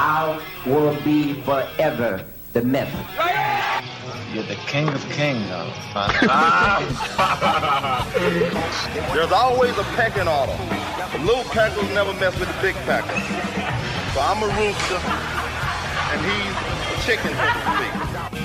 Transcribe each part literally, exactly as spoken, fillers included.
I will be forever the myth. You're the king of kings, There's always a pecking order. The little peckers never mess with the big peckers. So I'm a rooster, and he's a chicken, so to speak.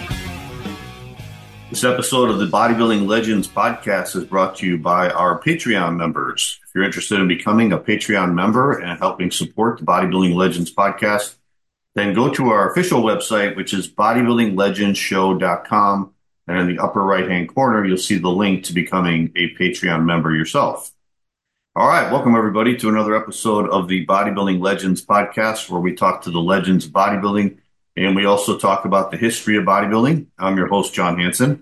This episode of the Bodybuilding Legends podcast is brought to you by our Patreon members. If you're interested in becoming a Patreon member and helping support the Bodybuilding Legends podcast, then go to our official website, which is bodybuilding legends show dot com. And in the upper right-hand corner, you'll see the link to becoming a Patreon member yourself. All right, welcome everybody to another episode of the Bodybuilding Legends podcast, where we talk to the legends of bodybuilding, and we also talk about the history of bodybuilding. I'm your host, John Hansen.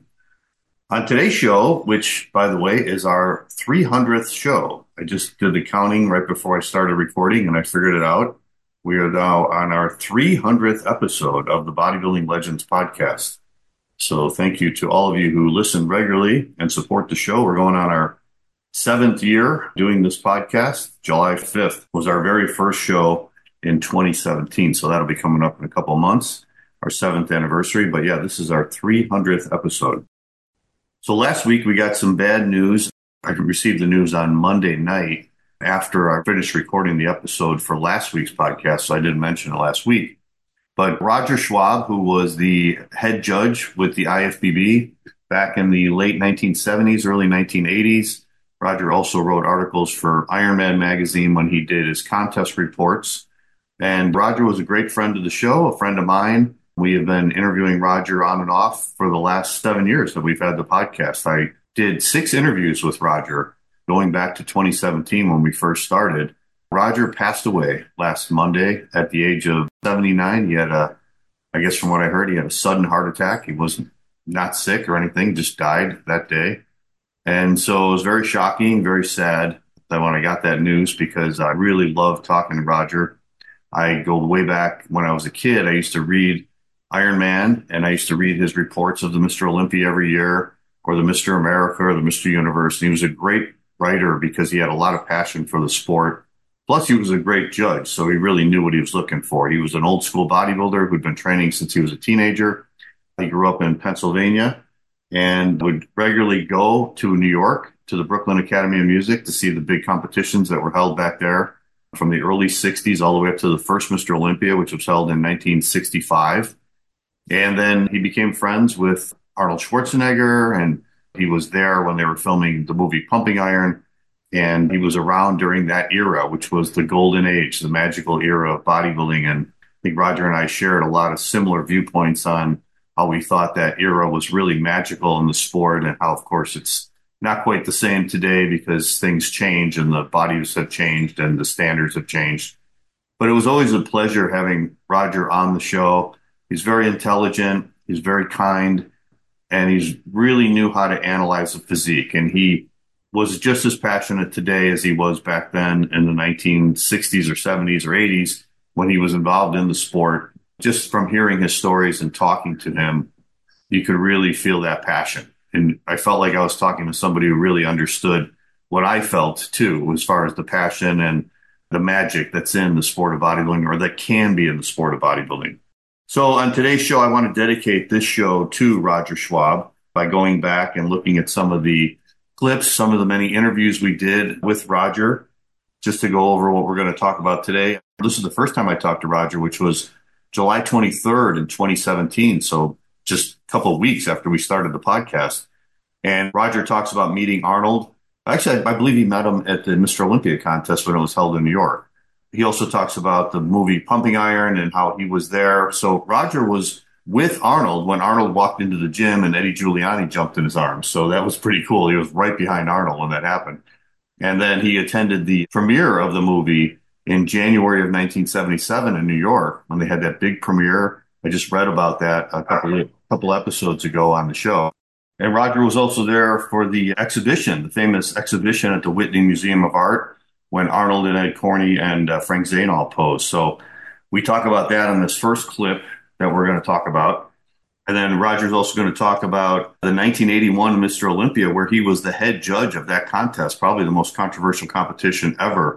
On today's show, which, by the way, is our three hundredth show, I just did the counting right before I started recording, and I figured it out. We are now on our three hundredth episode of the Bodybuilding Legends podcast. So thank you to all of you who listen regularly and support the show. We're going on our seventh year doing this podcast. July fifth was our very first show in twenty seventeen. So that'll be coming up in a couple of months, our seventh anniversary. But yeah, this is our three hundredth episode. So last week we got some bad news. I received the news on Monday night after I finished recording the episode for last week's podcast. So I didn't mention it last week. But Roger Schwab, who was the head judge with the I F B B back in the late nineteen seventies, early nineteen eighties, Roger also wrote articles for Ironman magazine when he did his contest reports. And Roger was a great friend of the show, a friend of mine. We have been interviewing Roger on and off for the last seven years that we've had the podcast. I did six interviews with Roger going back to twenty seventeen when we first started. Roger passed away last Monday at the age of seventy-nine. He had a, I guess from what I heard, he had a sudden heart attack. He wasn't not sick or anything, just died that day. And so it was very shocking, very sad that when I got that news, because I really loved talking to Roger. I go way back when I was a kid. I used to read Iron Man, and I used to read his reports of the Mister Olympia every year, or the Mister America, or the Mister Universe. And he was a great writer because he had a lot of passion for the sport. Plus, he was a great judge, so he really knew what he was looking for. He was an old school bodybuilder who'd been training since he was a teenager. He grew up in Pennsylvania and would regularly go to New York, to the Brooklyn Academy of Music, to see the big competitions that were held back there from the early sixties all the way up to the first Mister Olympia, which was held in nineteen sixty-five. And then he became friends with Arnold Schwarzenegger, and he was there when they were filming the movie Pumping Iron. And he was around during that era, which was the golden age, the magical era of bodybuilding. And I think Roger and I shared a lot of similar viewpoints on how we thought that era was really magical in the sport, and how, of course, it's not quite the same today because things change and the bodies have changed and the standards have changed. But it was always a pleasure having Roger on the show. He's very intelligent, he's very kind, and he's really knew how to analyze the physique. And he was just as passionate today as he was back then in the nineteen sixties or seventies or eighties when he was involved in the sport. Just from hearing his stories and talking to him, you could really feel that passion. And I felt like I was talking to somebody who really understood what I felt too, as far as the passion and the magic that's in the sport of bodybuilding, or that can be in the sport of bodybuilding. So on today's show, I want to dedicate this show to Roger Schwab by going back and looking at some of the clips, some of the many interviews we did with Roger, just to go over what we're going to talk about today. This is the first time I talked to Roger, which was July twenty-third in twenty seventeen. So just a couple of weeks after we started the podcast. And Roger talks about meeting Arnold. Actually, I believe he met him at the Mister Olympia contest when it was held in New York. He also talks about the movie Pumping Iron and how he was there. So Roger was with Arnold when Arnold walked into the gym and Eddie Giuliani jumped in his arms. So that was pretty cool. He was right behind Arnold when that happened. And then he attended the premiere of the movie in January of nineteen seventy-seven in New York when they had that big premiere. I just read about that a couple of, couple episodes ago on the show. And Roger was also there for the exhibition, the famous exhibition at the Whitney Museum of Art, when Arnold and Ed Corney and uh, Frank Zane all posed. So we talk about that in this first clip that we're going to talk about. And then Roger's also going to talk about the nineteen eighty-one Mister Olympia, where he was the head judge of that contest, probably the most controversial competition ever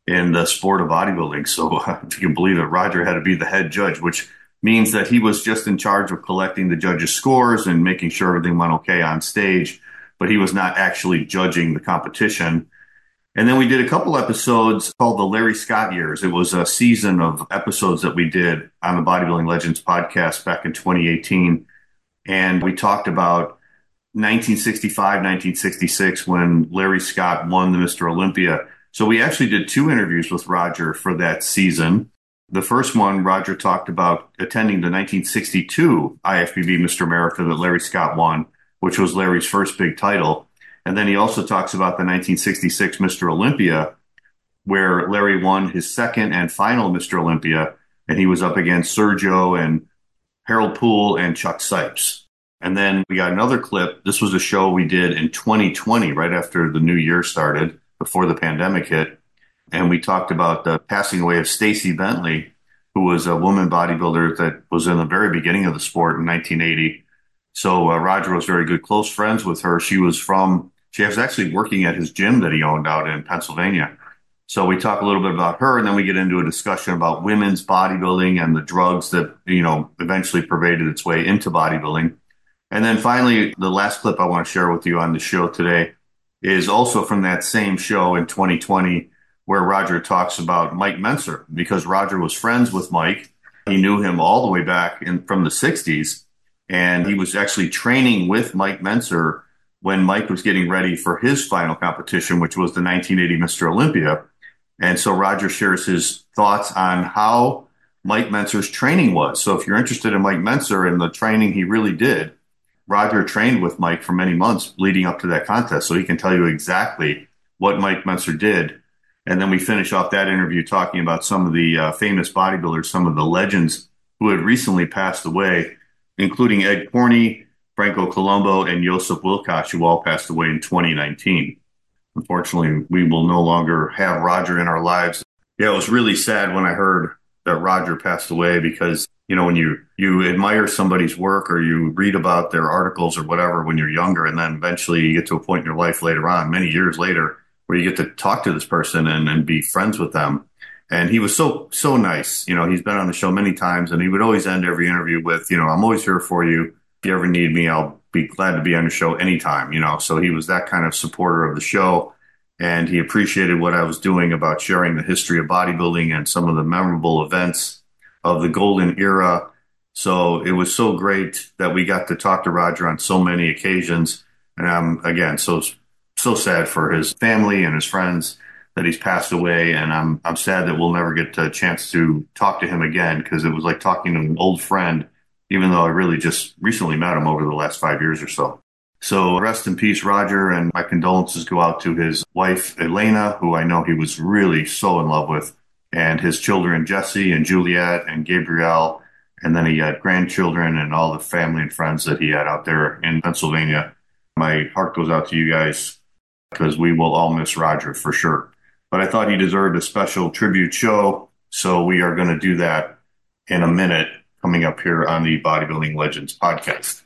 in the sport of bodybuilding. So if you can believe it, Roger had to be the head judge, which means that he was just in charge of collecting the judges' scores and making sure everything went okay on stage, but he was not actually judging the competition. And then we did a couple episodes called the Larry Scott Years. It was a season of episodes that we did on the Bodybuilding Legends podcast back in twenty eighteen. And we talked about nineteen sixty-five, nineteen sixty-six, when Larry Scott won the Mister Olympia. So we actually did two interviews with Roger for that season. The first one, Roger talked about attending the nineteen sixty-two I F B B Mister America that Larry Scott won, which was Larry's first big title. And then he also talks about the nineteen sixty-six Mister Olympia, where Larry won his second and final Mister Olympia, and he was up against Sergio and Harold Poole and Chuck Sipes. And then we got another clip. This was a show we did in twenty twenty, right after the new year started, before the pandemic hit. And we talked about the passing away of Stacey Bentley, who was a woman bodybuilder that was in the very beginning of the sport in nineteen eighty. So uh, Roger was very good, close friends with her. She was from, she was actually working at his gym that he owned out in Pennsylvania. So we talk a little bit about her, and then we get into a discussion about women's bodybuilding and the drugs that, you know, eventually pervaded its way into bodybuilding. And then finally, the last clip I want to share with you on the show today is also from that same show in twenty twenty, where Roger talks about Mike Mentzer, because Roger was friends with Mike. He knew him all the way back in from the sixties, and he was actually training with Mike Mentzer when Mike was getting ready for his final competition, which was the nineteen eighty Mister Olympia. And so Roger shares his thoughts on how Mike Mentzer's training was. So if you're interested in Mike Mentzer and the training he really did, Roger trained with Mike for many months leading up to that contest, so he can tell you exactly what Mike Mentzer did. And then we finish off that interview talking about some of the uh, famous bodybuilders, some of the legends who had recently passed away, including Ed Corney, Franco Colombo, and Joseph Wilkoch, who all passed away in twenty nineteen. Unfortunately, we will no longer have Roger in our lives. Yeah, it was really sad when I heard that Roger passed away, because, you know, when you, you admire somebody's work or you read about their articles or whatever when you're younger, and then eventually you get to a point in your life later on, many years later, where you get to talk to this person and, and be friends with them. And he was so, so nice. You know, he's been on the show many times, and he would always end every interview with, you know, I'm always here for you. If you ever need me, I'll be glad to be on the show anytime, you know. So he was that kind of supporter of the show, and he appreciated what I was doing about sharing the history of bodybuilding and some of the memorable events of the golden era. So it was so great that we got to talk to Roger on so many occasions. And I'm, again, so, so sad for his family and his friends that he's passed away. And I'm, I'm sad that we'll never get a chance to talk to him again, because it was like talking to an old friend, even though I really just recently met him over the last five years or so. So rest in peace, Roger, and my condolences go out to his wife, Elena, who I know he was really so in love with, and his children, Jesse and Juliet and Gabrielle, and then he had grandchildren and all the family and friends that he had out there in Pennsylvania. My heart goes out to you guys, because we will all miss Roger for sure. But I thought he deserved a special tribute show, so we are going to do that in a minute, coming up here on the Bodybuilding Legends podcast.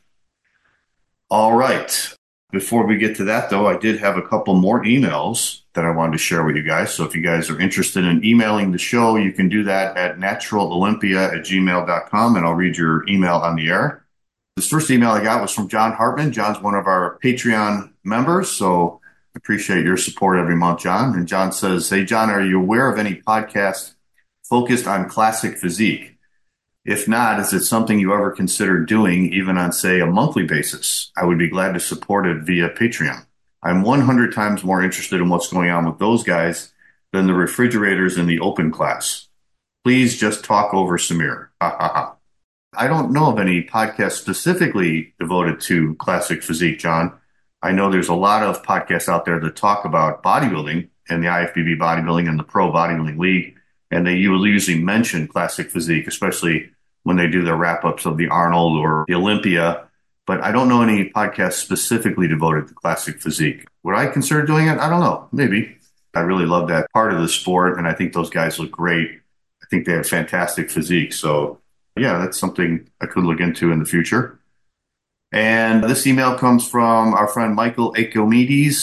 All right. Before we get to that, though, I did have a couple more emails that I wanted to share with you guys. So if you guys are interested in emailing the show, you can do that at natural olympia at gmail dot com, and I'll read your email on the air. This first email I got was from John Hartman. John's one of our Patreon members, so I appreciate your support every month, John. And John says, hey, John, are you aware of any podcasts focused on classic physique? If not, is it something you ever considered doing, even on, say, a monthly basis? I would be glad to support it via Patreon. I'm one hundred times more interested in what's going on with those guys than the refrigerators in the open class. Please just talk over Samir. Ha ha ha. I don't know of any podcasts specifically devoted to classic physique, John. I know there's a lot of podcasts out there that talk about bodybuilding and the I F B B bodybuilding and the Pro Bodybuilding League, and they usually mention classic physique, especially when they do their wrap-ups of the Arnold or the Olympia. But I don't know any podcasts specifically devoted to classic physique. Would I consider doing it? I don't know. Maybe. I really love that part of the sport, and I think those guys look great. I think they have fantastic physique. So, yeah, that's something I could look into in the future. And this email comes from our friend Michael Akomides,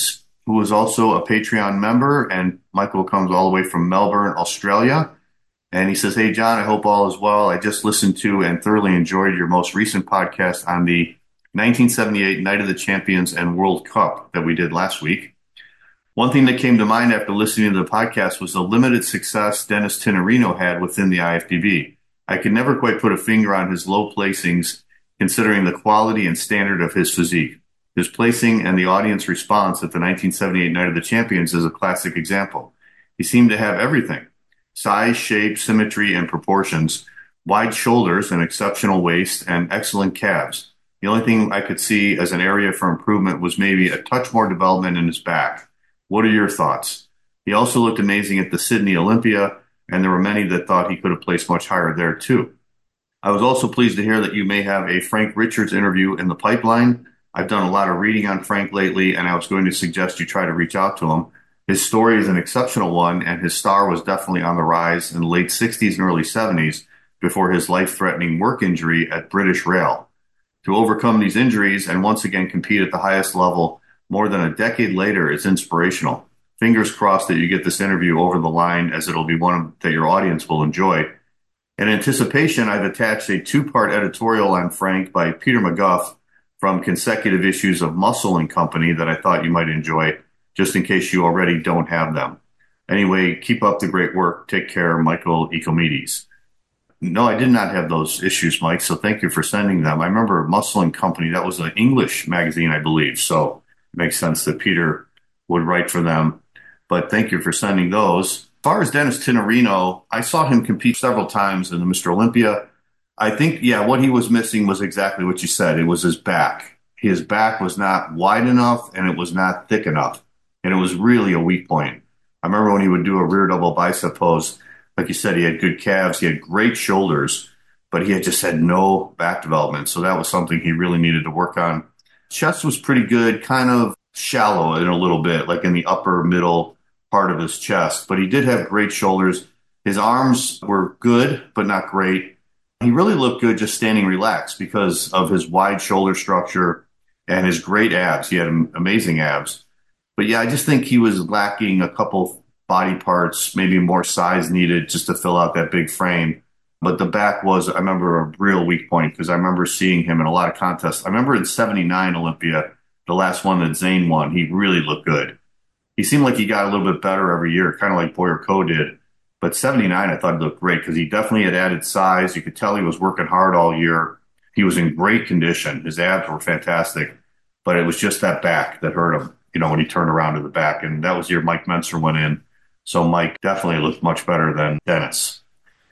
who is also a Patreon member. And Michael comes all the way from Melbourne, Australia. And he says, "Hey, John, I hope all is well. I just listened to and thoroughly enjoyed your most recent podcast on the nineteen seventy-eight Night of the Champions and World Cup that we did last week. One thing that came to mind after listening to the podcast was the limited success Dennis Tinerino had within the I F B B. I could never quite put a finger on his low placings considering the quality and standard of his physique. His placing and the audience response at the nineteen seventy-eight Night of the Champions is a classic example. He seemed to have everything: size, shape, symmetry, and proportions, wide shoulders, an exceptional waist, and excellent calves. The only thing I could see as an area for improvement was maybe a touch more development in his back. What are your thoughts?" He also looked amazing at the Sydney Olympia, and there were many that thought he could have placed much higher there too. I was also pleased to hear that you may have a Frank Richards interview in the pipeline. I've done a lot of reading on Frank lately, and I was going to suggest you try to reach out to him. His story is an exceptional one, and his star was definitely on the rise in the late sixties and early seventies before his life-threatening work injury at British Rail. To overcome these injuries and once again compete at the highest level more than a decade later is inspirational. Fingers crossed that you get this interview over the line, as it'll be one that your audience will enjoy. In anticipation, I've attached a two-part editorial on Frank by Peter McGuff from Consecutive Issues of Muscle and Company that I thought you might enjoy, just in case you already don't have them. Anyway, keep up the great work. Take care, Michael Ecomedes. No, I did not have those issues, Mike, so thank you for sending them. I remember Muscle and Company. That was an English magazine, I believe, so it makes sense that Peter would write for them. But thank you for sending those. As far as Dennis Tinerino, I saw him compete several times in the Mister Olympia. I think, yeah, what he was missing was exactly what you said. It was his back. His back was not wide enough, and it was not thick enough. And it was really a weak point. I remember when he would do a rear double bicep pose, like you said, he had good calves, he had great shoulders, but he had just had no back development. So that was something he really needed to work on. Chest was pretty good, kind of shallow in a little bit, like in the upper middle part of his chest, but he did have great shoulders. His arms were good, but not great. He really looked good just standing relaxed because of his wide shoulder structure and his great abs. He had amazing abs. But yeah, I just think he was lacking a couple body parts, maybe more size needed just to fill out that big frame. But the back was, I remember, a real weak point because I remember seeing him in a lot of contests. I remember in seventy-nine Olympia, the last one that Zane won, he really looked good. He seemed like he got a little bit better every year, kind of like Boyer Coe did. But seventy-nine, I thought he looked great because he definitely had added size. You could tell he was working hard all year. He was in great condition. His abs were fantastic. But it was just that back that hurt him, you know, when he turned around to the back. And that was the year Mike Menser went in. So Mike definitely looked much better than Dennis.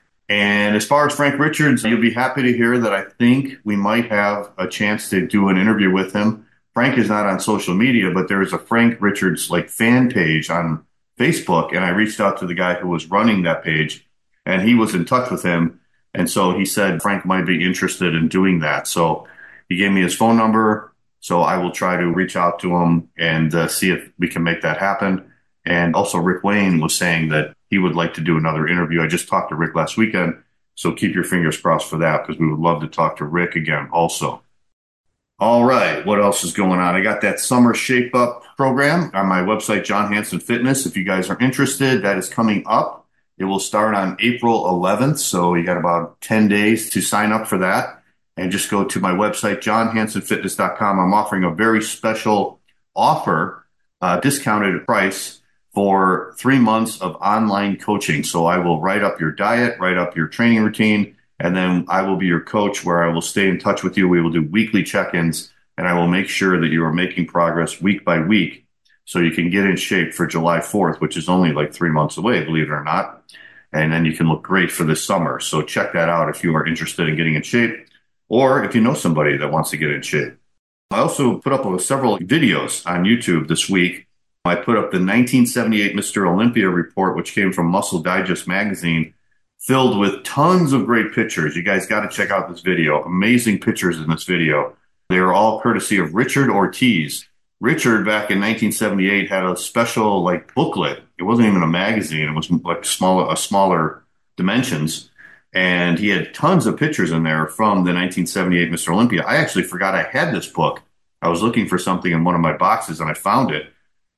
And as far as Frank Richards, you'll be happy to hear that I think we might have a chance to do an interview with him. Frank is not on social media, but there is a Frank Richards like fan page on Facebook, and I reached out to the guy who was running that page, and he was in touch with him. And so he said Frank might be interested in doing that. So he gave me his phone number. So I will try to reach out to him and uh, see if we can make that happen. And also Rick Wayne was saying that he would like to do another interview. I just talked to Rick last weekend. So keep your fingers crossed for that because we would love to talk to Rick again also. All right, what else is going on? I got that summer shape up program on my website, John Hanson Fitness. If you guys are interested, that is coming up. It will start on April eleventh, so you got about ten days to sign up for that. And just go to my website, john hanson fitness dot com. I'm offering a very special offer, uh, discounted price for three months of online coaching. So I will write up your diet, write up your training routine, and then I will be your coach where I will stay in touch with you. We will do weekly check-ins, and I will make sure that you are making progress week by week so you can get in shape for July fourth, which is only like three months away, believe it or not. And then you can look great for this summer. So check that out if you are interested in getting in shape or if you know somebody that wants to get in shape. I also put up several videos on YouTube this week. I put up the nineteen seventy-eight Mister Olympia report, which came from Muscle Digest magazine, filled with tons of great pictures. You guys got to check out this video. Amazing pictures in this video. They are all courtesy of Richard Ortiz. Richard, back in nineteen seventy-eight, had a special like booklet. It wasn't even a magazine. It was like smaller, a smaller dimensions. And he had tons of pictures in there from the nineteen seventy-eight Mister Olympia. I actually forgot I had this book. I was looking for something in one of my boxes and I found it.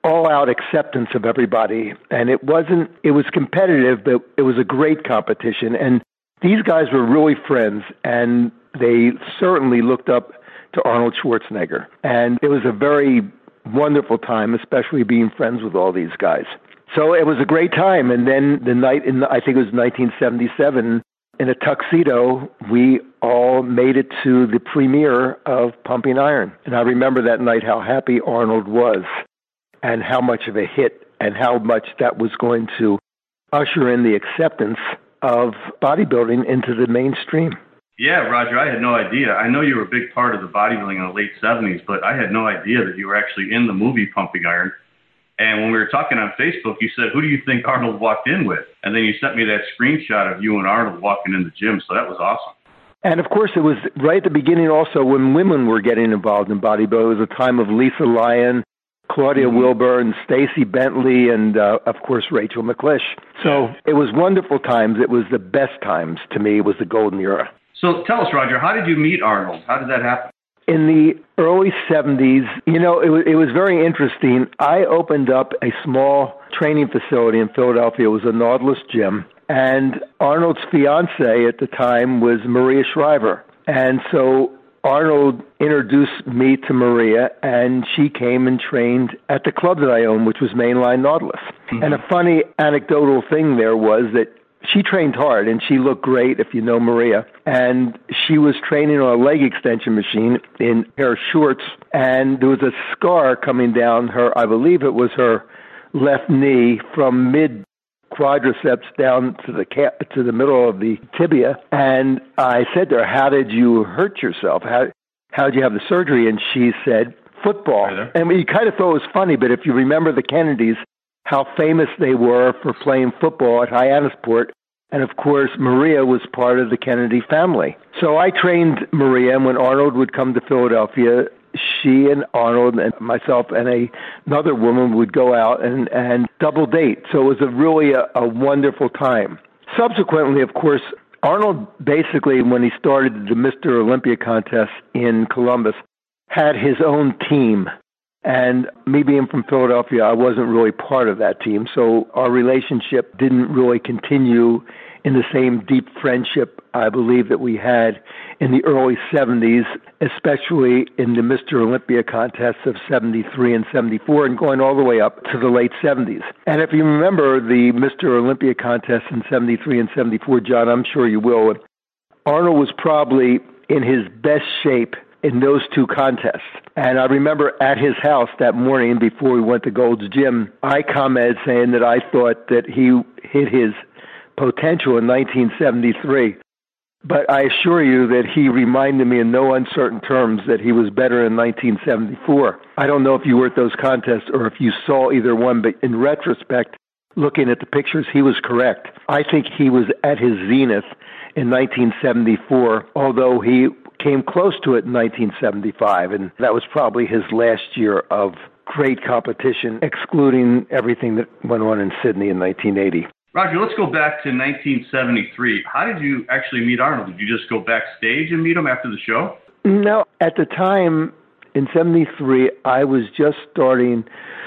all-out acceptance of everybody. And it wasn't, it was competitive, but it was a great competition. And these guys were really friends, and they certainly looked up to Arnold Schwarzenegger. And it was a very wonderful time, especially being friends with all these guys. So it was a great time. And then the night in, I think it was nineteen seventy-seven, in a tuxedo, we all made it to the premiere of Pumping Iron. And I remember that night how happy Arnold was and how much of a hit and how much that was going to usher in the acceptance of bodybuilding into the mainstream. Yeah, Roger, I had no idea. I know you were a big part of the bodybuilding in the late seventies, but I had no idea that you were actually in the movie Pumping Iron. And when we were talking on Facebook, you said, who do you think Arnold walked in with? And then you sent me that screenshot of you and Arnold walking in the gym, so that was awesome. And, of course, it was right at the beginning also when women were getting involved in bodybuilding. It was a time of Lisa Lyon, Claudia mm-hmm. Wilbur, and Stacey Bentley, and, uh, of course, Rachel McLish. So yeah. It was wonderful times. It was the best times to me. It was the golden era. So tell us, Roger, how did you meet Arnold? How did that happen? In the early seventies, you know, it was, it was very interesting. I opened up a small training facility in Philadelphia. It was a Nautilus gym. And Arnold's fiancée at the time was Maria Shriver. And so Arnold introduced me to Maria, and she came and trained at the club that I owned, which was Mainline Nautilus. Mm-hmm. And a funny anecdotal thing there was that she trained hard, and she looked great, if you know Maria. And she was training on a leg extension machine in a pair of shorts, and there was a scar coming down her, I believe it was her left knee, from mid-quadriceps down to the ca- to the middle of the tibia. And I said to her, how did you hurt yourself? How how did you have the surgery? And she said, football. Right. And we kind of thought it was funny, but if you remember the Kennedys, how famous they were for playing football at Hyannisport. And, of course, Maria was part of the Kennedy family. So I trained Maria, and when Arnold would come to Philadelphia, she and Arnold and myself and a, another woman would go out and, and double date. So it was a really a, a wonderful time. Subsequently, of course, Arnold basically, when he started the Mister Olympia contest in Columbus, had his own team. And me being from Philadelphia, I wasn't really part of that team. So our relationship didn't really continue in the same deep friendship, I believe, that we had in the early seventies, especially in the Mister Olympia contests of seventy-three and seventy-four and going all the way up to the late seventies. And if you remember the Mister Olympia contests in seventy-three and seventy-four, John, I'm sure you will, Arnold was probably in his best shape in those two contests. And I remember at his house that morning before we went to Gold's Gym, I commented saying that I thought that he hit his potential in nineteen seventy-three. But I assure you that he reminded me in no uncertain terms that he was better in nineteen seventy-four. I don't know if you were at those contests or if you saw either one, but in retrospect, looking at the pictures, he was correct. I think he was at his zenith in nineteen seventy-four, although he came close to it in nineteen seventy-five, and that was probably his last year of great competition, excluding everything that went on in Sydney in nineteen eighty. Roger, let's go back to nineteen seventy-three. How did you actually meet Arnold? Did you just go backstage and meet him after the show? No, at the time, in seventy-three, I was just starting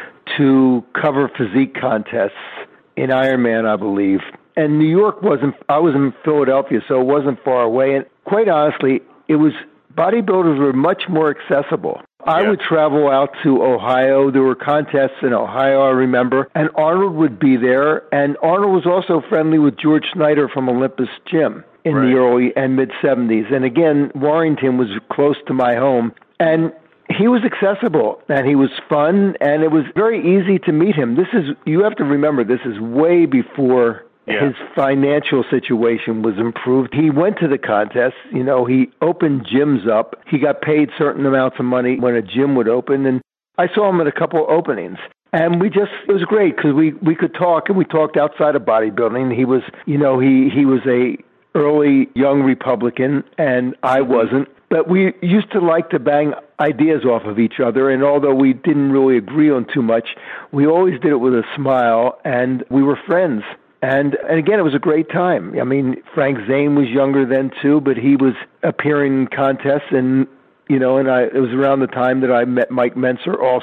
to cover physique contests in Ironman, I believe. And New York wasn't, I was in Philadelphia, so it wasn't far away. And quite honestly, it was, bodybuilders were much more accessible. I yeah. would travel out to Ohio. There were contests in Ohio, I remember, and Arnold would be there. And Arnold was also friendly with George Snyder from Olympus Gym in right. the early and mid-seventies. And again, Warrington was close to my home. And he was accessible, and he was fun, and it was very easy to meet him. This is, you have to remember, this is way before yeah. his financial situation was improved. He went to the contest. You know, he opened gyms up. He got paid certain amounts of money when a gym would open, and I saw him at a couple openings. And we just, it was great because we, we could talk, and we talked outside of bodybuilding. He was, you know, he, he was a early young Republican, and I wasn't. But we used to like to bang ideas off of each other, and although we didn't really agree on too much, we always did it with a smile, and we were friends. And, and again, it was a great time. I mean, Frank Zane was younger then, too, but he was appearing in contests, and, you know, and I, it was around the time that I met Mike Mentzer also.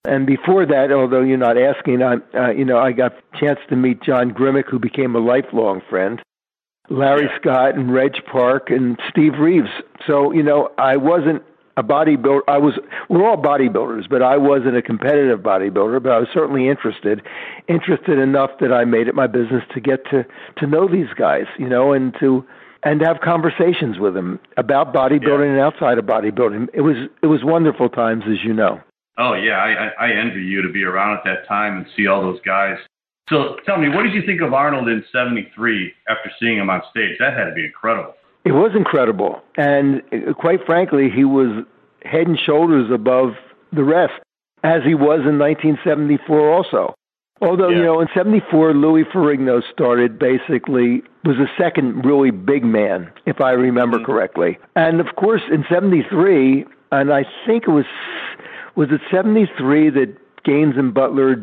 And before that, although you're not asking, I, uh, you know, I got a chance to meet John Grimmick, who became a lifelong friend, Larry yeah. Scott and Reg Park and Steve Reeves. So, you know, I wasn't a bodybuilder. I was, we're all bodybuilders, but I wasn't a competitive bodybuilder, but I was certainly interested, interested enough that I made it my business to get to, to know these guys, you know, and to, and have conversations with them about bodybuilding yeah. and outside of bodybuilding. It was, it was wonderful times, as you know. Oh yeah. I, I envy you to be around at that time and see all those guys. So tell me, what did you think of Arnold in seventy-three after seeing him on stage? That had to be incredible. It was incredible. And quite frankly, he was head and shoulders above the rest, as he was in nineteen seventy-four also. Although, yeah. you know, in seventy-four, Louis Ferrigno started basically, was the second really big man, if I remember mm-hmm. correctly. And of course, in seventy-three, and I think it was, was it seventy-three that Gaines and Butler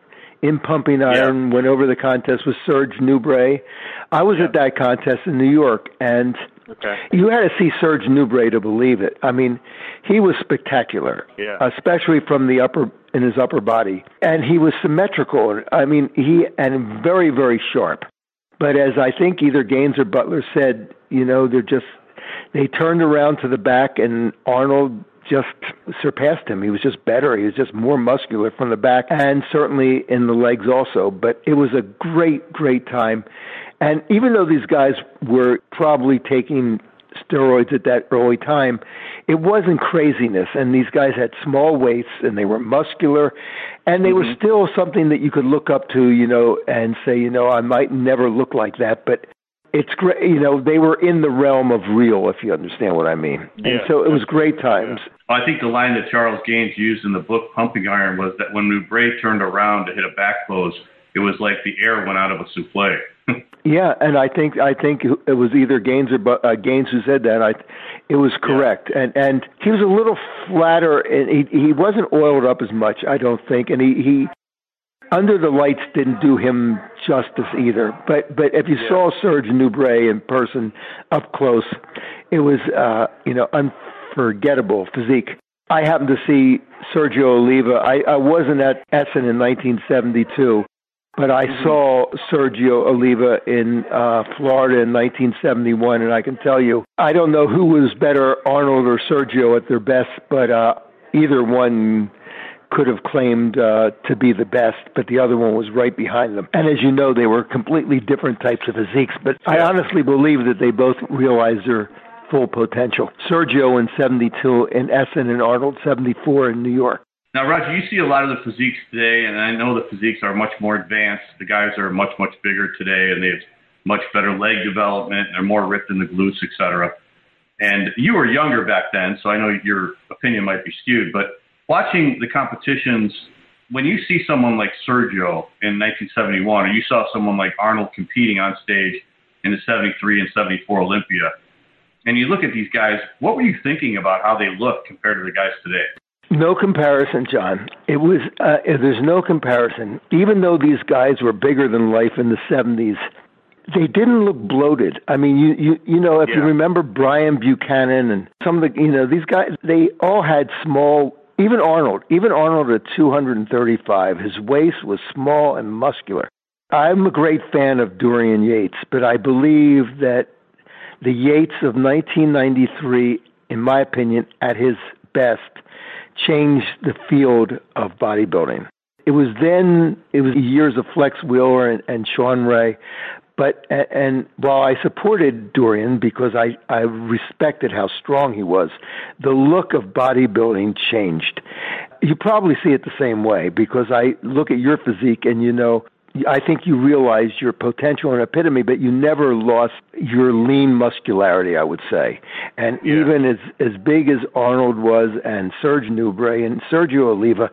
in pumping iron yeah. went over the contest with Serge Nubret. I was yeah. at that contest in New York, and okay. you had to see Serge Nubret to believe it. I mean, he was spectacular, yeah. especially from the upper in his upper body, and he was symmetrical. I mean, he and very very sharp. But as I think either Gaines or Butler said, you know, they're just they turned around to the back, and Arnold just surpassed him. He was just better. He was just more muscular from the back and certainly in the legs also. But it was a great, great time. And even though these guys were probably taking steroids at that early time, it wasn't craziness. And these guys had small weights and they were muscular and they mm-hmm. were still something that you could look up to, you know, and say, you know, I might never look like that, but it's great, you know, they were in the realm of real, if you understand what I mean. Yeah, and so it was great times. Yeah. I think the line that Charles Gaines used in the book Pumping Iron was that when Nubret turned around to hit a back close, it was like the air went out of a souffle. yeah, and I think I think it was either Gaines or uh, Gaines who said that. I, it was correct, yeah. and and he was a little flatter, and he he wasn't oiled up as much, I don't think, and he he. Under the lights didn't do him justice either. But but if you yeah. saw Serge Nubret in person up close, it was uh, you know unforgettable physique. I happened to see Sergio Oliva. I, I wasn't at Essen in nineteen seventy-two, but I mm-hmm. saw Sergio Oliva in uh, Florida in nineteen seventy-one, and I can tell you, I don't know who was better, Arnold or Sergio at their best, but uh, either one could have claimed uh, to be the best, but the other one was right behind them. And as you know, they were completely different types of physiques, but I honestly believe that they both realized their full potential. Sergio in seventy-two in Essen and Arnold seventy-four in New York. Now, Roger, you see a lot of the physiques today, and I know the physiques are much more advanced. The guys are much, much bigger today, and they have much better leg development. They're more ripped in the glutes, et cetera. And you were younger back then, so I know your opinion might be skewed, but watching the competitions, when you see someone like Sergio in nineteen seventy-one, or you saw someone like Arnold competing on stage in the seventy-three and seventy-four Olympia, and you look at these guys, what were you thinking about how they look compared to the guys today? No comparison, John. It was uh, there's no comparison. Even though these guys were bigger than life in the seventies, they didn't look bloated. I mean, you you, you know, if yeah. you remember Brian Buchanan and some of the, you know, these guys, they all had small. Even Arnold, even Arnold at two hundred thirty-five, his waist was small and muscular. I'm a great fan of Dorian Yates, but I believe that the Yates of nineteen ninety-three, in my opinion, at his best, changed the field of bodybuilding. It was then, it was years of Flex Wheeler and, and Sean Ray. But, and while I supported Dorian because I, I respected how strong he was, the look of bodybuilding changed. You probably see it the same way because I look at your physique and, you know, I think you realized your potential and epitome, but you never lost your lean muscularity, I would say. And yeah. even as, as big as Arnold was and Serge Nubret and Sergio Oliva,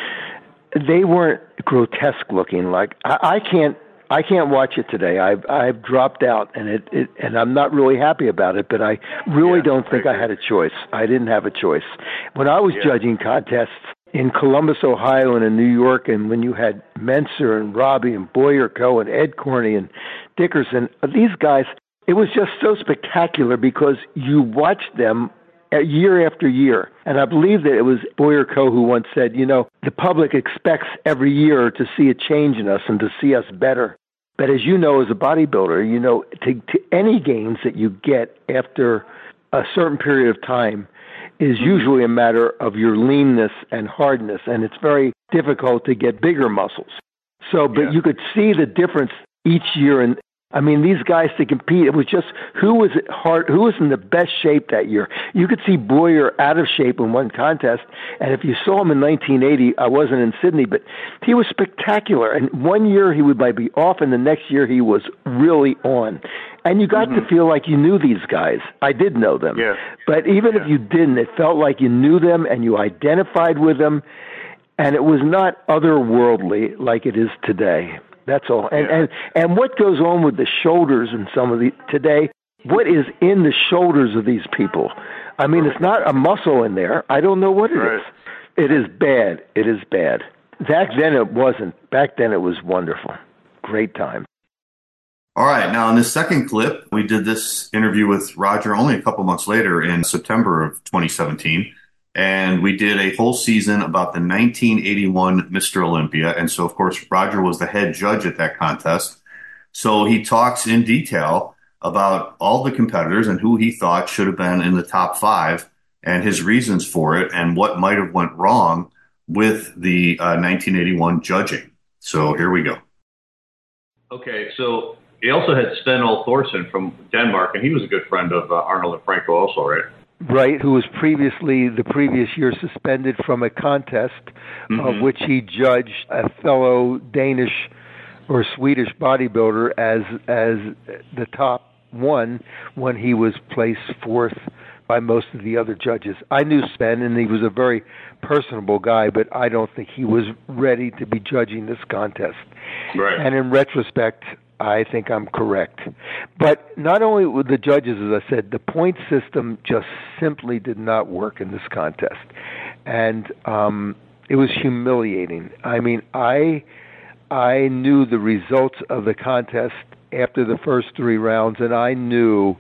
they weren't grotesque looking. Like, I, I can't, I can't watch it today. I've I've dropped out, and it, it and I'm not really happy about it. But I really yeah, don't think I, I had a choice. I didn't have a choice. When I was yeah. judging contests in Columbus, Ohio, and in New York, and when you had Menser and Robbie and Boyerko and Ed Corney and Dickerson, these guys, it was just so spectacular because you watched them uh, year after year. And I believe that it was Boyer Coe who once said, you know, the public expects every year to see a change in us and to see us better. But as you know, as a bodybuilder, you know, to, to any gains that you get after a certain period of time is usually a matter of your leanness and hardness, and it's very difficult to get bigger muscles. So, but yeah. you could see the difference each year. And I mean, these guys to compete, it was just who was hard, who was in the best shape that year. You could see Boyer out of shape in one contest, and if you saw him in nineteen eighty, I wasn't in Sydney, but he was spectacular. And one year he would be off, and the next year he was really on. And you got mm-hmm. to feel like you knew these guys. I did know them. Yeah. But even yeah. if you didn't, it felt like you knew them and you identified with them. And it was not otherworldly like it is today. That's all. And, yeah. and and what goes on with the shoulders in some of the today, what is in the shoulders of these people? I mean, it's not a muscle in there. I don't know what it right. is. It is bad. It is bad. Back then it wasn't. Back then it was wonderful. Great time. All right. Now, in this second clip, we did this interview with Roger only a couple months later in September of twenty seventeen. And we did a whole season about the nineteen eighty-one Mister Olympia. And so, of course, Roger was the head judge at that contest. So he talks in detail about all the competitors and who he thought should have been in the top five and his reasons for it and what might have went wrong with the uh, nineteen eighty-one judging. So here we go. Okay, so he also had Sten Ole Thorsen from Denmark, and he was a good friend of uh, Arnold and Franco also, right? Right, who was previously, the previous year, suspended from a contest mm-hmm. of which he judged a fellow Danish or Swedish bodybuilder as as the top one when he was placed fourth by most of the other judges. I knew Sven, and he was a very personable guy, but I don't think he was ready to be judging this contest. Right. And in retrospect, I think I'm correct. But not only with the judges, as I said, the point system just simply did not work in this contest. And um, it was humiliating. I mean, I I knew the results of the contest after the first three rounds, and I knew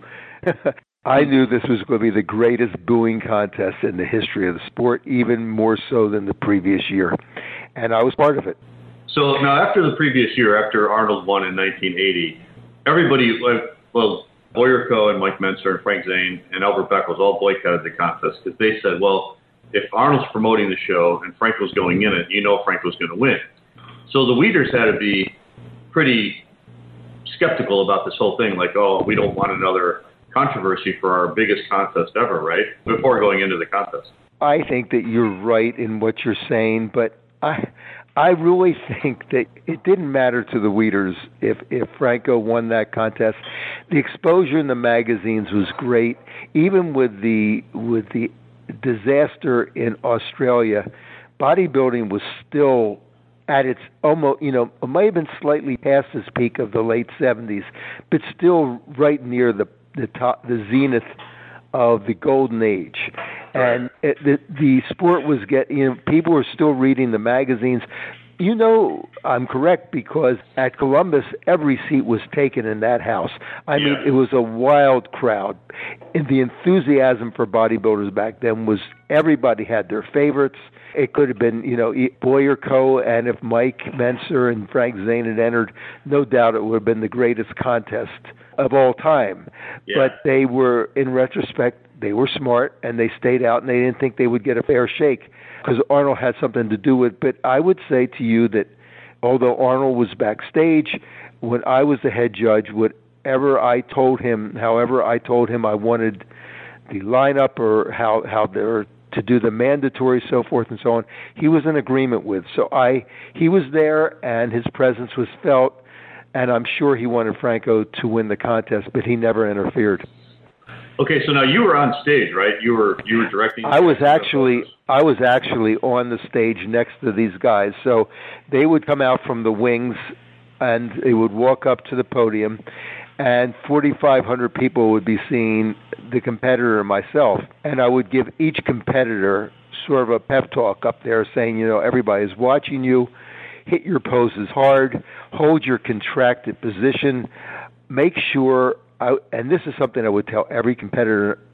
I knew this was going to be the greatest booing contest in the history of the sport, even more so than the previous year. And I was part of it. So now, after the previous year, after Arnold won in nineteen eighty, everybody, well, Boyer Coe and Mike Mentzer and Frank Zane and Albert Beckles all boycotted the contest because they said, well, if Arnold's promoting the show and Franco's going in it, you know Franco's going to win. So the Wieders had to be pretty skeptical about this whole thing, like, oh, we don't want another controversy for our biggest contest ever, right? Before going into the contest. I think that you're right in what you're saying, but I I really think that it didn't matter to the Wieders if, if Franco won that contest. The exposure in the magazines was great. Even with the with the disaster in Australia, bodybuilding was still at its almost, you know, it might have been slightly past its peak of the late seventies, but still right near the the top, the zenith of the golden age. And it, the the sport was getting, you know, people were still reading the magazines. You know, I'm correct, because at Columbus, every seat was taken in that house. I yeah. mean, it was a wild crowd. And the enthusiasm for bodybuilders back then was everybody had their favorites. It could have been, you know, Boyer Coe, and if Mike Mentzer and Frank Zane had entered, no doubt it would have been the greatest contest of all time. Yeah. But they were, in retrospect, they were smart, and they stayed out, and they didn't think they would get a fair shake because Arnold had something to do with it. But I would say to you that although Arnold was backstage, when I was the head judge, whatever I told him, however I told him I wanted the lineup or how, how they're to do the mandatory, so forth and so on, he was in agreement with. So I, he was there, and his presence was felt, and I'm sure he wanted Franco to win the contest, but he never interfered. Okay, so now you were on stage, right? You were you were directing. I was actually I was actually on the stage next to these guys. So they would come out from the wings, and they would walk up to the podium, and forty-five hundred people would be seeing the competitor and myself, and I would give each competitor sort of a pep talk up there, saying, you know, everybody's watching you. Hit your poses hard. Hold your contracted position. Make sure. I, and this is something I would tell every competitor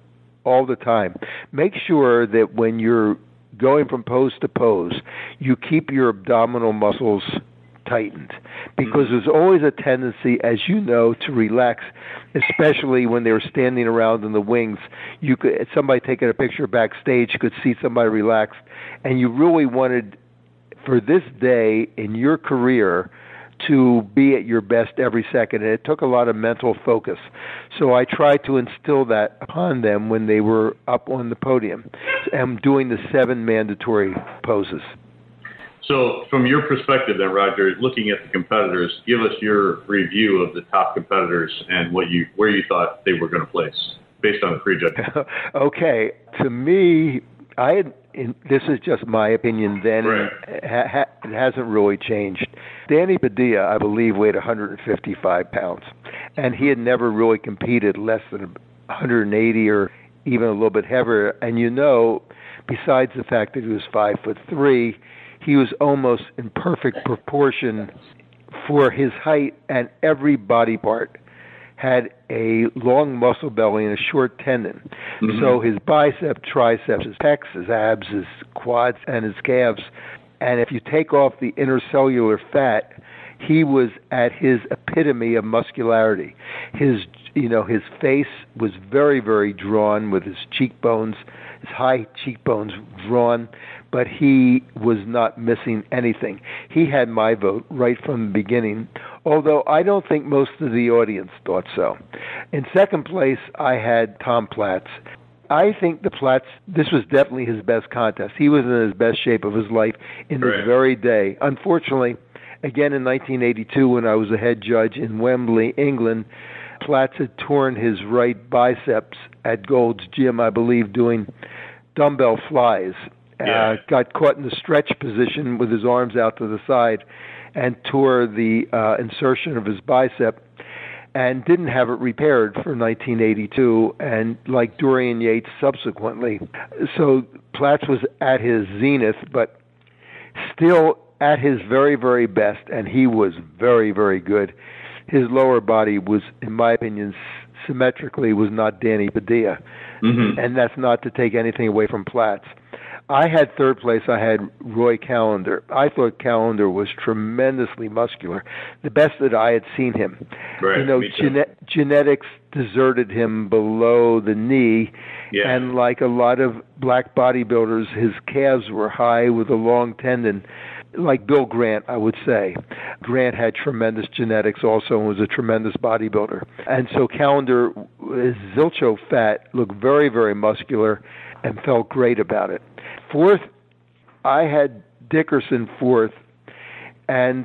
all the time. Make sure that when you're going from pose to pose, you keep your abdominal muscles tightened, because mm-hmm. there's always a tendency, as you know, to relax, especially when they're standing around in the wings. You could, somebody taking a picture backstage could see somebody relaxed, and you really wanted, for this day in your career, to be at your best every second, and it took a lot of mental focus. So I tried to instill that upon them when they were up on the podium and doing the seven mandatory poses. So from your perspective then, Roger, looking at the competitors, give us your review of the top competitors and what you where you thought they were going to place based on the prejudging. Okay. To me, I had, in, this is just my opinion then, right. and ha, ha, it hasn't really changed. Danny Padilla, I believe, weighed one hundred fifty-five pounds, and he had never really competed less than one hundred eighty or even a little bit heavier. And you know, besides the fact that he was five foot three, he was almost in perfect proportion for his height, and every body part had a long muscle belly and a short tendon. Mm-hmm. So his bicep, triceps, his pecs, his abs, his quads, and his calves. And if you take off the intercellular fat, he was at his epitome of muscularity. His, you know, his face was very, very drawn, with his cheekbones, his high cheekbones drawn, but he was not missing anything. He had my vote right from the beginning, although I don't think most of the audience thought so. In second place, I had Tom Platz. I think the Platz, this was definitely his best contest. He was in his best shape of his life in this right. very day. Unfortunately, again in nineteen eighty-two, when I was a head judge in Wembley, England, Platz had torn his right biceps at Gold's Gym, I believe, doing dumbbell flies. Yeah. Uh, got caught in the stretch position with his arms out to the side and tore the uh, insertion of his bicep, and didn't have it repaired for nineteen eighty-two, and like Dorian Yates subsequently. So Platz was at his zenith, but still at his very, very best, and he was very, very good. His lower body was, in my opinion, symmetrically was not Danny Padilla, mm-hmm. and that's not to take anything away from Platz. I had third place. I had Roy Callender. I thought Callender was tremendously muscular, the best that I had seen him. Right, you know, gene- genetics deserted him below the knee, yeah. and like a lot of black bodybuilders, his calves were high with a long tendon, like Bill Grant, I would say. Grant had tremendous genetics also and was a tremendous bodybuilder. And so Callender, his Zilcho fat, looked very, very muscular and felt great about it. Fourth, I had Dickerson fourth, and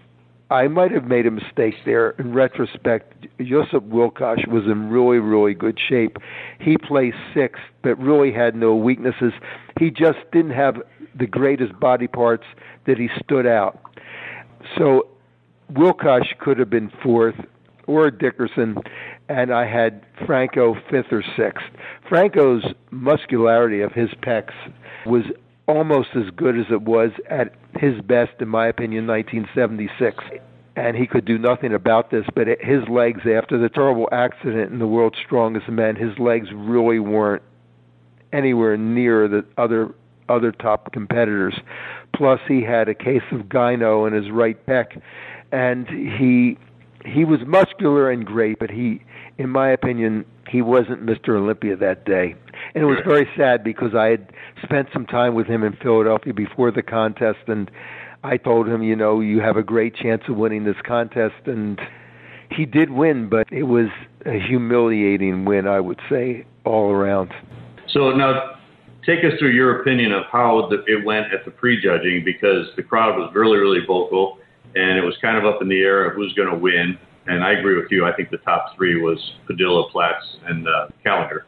I might have made a mistake there. In retrospect, Josip Wilkoch was in really, really good shape. He placed sixth, but really had no weaknesses. He just didn't have the greatest body parts that he stood out. So Wilkoch could have been fourth, or Dickerson, and I had Franco fifth or sixth. Franco's muscularity of his pecs was almost as good as it was at his best, in my opinion, nineteen seventy-six. And he could do nothing about this, but his legs, after the terrible accident in the World's Strongest Men, his legs really weren't anywhere near the other other top competitors. Plus, he had a case of gyno in his right pec, and he he was muscular and great, but he, in my opinion, he wasn't Mister Olympia that day. And it was very sad because I had spent some time with him in Philadelphia before the contest, and I told him, you know, you have a great chance of winning this contest, and he did win, but it was a humiliating win, I would say, all around. So now, take us through your opinion of how the, it went at the prejudging, because the crowd was really, really vocal, and it was kind of up in the air of who's going to win. And I agree with you. I think the top three was Padilla, Platz, and uh, Callender.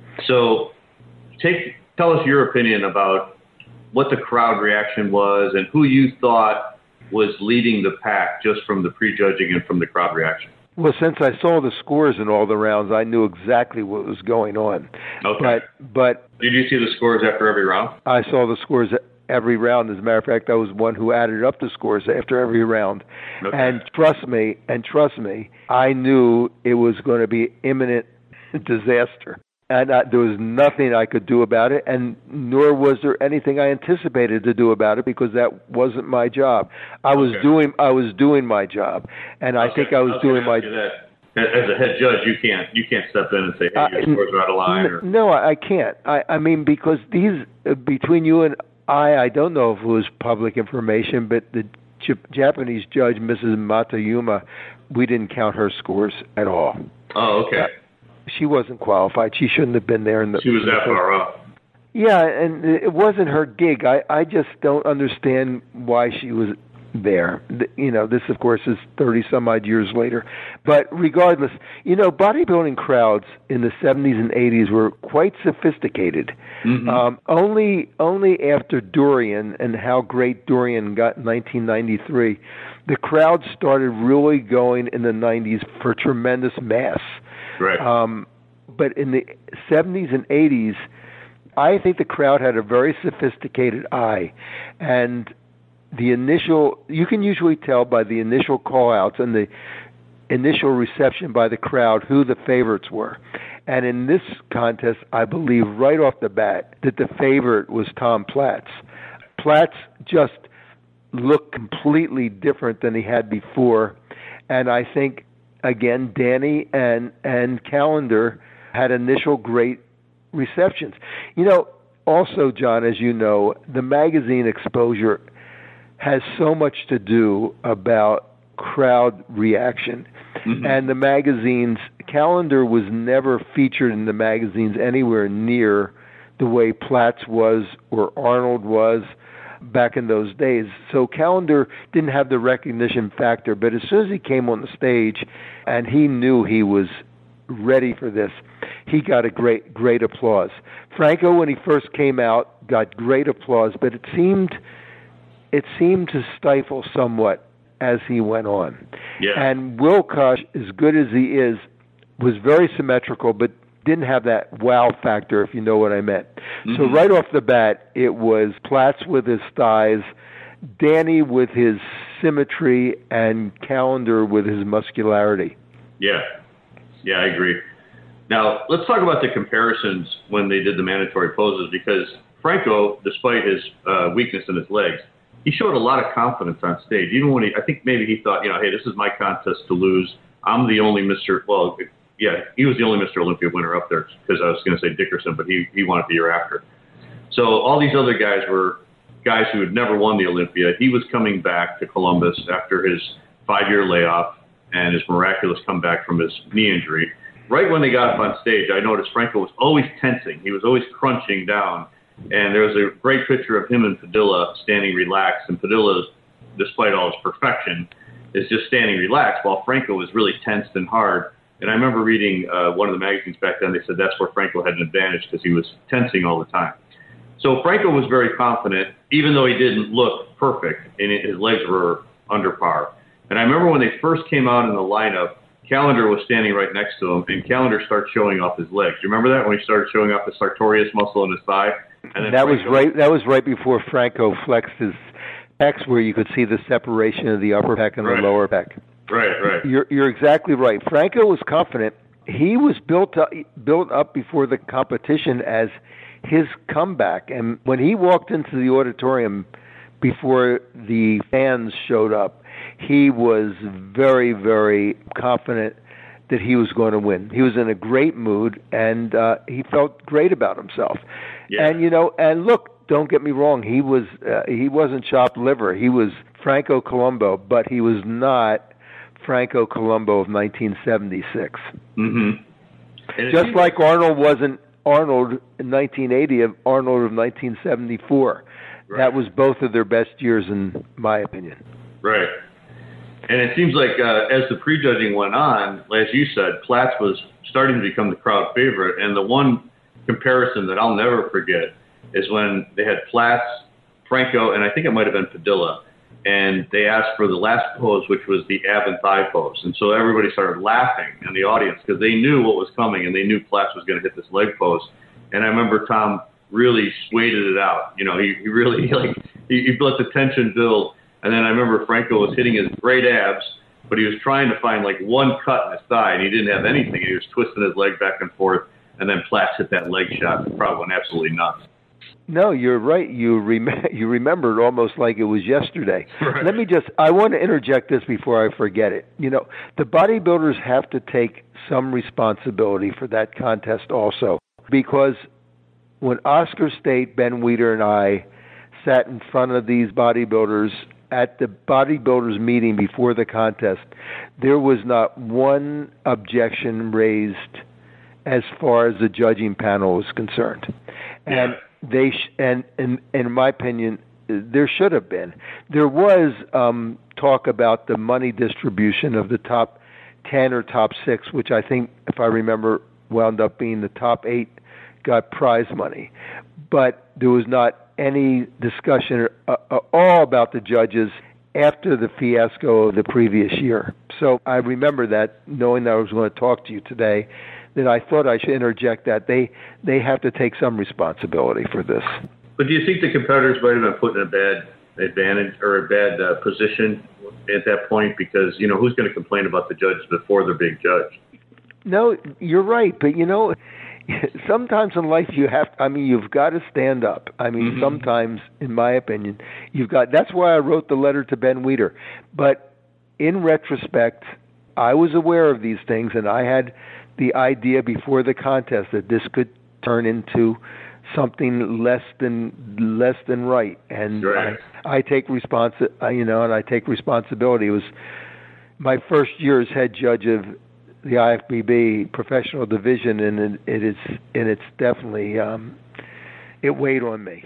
So take tell us your opinion about what the crowd reaction was and who you thought was leading the pack just from the prejudging and from the crowd reaction. Well, since I saw the scores in all the rounds, I knew exactly what was going on. Okay. But, but did you see the scores after every round? I saw the scores every round. As a matter of fact, I was one who added up the scores after every round. Okay. And trust me, and trust me, I knew it was going to be imminent disaster. and I, there was nothing I could do about it, and nor was there anything I anticipated to do about it because that wasn't my job. I was okay. doing I was doing my job, and I okay. think I was, I was doing my. As a head judge, you can't you can't step in and say, "Hey, your scores are out of line." Or... No, I can't. I, I mean, because these uh, between you and I, I don't know if it was public information, but the J- Japanese judge, Missus Matayuma, we didn't count her scores at all. Oh, okay. Uh, she wasn't qualified. She shouldn't have been there. In the, she was that far up. Yeah, and it wasn't her gig. I, I just don't understand why she was there. You know, this, of course, is thirty-some-odd years later. But regardless, you know, bodybuilding crowds in the seventies and eighties were quite sophisticated. Mm-hmm. Um, only only after Dorian and how great Dorian got in nineteen ninety-three, the crowd started really going in the nineties for tremendous mass. Right. Um, but in the seventies and eighties, I think the crowd had a very sophisticated eye, and the initial, you can usually tell by the initial call-outs and the initial reception by the crowd who the favorites were. And in this contest, I believe right off the bat that the favorite was Tom Platz. Platz just looked completely different than he had before. And I think, again, Danny and, and Callender had initial great receptions. You know, also, John, as you know, the magazine exposure has so much to do about crowd reaction. Mm-hmm. And the magazines, Callender was never featured in the magazines anywhere near the way Platz was or Arnold was back in those days. So Callender didn't have the recognition factor, but as soon as he came on the stage and he knew he was ready for this, he got a great, great applause. Franco, when he first came out, got great applause, but it seemed... it seemed to stifle somewhat as he went on. Yeah. And Wilkoch, as good as he is, was very symmetrical, but didn't have that wow factor, if you know what I meant. Mm-hmm. So right off the bat, it was Platz with his thighs, Danny with his symmetry, and Callender with his muscularity. Yeah. Yeah, I agree. Now, let's talk about the comparisons when they did the mandatory poses, because Franco, despite his uh, weakness in his legs, he showed a lot of confidence on stage. Even when he, I think maybe he thought, you know, hey, this is my contest to lose. I'm the only Mister Well, yeah, he was the only Mister Olympia winner up there because I was going to say Dickerson, but he, he won it the year after. So all these other guys were guys who had never won the Olympia. He was coming back to Columbus after his five-year layoff and his miraculous comeback from his knee injury. Right when they got up on stage, I noticed Franco was always tensing. He was always crunching down. And there was a great picture of him and Padilla standing relaxed. And Padilla, despite all his perfection, is just standing relaxed while Franco was really tensed and hard. And I remember reading uh, one of the magazines back then. They said that's where Franco had an advantage because he was tensing all the time. So Franco was very confident, even though he didn't look perfect and his legs were under par. And I remember when they first came out in the lineup, Callender was standing right next to him, and Callender started showing off his legs. Do you remember that when he started showing off the sartorius muscle in his thigh? And then that Franco, was right. That was right before Franco flexed his pecs, where you could see the separation of the upper pec and right. the lower pec. Right, right. You're you're exactly right. Franco was confident. He was built up, built up before the competition as his comeback, and when he walked into the auditorium before the fans showed up, he was very, very confident that he was going to win. He was in a great mood, and uh, he felt great about himself. Yeah. And you know, and look, don't get me wrong, he was uh, he wasn't chopped liver. He was Franco Columbu, but he was not Franco Columbu of nineteen seventy-six. Mm-hmm. Just like Arnold wasn't Arnold in nineteen eighty of Arnold of nineteen seventy-four. Right. That was both of their best years, in my opinion. Right. And it seems like uh, as the prejudging went on, as you said, Platz was starting to become the crowd favorite. And the one comparison that I'll never forget is when they had Platz, Franco, and I think it might have been Padilla. And they asked for the last pose, which was the ab and thigh pose. And so everybody started laughing in the audience because they knew what was coming and they knew Platz was going to hit this leg pose. And I remember Tom really waited it out. You know, he, he really, like, he, he let the tension build. And then I remember Franco was hitting his great abs, but he was trying to find like one cut in his thigh, and he didn't have anything. He was twisting his leg back and forth. and then Platts hit that leg shot. The crowd went absolutely nuts. No, you're right. You rem- you remember it almost like it was yesterday. Right. Let me just, I want to interject this before I forget it. You know, the bodybuilders have to take some responsibility for that contest also, because when Oscar State, Ben Weider, and I sat in front of these bodybuilders at the bodybuilders meeting before the contest, there was not one objection raised as far as the judging panel was concerned. And they sh- and, and, and in my opinion, there should have been. There was um, talk about the money distribution of the top ten or top six, which I think, if I remember, wound up being the top eight got prize money. But there was not any discussion at all about the judges after the fiasco of the previous year. So I remember that, knowing that I was going to talk to you today, that I thought I should interject that they they have to take some responsibility for this. But do you think the competitors might have been put in a bad advantage or a bad uh, position at that point? Because, you know, who's going to complain about the judges before they're being judged? No, you're right. But, you know, sometimes in life you have, I mean, you've got to stand up. I mean, mm-hmm. sometimes, in my opinion, you've got, that's why I wrote the letter to Ben Weider. But in retrospect, I was aware of these things, and I had the idea before the contest that this could turn into something less than less than right, and right. I, I take responsi- you know, and I take responsibility. It was my first year as head judge of the I F B B professional division, and it, it is and it's definitely um, it weighed on me.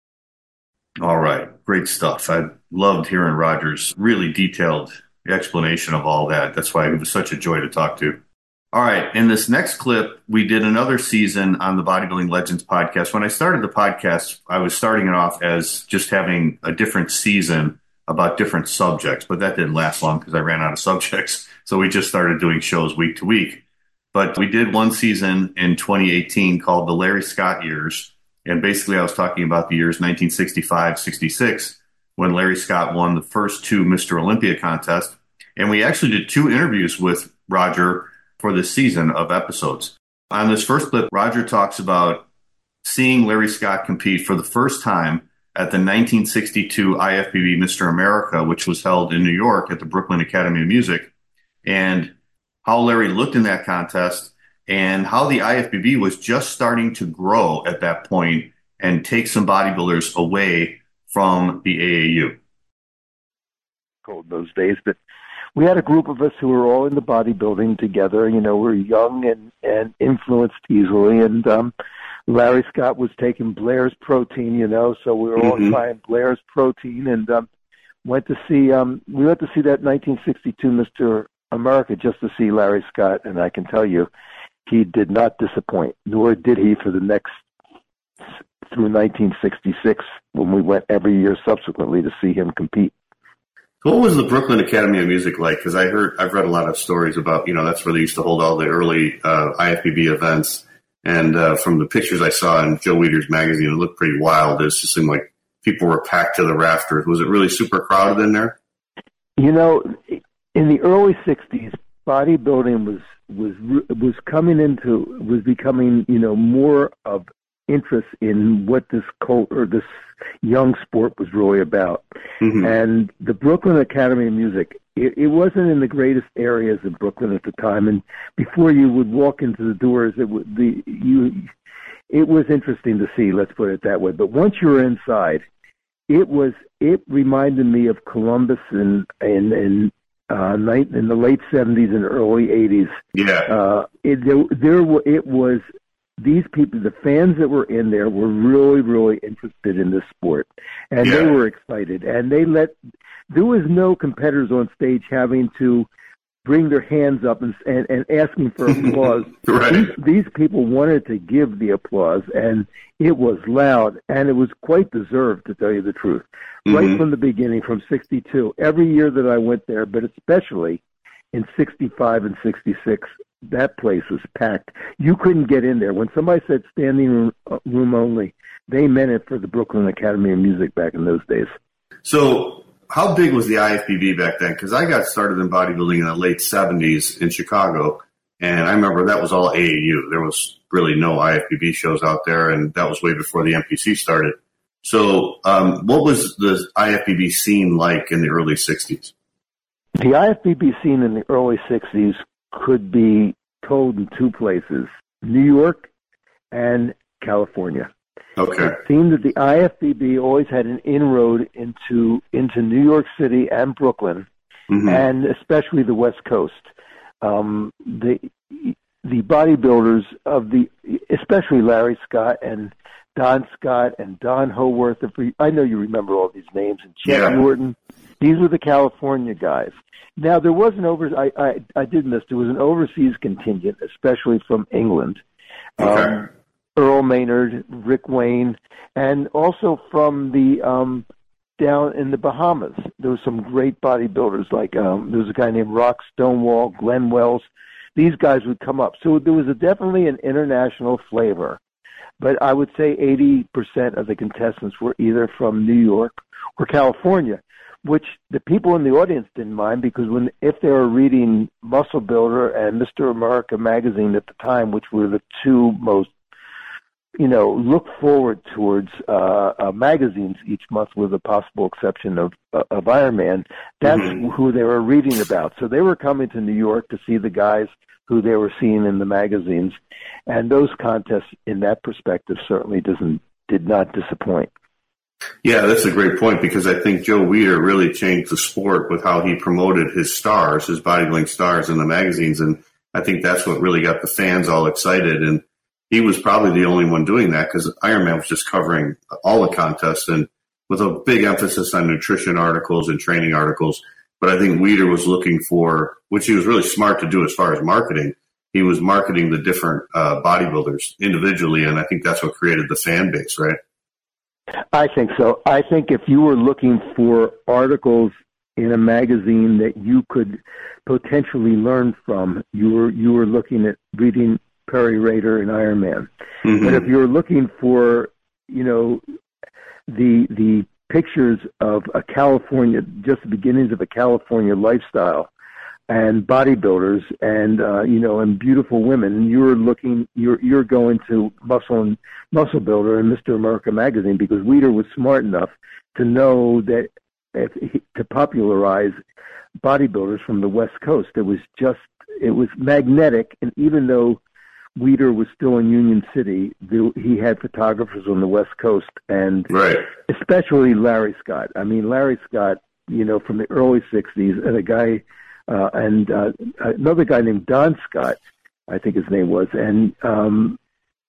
All right, great stuff. I loved hearing Roger's really detailed explanation of all that. That's why it was such a joy to talk to. All right. In this next clip, we did another season on the Bodybuilding Legends podcast. When I started the podcast, I was starting it off as just having a different season about different subjects, but that didn't last long because I ran out of subjects. So we just started doing shows week to week. But we did one season in twenty eighteen called the Larry Scott years. And basically I was talking about the years nineteen sixty-five, sixty-six, when Larry Scott won the first two Mister Olympia contests. And we actually did two interviews with Roger for this season of episodes. On this first clip, Roger talks about seeing Larry Scott compete for the first time at the nineteen sixty-two I F B B Mister America, which was held in New York at the Brooklyn Academy of Music, and how Larry looked in that contest and how the I F B B was just starting to grow at that point and take some bodybuilders away from the A A U. Cold those days, but we had a group of us who were all into bodybuilding together. You know, we were young and, and influenced easily. And um, Larry Scott was taking Blair's protein, you know, so we were mm-hmm. all trying Blair's protein, and um, went to see, um, we went to see that nineteen sixty-two Mister America just to see Larry Scott. And I can tell you, he did not disappoint, nor did he for the next, through nineteen sixty-six, when we went every year subsequently to see him compete. What was the Brooklyn Academy of Music like? Because I heard, I've read a lot of stories about, you know, that's where they used to hold all the early uh, I F B B events. And uh, from the pictures I saw in Joe Weider's magazine, it looked pretty wild. It just seemed like people were packed to the rafters. Was it really super crowded in there? You know, in the early sixties, bodybuilding was was was coming into was becoming, you know, more of interest in what this cult or this young sport was really about. Mm-hmm. And the Brooklyn Academy of Music, it, it wasn't in the greatest areas of Brooklyn at the time. And before you would walk into the doors, it would the you it was interesting to see. Let's put it that way. But once you were inside, it was it reminded me of Columbus in in in, uh, night, in the late seventies and early eighties. Yeah, uh, it, there there it was. These people, the fans that were in there, were really, really interested in this sport, and yeah. they were excited. And they let there was no competitors on stage having to bring their hands up and and, and asking for applause. Right. These, these people wanted to give the applause, and it was loud, and it was quite deserved, to tell you the truth. Mm-hmm. Right from the beginning, from sixty-two, every year that I went there, but especially in sixty-five and sixty-six. That place was packed. You couldn't get in there. When somebody said standing room, room only, they meant it for the Brooklyn Academy of Music back in those days. So how big was the I F B B back then? Because I got started in bodybuilding in the late seventies in Chicago, And I remember that was all A A U. There was really no I F B B shows out there, and that was way before the M P C started. So um, what was the I F B B scene like in the early sixties? The I F B B scene in the early sixties could be told in two places, New York and California. Okay. It seemed that the I F B B always had an inroad into into New York City and Brooklyn, mm-hmm. and especially the West Coast. Um, the the bodybuilders of the, especially Larry Scott and Don Scott and Don Howarth. I know you remember all these names, and Chet yeah. Norton. These were the California guys. Now there was an over. I, I I did miss. There was an overseas contingent, especially from England. Okay. Um, Earl Maynard, Rick Wayne, and also from the um, down in the Bahamas. There were some great bodybuilders, like um, there was a guy named Rock Stonewall, Glenn Wells. These guys would come up. So there was a, definitely an international flavor. But I would say eighty percent of the contestants were either from New York or California, which the people in the audience didn't mind, because when if they were reading Muscle Builder and Mister America magazine at the time, which were the two most you know, look forward towards uh, uh, magazines each month, with a possible exception of uh, of Iron Man. That's mm-hmm. who they were reading about. So they were coming to New York to see the guys who they were seeing in the magazines, and those contests, in that perspective, certainly doesn't did not disappoint. Yeah, that's a great point, because I think Joe Weider really changed the sport with how he promoted his stars, his bodybuilding stars in the magazines, and I think that's what really got the fans all excited. And he was probably the only one doing that, because Iron Man was just covering all the contests and with a big emphasis on nutrition articles and training articles. But I think Weider was looking for, which he was really smart to do as far as marketing, he was marketing the different uh, bodybuilders individually, and I think that's what created the fan base, right? I think so. I think if you were looking for articles in a magazine that you could potentially learn from, you were you were looking at reading Perry Rader and Iron Man. Mm-hmm. But if you're looking for, you know, the the pictures of a California, just the beginnings of a California lifestyle, and bodybuilders, and uh, you know, and beautiful women, and you're looking, you're you're going to Muscle and Muscle Builder and Mister America magazine, because Weider was smart enough to know that if he, to popularize bodybuilders from the West Coast, it was just it was magnetic, and even though Weider was still in Union City, he had photographers on the West Coast, and right. especially Larry Scott. I mean, Larry Scott, you know, from the early sixties, and a guy, uh, and uh, another guy named Don Scott, I think his name was, and um,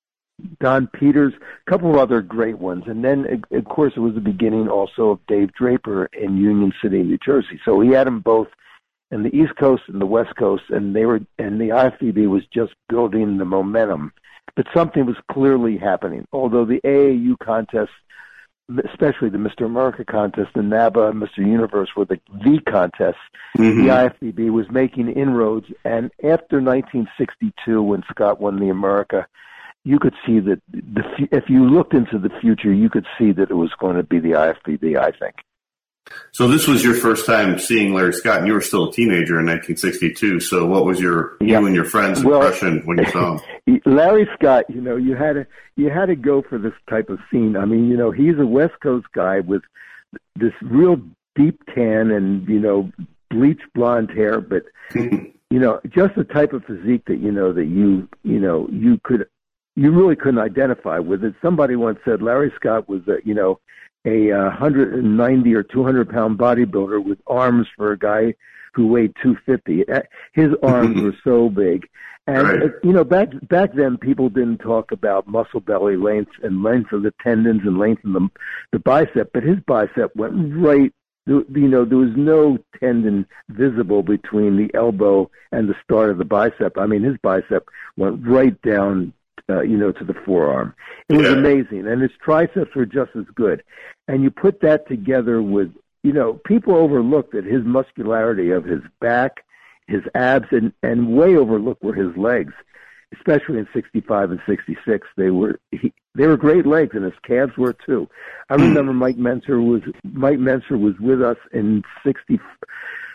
Don Peters, a couple of other great ones. And then, of course, it was the beginning also of Dave Draper in Union City, New Jersey. So he had them both in the East Coast and the West Coast, and they were, and the I F B B was just building the momentum. But something was clearly happening. Although the A A U contests, especially the Mister America contest, and NABBA and Mister Universe were the, the contests, mm-hmm. the I F B B was making inroads. And after nineteen sixty-two, when Scott won the America, you could see that the, if you looked into the future, you could see that it was going to be the I F B B, I think. So this was your first time seeing Larry Scott, and you were still a teenager in nineteen sixty-two. So what was your yeah. you and your friends' well, impression when you saw him? Larry Scott, you know, you had to you had to go for this type of scene. I mean, you know, he's a West Coast guy with this real deep tan and, you know, bleached blonde hair, but you know, just the type of physique that you know that you you know you could you really couldn't identify with it. Somebody once said Larry Scott was a you know. a uh, one hundred ninety or two hundred pound bodybuilder with arms for a guy who weighed two fifty. His arms were so big. And, right. uh, you know, back back then, people didn't talk about muscle belly length and length of the tendons and length of the, the bicep, but his bicep went right, you know, there was no tendon visible between the elbow and the start of the bicep. I mean, his bicep went right down Uh, you know, to the forearm. It was yeah. amazing. And his triceps were just as good. And you put that together with, you know, people overlooked that his muscularity of his back, his abs, and, and way overlooked were his legs, especially in sixty-five and sixty-six. They were he, they were great legs, and his calves were too. I remember Mike Menser was Mike Menser was with us in sixty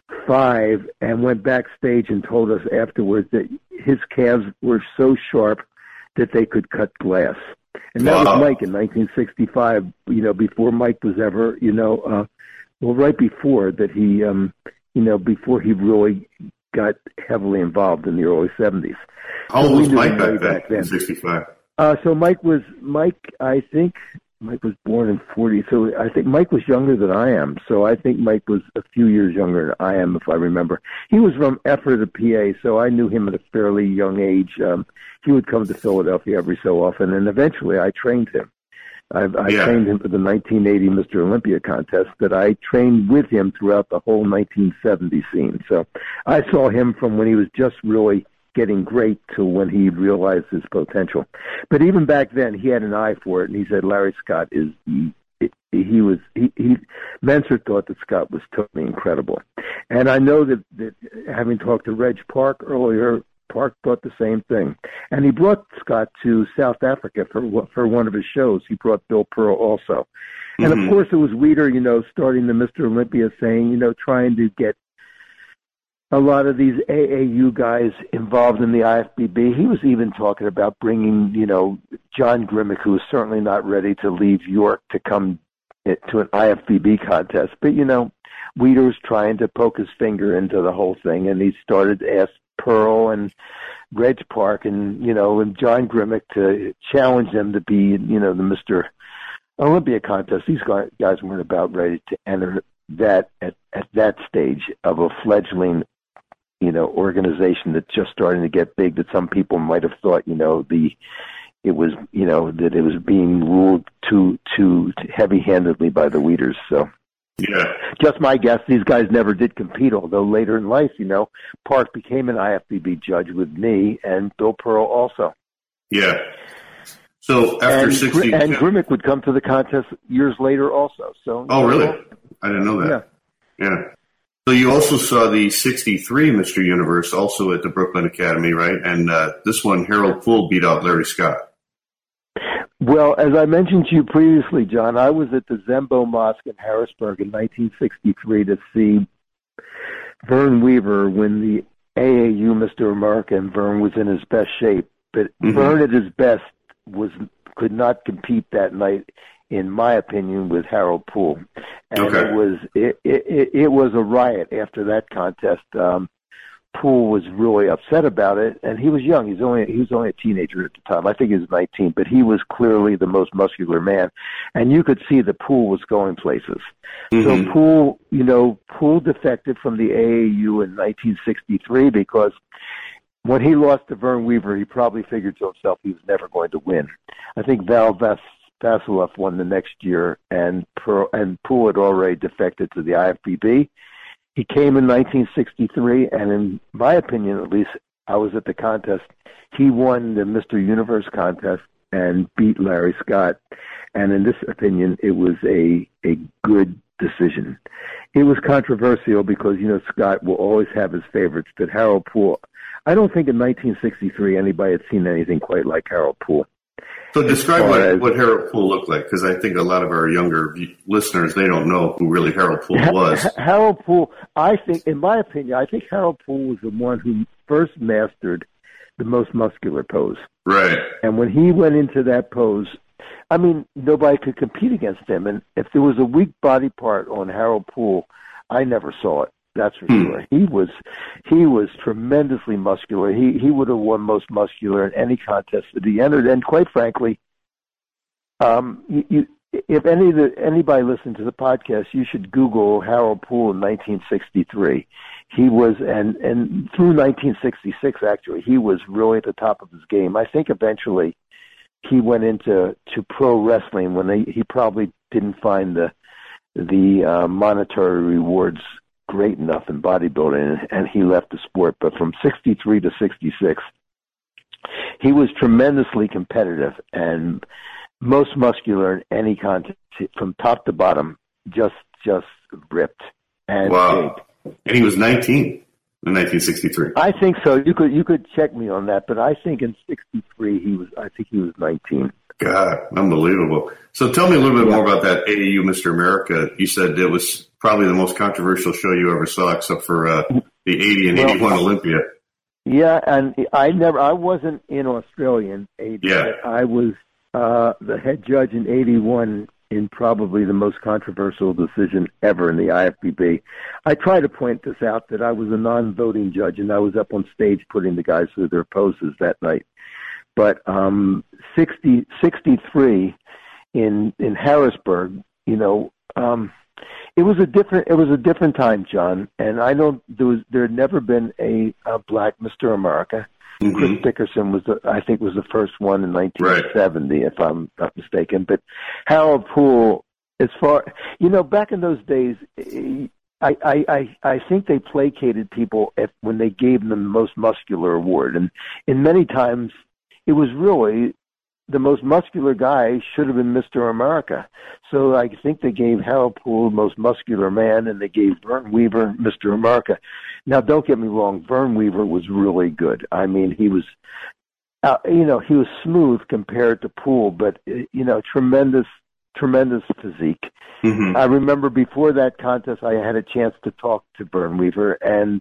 five and went backstage and told us afterwards that his calves were so sharp that they could cut glass. And that wow. was Mike in nineteen sixty-five, you know, before Mike was ever, you know, uh, well, right before that he, um, you know, before he really got heavily involved in the early seventies. How so old was Mike back, back then, then, in sixty-five? Uh, so Mike was, Mike, I think, Mike was born in forty, so I think Mike was younger than I am. So I think Mike was a few years younger than I am, if I remember. He was from Ephrata, P A, so I knew him at a fairly young age. Um, he would come to Philadelphia every so often, and eventually I trained him. I, I yeah. trained him for the nineteen eighty Mister Olympia contest, but I trained with him throughout the whole nineteen seventy scene. So I saw him from when he was just really getting great to when he realized his potential. But even back then, he had an eye for it, and he said Larry Scott is he, he was he, he Menser thought that Scott was totally incredible. And I know that, that having talked to Reg Park earlier, Park thought the same thing. And he brought Scott to South Africa for for one of his shows. He brought Bill Pearl also. And mm-hmm. of course it was Weider, you know, starting the Mister Olympia, saying, you know, trying to get a lot of these A A U guys involved in the I F B B. He was even talking about bringing, you know, John Grimmick, who was certainly not ready to leave York to come to an I F B B contest. But, you know, Weider was trying to poke his finger into the whole thing, and he started to ask Pearl and Reg Park and, you know, and John Grimmick to challenge them to be, you know, the Mister Olympia contest. These guys weren't about ready to enter that at, at that stage of a fledgling, you know, organization that's just starting to get big, that some people might have thought, you know, the it was, you know, that it was being ruled too too heavy-handedly by the Weiders. So, yeah, just my guess. These guys never did compete, although later in life, you know, Park became an I F B B judge with me and Bill Pearl also. Yeah. So after and, sixty, and Grimmick would come to the contest years later also. So. Oh, really? I didn't know that. Yeah. Yeah. So you also saw the sixty-three Mister Universe also at the Brooklyn Academy, right? And uh, this one, Harold Poole beat out Larry Scott. Well, as I mentioned to you previously, John, I was at the Zembo Mosque in Harrisburg in nineteen sixty-three to see Vern Weaver win the A A U Mister America, and Vern was in his best shape. But mm-hmm. Vern at his best was could not compete that night, in my opinion, with Harold Poole. And okay. it was it, it it was a riot after that contest. Um, Poole was really upset about it, and he was young. He's only he was only a teenager at the time. I think he was nineteen, but he was clearly the most muscular man, and you could see that Poole was going places. Mm-hmm. So Poole, you know, Poole defected from the A A U in nineteen sixty-three because when he lost to Vern Weaver, he probably figured to himself he was never going to win. I think Val Vas- Vasilev won the next year, and Pearl, and Poole had already defected to the I F B B. He came in nineteen sixty-three, and in my opinion, at least, I was at the contest. He won the Mister Universe contest and beat Larry Scott. And in this opinion, it was a, a good decision. It was controversial because, you know, Scott will always have his favorites, but Harold Poole, I don't think in nineteen sixty-three anybody had seen anything quite like Harold Poole. So describe what, as, what Harold Poole looked like, because I think a lot of our younger listeners, they don't know who really Harold Poole was. Harold Poole, I think, in my opinion, I think Harold Poole was the one who first mastered the most muscular pose. Right. And when he went into that pose, I mean, nobody could compete against him. And if there was a weak body part on Harold Poole, I never saw it. That's for sure. He was he was tremendously muscular. He he would have won most muscular in any contest that he entered. And quite frankly, um, you, you, if any of the, anybody listening to the podcast, you should Google Harold Poole in nineteen sixty-three. He was, and and through nineteen sixty-six, actually, he was really at the top of his game. I think eventually he went into to pro wrestling when they, he probably didn't find the the uh, monetary rewards great enough in bodybuilding, and he left the sport. But from sixty-three to sixty-six, he was tremendously competitive and most muscular in any contest, from top to bottom, just just ripped and wow. big. And he was nineteen in nineteen sixty-three. I think so. You could you could check me on that, but I think in sixty-three he was. I think he was nineteen. God, unbelievable. So tell me a little bit yeah. more about that A A U Mister America. You said it was probably the most controversial show you ever saw, except for uh, the eighty and well, eighty-one Olympia. Yeah, and I never, I wasn't in Australia in eighty. Yeah. I was uh, the head judge in eighty-one in probably the most controversial decision ever in the I F B B. I try to point this out that I was a non-voting judge, and I was up on stage putting the guys through their poses that night. But um, sixty, sixty-three in in Harrisburg, you know, um, it was a different it was a different time, John. And I know there was there had never been a, a black Mister America. Mm-hmm. Chris Dickerson was, the, I think, was the first one in nineteen seventy, right. if I'm not mistaken. But Harold Poole, as far you know, back in those days, I I I, I think they placated people if, when they gave them the most muscular award, and in many times it was really the most muscular guy should have been Mister America. So I think they gave Harold Poole most muscular man, and they gave Vern Weaver Mister America. Now, don't get me wrong, Vern Weaver was really good. I mean, he was, uh, you know, he was smooth compared to Poole, but, you know, tremendous, tremendous physique. Mm-hmm. I remember before that contest, I had a chance to talk to Vern Weaver, and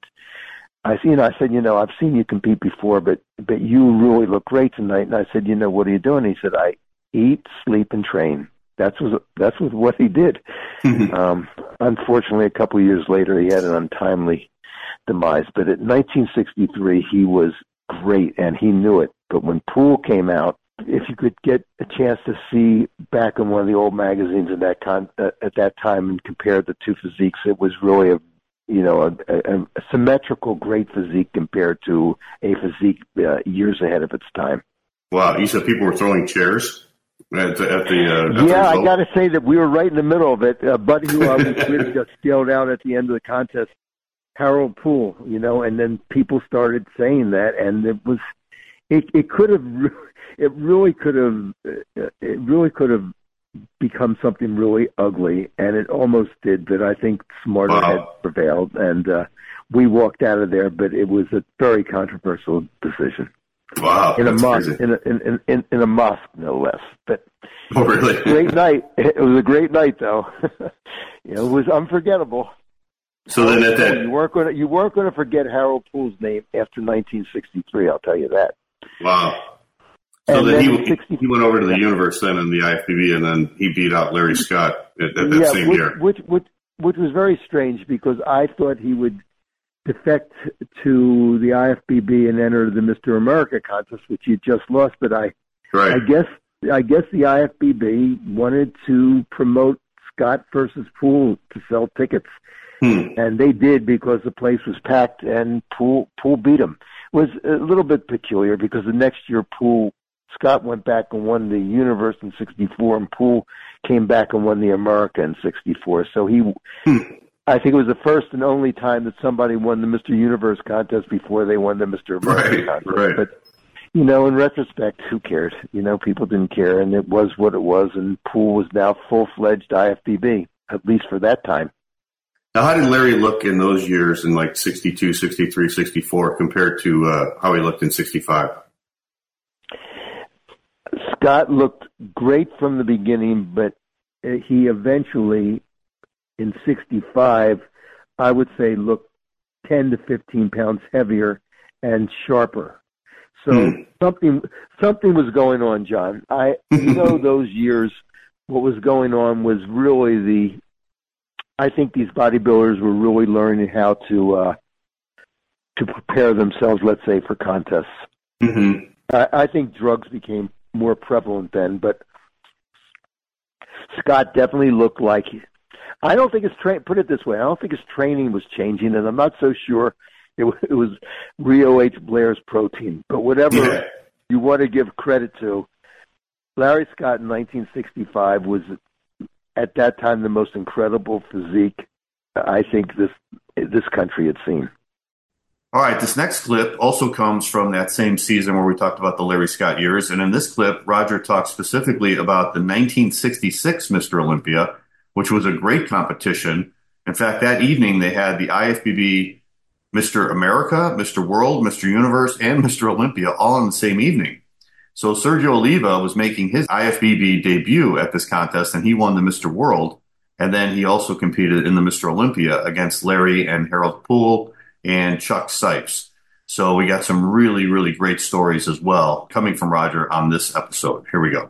I, you know, I said, you know, I've seen you compete before, but but you really look great tonight. And I said, you know, what are you doing? He said, I eat, sleep, and train. That's was that's was what he did. Mm-hmm. Um, unfortunately, a couple of years later, he had an untimely demise. But at nineteen sixty-three, he was great, and he knew it. But when Poole came out, if you could get a chance to see back in one of the old magazines in that con- uh, at that time and compare the two physiques, it was really a you know, a, a, a symmetrical, great physique compared to a physique uh, years ahead of its time. Wow, you said people were throwing chairs at the, at the uh, at yeah, the I got to say that we were right in the middle of it. A buddy who I was with got scaled out at the end of the contest, Harold Poole, you know, and then people started saying that, and it was, it, it could have, it really could have, it really could have become something really ugly, and it almost did, but I think smarter wow. heads prevailed, and uh, we walked out of there, but it was a very controversial decision. Wow, in a that's mosque, crazy. in a, in, in, in a mosque, no less. But oh, really? Great night. It was a great night, though. You know, it was unforgettable. So then, at that, you weren't going to you weren't going to forget Harold Poole's name after nineteen sixty-three. I'll tell you that. Wow. So and then, then he, sixty, he went over to the Universe then in the I F B B, and then he beat out Larry Scott at, at that yeah, same which, year. Which, which, which was very strange because I thought he would defect to the I F B B and enter the Mister America contest, which he just lost. But I, right. I guess, I guess the I F B B wanted to promote Scott versus Poole to sell tickets, hmm. and they did because the place was packed and Poole, Poole beat him. It was a little bit peculiar because the next year Poole. Scott went back and won the Universe in sixty-four, and Poole came back and won the America in sixty-four. So he, hmm. I think it was the first and only time that somebody won the Mister Universe contest before they won the Mister America right, contest. Right. But, you know, in retrospect, who cared? You know, people didn't care, and it was what it was, and Poole was now full-fledged I F B B, at least for that time. Now, how did Larry look in those years in like sixty-two, sixty-three, sixty-four compared to uh, how he looked in sixty-five? Scott looked great from the beginning, but he eventually, in sixty-five, I would say looked ten to fifteen pounds heavier and sharper. So hmm. something something was going on, John. I you know those years, what was going on was really the. I think these bodybuilders were really learning how to uh, to prepare themselves, let's say, for contests. Mm-hmm. I, I think drugs became more prevalent then, but Scott definitely looked like. I don't think his train. Put it this way: I don't think his training was changing, and I'm not so sure it, it was Rio H. Blair's protein. But whatever yeah. you want to give credit to, Larry Scott in nineteen sixty-five was at that time the most incredible physique I think this this country had seen. All right, this next clip also comes from that same season where we talked about the Larry Scott years. And in this clip, Roger talks specifically about the nineteen sixty-six Mister Olympia, which was a great competition. In fact, that evening they had the I F B B Mister America, Mister World, Mister Universe, and Mister Olympia all on the same evening. So Sergio Oliva was making his I F B B debut at this contest, and he won the Mister World. And then he also competed in the Mister Olympia against Larry and Harold Poole and Chuck Sipes. So we got some really, really great stories as well coming from Roger on this episode. Here we go.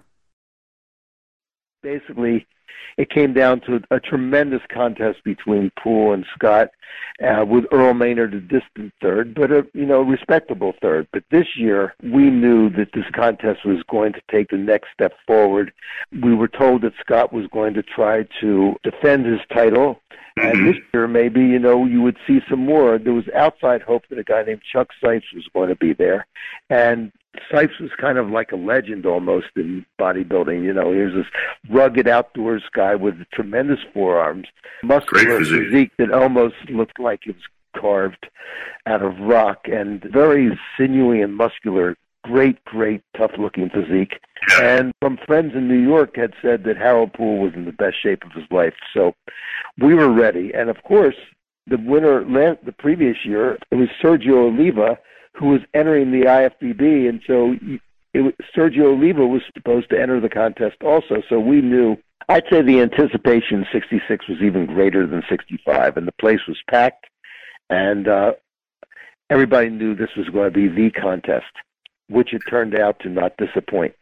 Basically, it came down to a tremendous contest between Poole and Scott, uh, with Earl Maynard a distant third, but a you know respectable third. But this year, we knew that this contest was going to take the next step forward. We were told that Scott was going to try to defend his title, mm-hmm. and this year maybe you know you would see some more. There was outside hope that a guy named Chuck Sipes was going to be there, and Sipes was kind of like a legend almost in bodybuilding. You know, he was this rugged outdoors guy with tremendous forearms, muscular physique. physique that almost looked like it was carved out of rock, and very sinewy and muscular, great, great, tough-looking physique. And from friends in New York had said that Harold Poole was in the best shape of his life. So we were ready. And, of course, the winner the previous year, it was Sergio Oliva, who was entering the I F B B, and so it, Sergio Oliva was supposed to enter the contest also. So we knew, I'd say the anticipation in sixty-six was even greater than sixty-five, and the place was packed, and uh, everybody knew this was going to be the contest, which it turned out to not disappoint.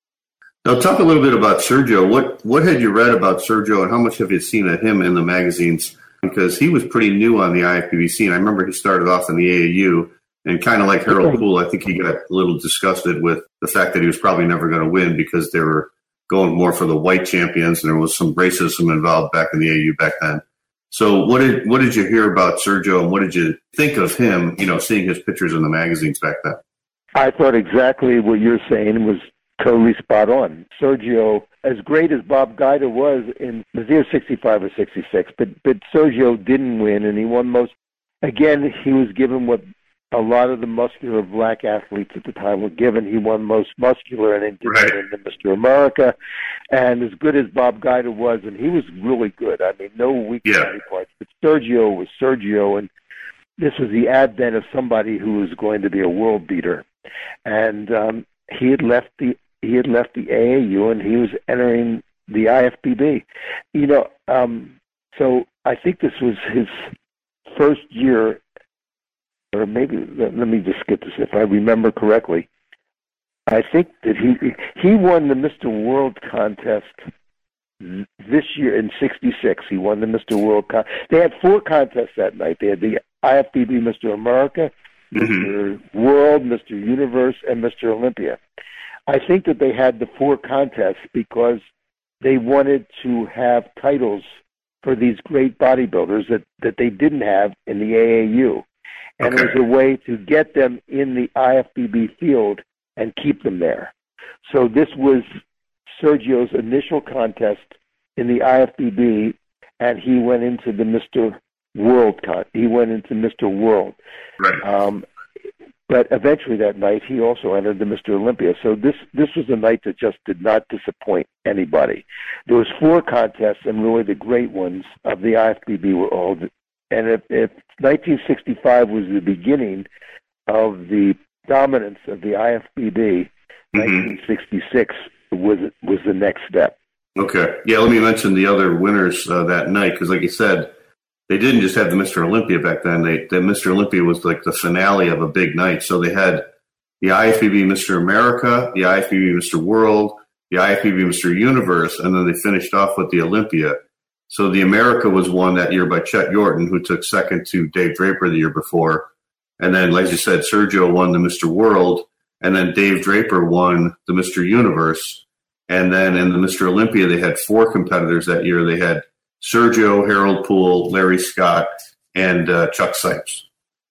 Now, talk a little bit about Sergio. What what had you read about Sergio, and how much have you seen of him in the magazines? Because he was pretty new on the I F B B scene. I remember he started off in the A A U. And kind of like Harold Poole, I think he got a little disgusted with the fact that he was probably never going to win because they were going more for the white champions, and there was some racism involved back in the A A U back then. So what did what did you hear about Sergio, and what did you think of him, you know, seeing his pictures in the magazines back then? I thought exactly what you're saying was totally spot on. Sergio, as great as Bob Guida was in, was either sixty-five or sixty-six, but, but Sergio didn't win, and he won most. Again, he was given what a lot of the muscular black athletes at the time were given. He won most muscular and ended right. in the Mister America. And as good as Bob Guida was, and he was really good. I mean, no weak yeah. body parts. But Sergio was Sergio, and this was the advent of somebody who was going to be a world beater. And um, he had left the he had left the A A U, and he was entering the I F B B. You know, um, so I think this was his first year. Or maybe, let me just get this, if I remember correctly. I think that he he won the Mister World contest this year in sixty-six. He won the Mister World contest. They had four contests that night. They had the I F B B Mister America, mm-hmm. Mister World, Mister Universe, and Mister Olympia. I think that they had the four contests because they wanted to have titles for these great bodybuilders that, that they didn't have in the A A U. And okay. it was a way to get them in the I F B B field and keep them there. So this was Sergio's initial contest in the I F B B, and he went into the Mister World con. He went into Mister World. Right. Um, but eventually that night, he also entered the Mister Olympia. So this this was a night that just did not disappoint anybody. There was four contests, and really the great ones of the I F B B were all. And if, if nineteen sixty-five was the beginning of the dominance of the I F B B, mm-hmm. nineteen sixty-six was was the next step. Okay. Yeah, let me mention the other winners uh, that night, because like you said, they didn't just have the Mister Olympia back then. They, the Mister Olympia was like the finale of a big night. So they had the I F B B Mister America, the I F B B Mister World, the I F B B Mister Universe, and then they finished off with the Olympia. So the America was won that year by Chet Yorton, who took second to Dave Draper the year before. And then, like you said, Sergio won the Mister World, and then Dave Draper won the Mister Universe. And then in the Mister Olympia, they had four competitors that year. They had Sergio, Harold Poole, Larry Scott, and uh, Chuck Sipes.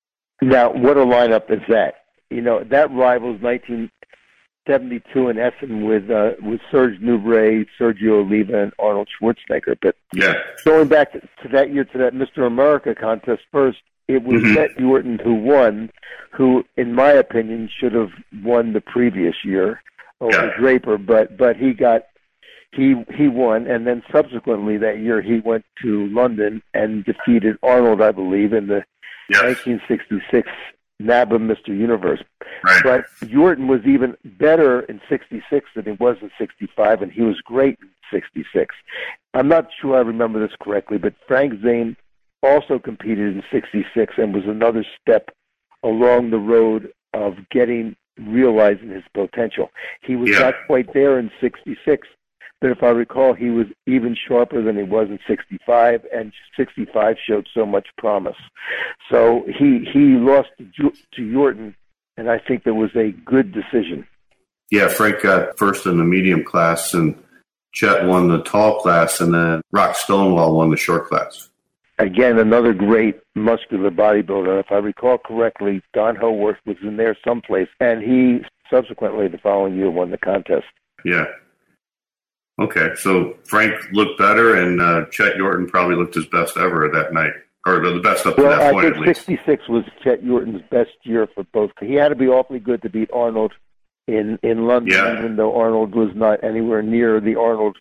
Now, what a lineup is that? You know, that rivals nineteen seventy-two in Essen with uh, with Serge Nubret, Sergio Oliva, and Arnold Schwarzenegger. But yeah. going back to, to that year, to that Mister America contest first, it was mm-hmm. Chet Yorton who won, who, in my opinion, should have won the previous year over yeah. Draper, but but he got he he won, and then subsequently that year he went to London and defeated Arnold, I believe, in the yes. nineteen sixty-six nab him Mister Universe. Right. But Yorton was even better in sixty-six than he was in sixty-five, and he was great in sixty-six. I'm not sure I remember this correctly, but Frank Zane also competed in sixty-six and was another step along the road of getting, realizing his potential. He was Yeah. not quite there in sixty-six, but if I recall, he was even sharper than he was in sixty-five, and sixty-five showed so much promise. So he he lost to, Ju- to Yorton, and I think that was a good decision. Yeah, Frank got first in the medium class, and Chet won the tall class, and then Rock Stonewall won the short class. Again, another great muscular bodybuilder. If I recall correctly, Don Howarth was in there someplace, and he subsequently the following year won the contest. Yeah. Okay, so Frank looked better, and uh, Chet Yorton probably looked his best ever that night, or the best up to Well, that I point think at least. sixty-six was Chet Yorton's best year for both. He had to be awfully good to beat Arnold in, in London, Yeah. even though Arnold was not anywhere near the Arnold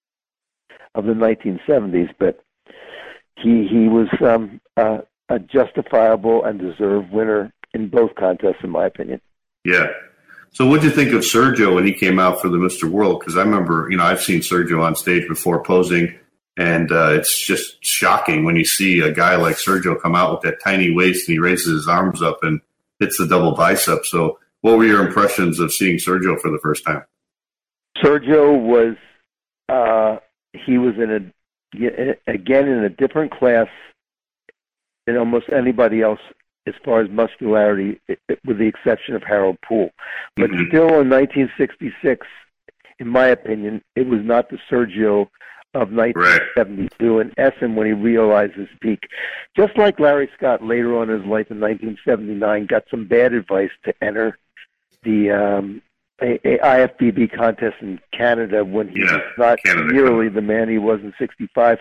of the nineteen seventies. But he he was um, uh, a justifiable and deserved winner in both contests, in my opinion. Yeah. So what did you think of Sergio when he came out for the Mister World? Because I remember, you know, I've seen Sergio on stage before posing, and uh, it's just shocking when you see a guy like Sergio come out with that tiny waist and he raises his arms up and hits the double bicep. So what were your impressions of seeing Sergio for the first time? Sergio was, uh, he was in a, again, in a different class than almost anybody else as far as muscularity, with the exception of Harold Poole. But Mm-hmm. still in nineteen sixty-six, in my opinion, it was not the Sergio of nineteen seventy-two, and Essen when he realized his peak. Just like Larry Scott later on in his life in nineteen seventy-nine got some bad advice to enter the um, a, a I F B B contest in Canada when he Yeah, was not Canada nearly the man he was in sixty-five.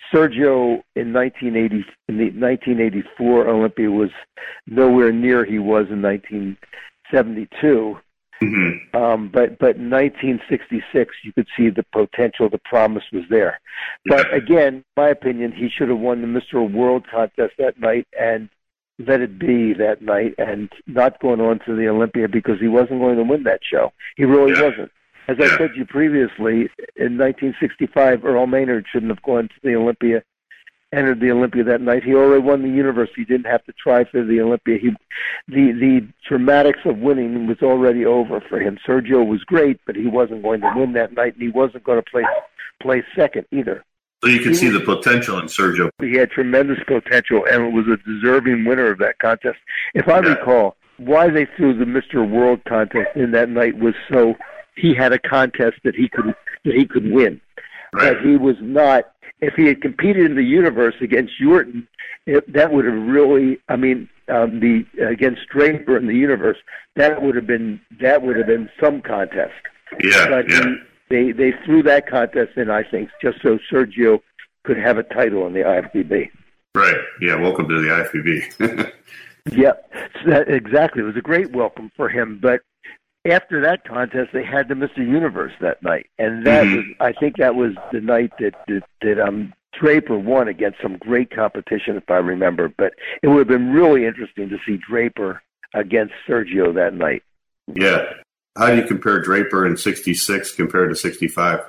Sergio in nineteen eighty, in the nineteen eighty-four Olympia was nowhere near he was in nineteen seventy-two. Mm-hmm. Um, but but in nineteen sixty-six, you could see the potential, the promise was there. But Yeah. again, in my opinion, he should have won the Mister World contest that night and let it be that night and not going on to the Olympia because he wasn't going to win that show. He really Yeah. wasn't. As I Yeah. said to you previously, in nineteen sixty-five, Earl Maynard shouldn't have gone to the Olympia, entered the Olympia that night. He already won the universe. He didn't have to try for the Olympia. He, the the dramatics of winning was already over for him. Sergio was great, but he wasn't going to win that night, and he wasn't going to play play second either. So you could see the potential in Sergio. He had tremendous potential and was a deserving winner of that contest. If I Yeah. recall, why they threw the Mister World contest in that night was so he had a contest that he could that he could win. Right. But he was not. If he had competed in the universe against Yorton, it, that would have really. I mean, um, the against Draper in the universe, that would have been that would have been some contest. Yeah, But yeah. he, they they threw that contest in, I think, just so Sergio could have a title in the I F B B. Right. Yeah, welcome to the I F B B. Yeah, so that, exactly. It was a great welcome for him. But after that contest, they had the Mister Universe that night, and that Mhm. was, I think, that was the night that that, that um, Draper won against some great competition, if I remember. But it would have been really interesting to see Draper against Sergio that night. Yeah. How do you compare Draper in sixty-six compared to sixty-five?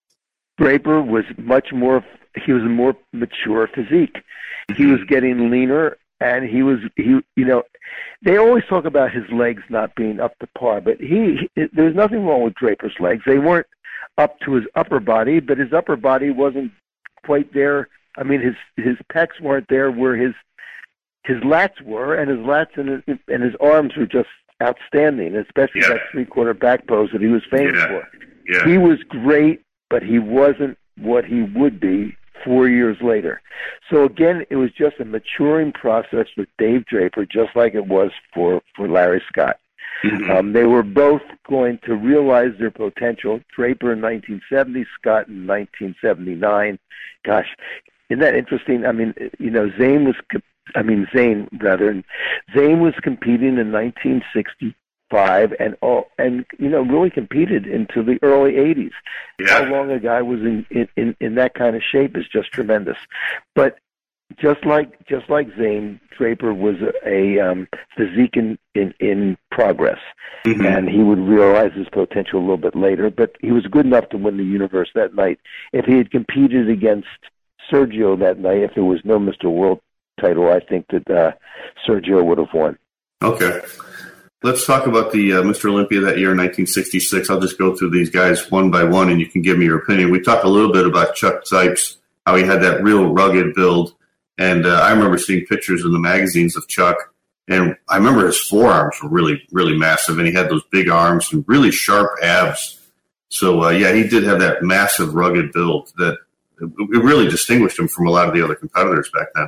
Draper was much more. He was a more mature physique. He was getting leaner, and he was he. You know, they always talk about his legs not being up to par, but he, he there was nothing wrong with Draper's legs. They weren't up to his upper body, but his upper body wasn't quite there. I mean, his his pecs weren't there where his his lats were, and his lats and his, and his arms were just outstanding, especially Yeah. that three quarter back pose that he was famous Yeah. for. Yeah. He was great, but he wasn't what he would be four years later. So again, it was just a maturing process with Dave Draper, just like it was for, for Larry Scott. Mhm. Um, they were both going to realize their potential. Draper in nineteen seventy, Scott in nineteen seventy-nine. Gosh, isn't that interesting? I mean, you know, Zane was, I mean, Zane rather, Zane was competing in nineteen sixty-five and all, and you know, really competed into the early eighties. Yeah. How long a guy was in, in, in that kind of shape is just tremendous. But just like just like Zane, Draper was a, a um, physique in, in, in progress, mm-hmm. and he would realize his potential a little bit later. But he was good enough to win the universe that night. If he had competed against Sergio that night, if there was no Mister World title, I think that uh, Sergio would have won. Okay. Let's talk about the uh, Mister Olympia that year in nineteen sixty-six. I'll just go through these guys one by one, and you can give me your opinion. We talked a little bit about Chuck Sipes, how he had that real rugged build. And uh, I remember seeing pictures in the magazines of Chuck, and I remember his forearms were really, really massive, and he had those big arms and really sharp abs. So, uh, yeah, he did have that massive, rugged build that it really distinguished him from a lot of the other competitors back then.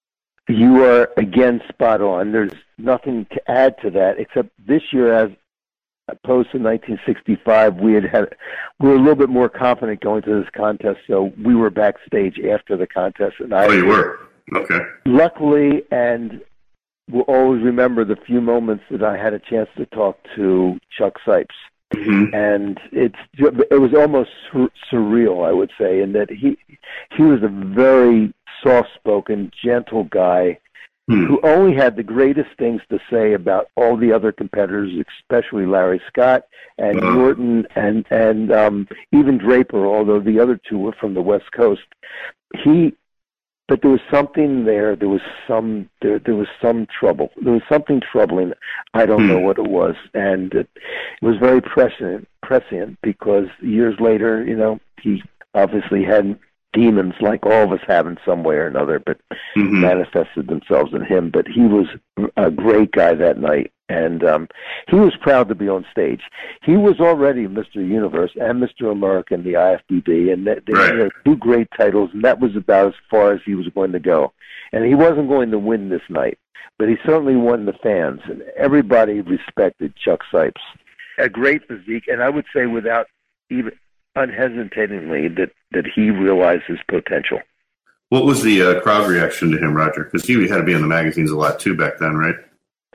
You are, again, spot on. There's nothing to add to that, except this year, as opposed to nineteen sixty-five, we had had we were a little bit more confident going to this contest, so we were backstage after the contest. And I oh, you were? Okay. Luckily, and we'll always remember the few moments that I had a chance to talk to Chuck Sipes. Mm-hmm. And it's it was almost sur- surreal, I would say, in that he he was a very soft-spoken, gentle guy hmm. who only had the greatest things to say about all the other competitors, especially Larry Scott and uh. Norton and and um, even Draper, although the other two were from the West Coast. He But there was something there. There was some. There, there was some trouble. There was something troubling. I don't know what it was, and it, it was very prescient. Prescient because years later, you know, he obviously had demons like all of us have in some way or another, but mm-hmm. manifested themselves in him. But he was a great guy that night, and um, he was proud to be on stage. He was already Mister Universe and Mister America in the I F B B, and they, they right. had two great titles, and that was about as far as he was going to go. And he wasn't going to win this night, but he certainly won the fans, and everybody respected Chuck Sipes. A great physique, and I would say without even unhesitatingly that, that he realized his potential. What was the uh, crowd reaction to him, Roger? Because he had to be in the magazines a lot too back then, right?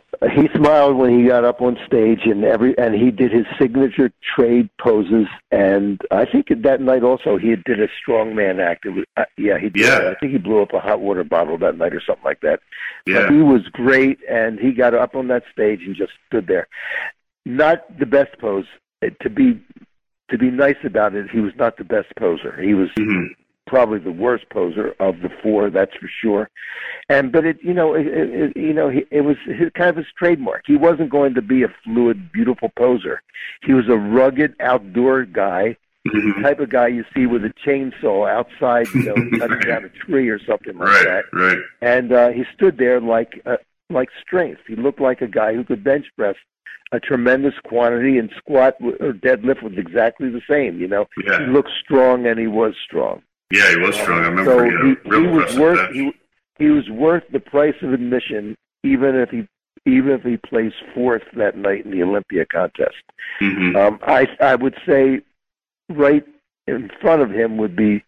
He smiled when he got up on stage, and every and he did his signature trade poses. And I think that night also he did a strongman act. It was, uh, yeah, he did. Yeah. I think he blew up a hot water bottle that night or something like that. Yeah. But he was great, and he got up on that stage and just stood there. Not the best pose. To be to be nice about it, he was not the best poser. He was. Mm-hmm. Probably the worst poser of the four, that's for sure. And but it, you know, it, it, you know, he, it was his, kind of his trademark. He wasn't going to be a fluid, beautiful poser. He was a rugged outdoor guy, mm-hmm. the type of guy you see with a chainsaw outside, you know, cutting down a tree or something like right, that. Right. And uh, he stood there like uh, like strength. He looked like a guy who could bench press a tremendous quantity and squat or deadlift was exactly the same. You know, yeah. He looked strong and he was strong. Yeah, he was strong. I remember. So he, he, he was worth he, he was worth the price of admission, even if he even if he placed fourth that night in the Olympia contest. Mm-hmm. Um, I I would say right in front of him would be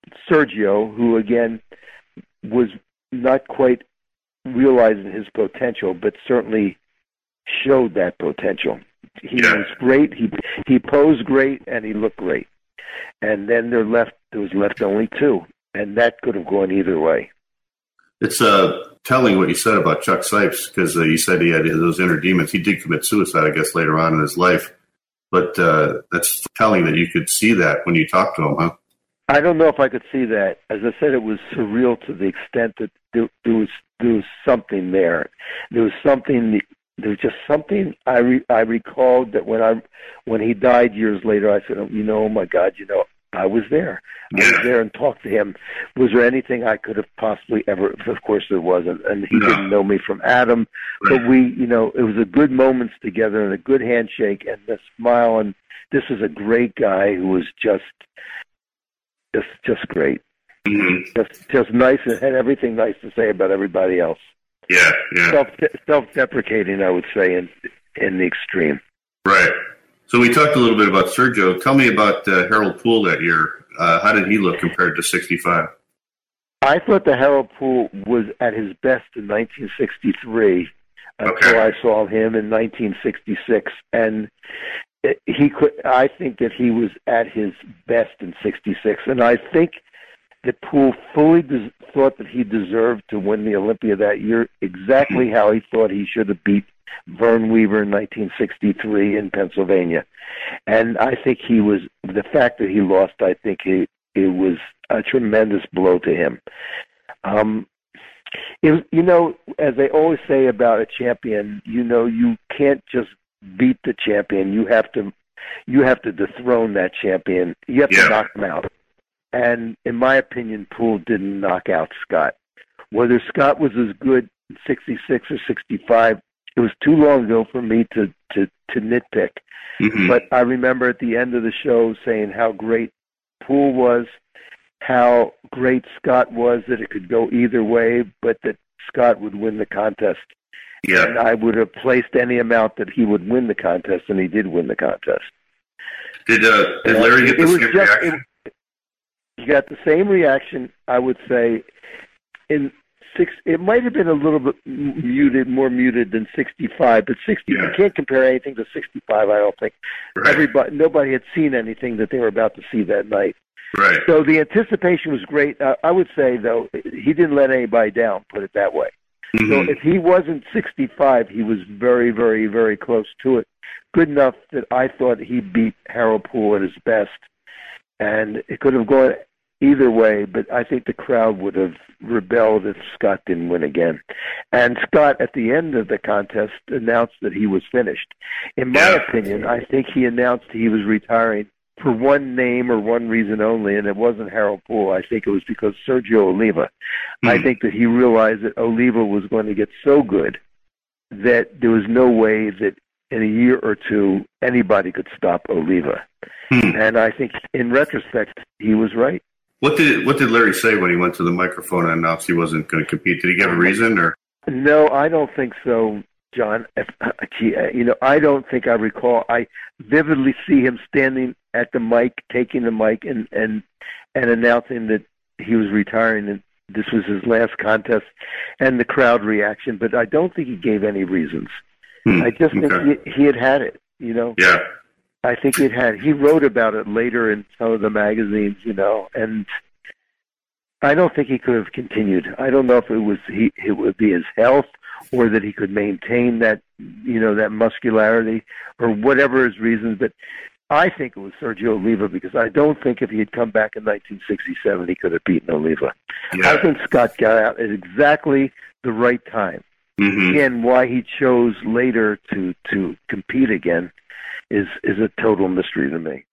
Sergio, who again was not quite realizing his potential, but certainly showed that potential. He yeah. was great. He he posed great, and he looked great. And then there left there was left only two, and that could have gone either way. It's uh, telling what you said about Chuck Sipes, because uh, you said he had those inner demons. He did commit suicide, I guess, later on in his life. But uh, that's telling that you could see that when you talked to him, huh? I don't know if I could see that. As I said, it was surreal to the extent that there, there was there was something there. There was something. There was just something I re, I recalled that when I when he died years later, I said, oh, you know, oh my God, you know, I was there. I was there and talked to him. Was there anything I could have possibly ever? Of course there wasn't, and he no. didn't know me from Adam. Right. But we, you know, it was a good moments together and a good handshake and a smile. And this is a great guy who was just, just, just great. Mm-hmm. Just, just nice and had everything nice to say about everybody else. Yeah, yeah. Self, self-deprecating, I would say, in in the extreme. Right. So we talked a little bit about Sergio. Tell me about uh, Harold Poole that year. Uh, how did he look compared to sixty-five? I thought the Harold Poole was at his best in nineteen sixty-three until okay. I saw him in nineteen sixty-six, and he could. I think that he was at his best in sixty-six, and I think that Poole fully des- thought that he deserved to win the Olympia that year, exactly how he thought he should have beat Vern Weaver in nineteen sixty-three in Pennsylvania. And I think he was, the fact that he lost, I think he, it was a tremendous blow to him. Um, it, you know, as they always say about a champion, you know, you can't just beat the champion. You have to, you have to dethrone that champion. You have yeah. to knock him out. And in my opinion, Poole didn't knock out Scott. Whether Scott was as good in sixty-six or sixty-five, it was too long ago for me to, to, to nitpick. Mm-hmm. But I remember at the end of the show saying how great Poole was, how great Scott was, that it could go either way, but that Scott would win the contest. Yeah. And I would have placed any amount that he would win the contest, and he did win the contest. Did, uh, did Larry get the same just, reaction? It, he got the same reaction, I would say, in six. It might have been a little bit muted, more muted than sixty-five, but sixty. Yeah. You can't compare anything to sixty-five. I don't think. Right. Everybody, nobody had seen anything that they were about to see that night. Right. So the anticipation was great. Uh, I would say, though, he didn't let anybody down. Put it that way. Mm-hmm. So if he wasn't sixty-five, he was very, very, very close to it. Good enough that I thought he beat Harold Poole at his best, and it could have gone either way, but I think the crowd would have rebelled if Scott didn't win again. And Scott, at the end of the contest, announced that he was finished. In my yeah. opinion, I think he announced he was retiring for one name or one reason only, and it wasn't Harold Poole. I think it was because Sergio Oliva. Mm. I think that he realized that Oliva was going to get so good that there was no way that in a year or two anybody could stop Oliva. Mm. And I think, in retrospect, he was right. What did what did Larry say when he went to the microphone and announced he wasn't going to compete? Did he give a reason, or? No, I don't think so, John. If, you know, I don't think I recall. I vividly see him standing at the mic, taking the mic, and and and announcing that he was retiring and this was his last contest, and the crowd reaction. But I don't think he gave any reasons. Hmm, I just think okay. he, he had had it. You know. Yeah. I think it had. He wrote about it later in some of the magazines, you know, and I don't think he could have continued. I don't know if it was he. It would be his health, or that he could maintain that, you know, that muscularity, or whatever his reasons. But I think it was Sergio Oliva, because I don't think if he had come back in nineteen sixty-seven, he could have beaten Oliva. Yeah. I think Scott got out at exactly the right time. Mm-hmm. Again, why he chose later to to compete again is is a total mystery to me.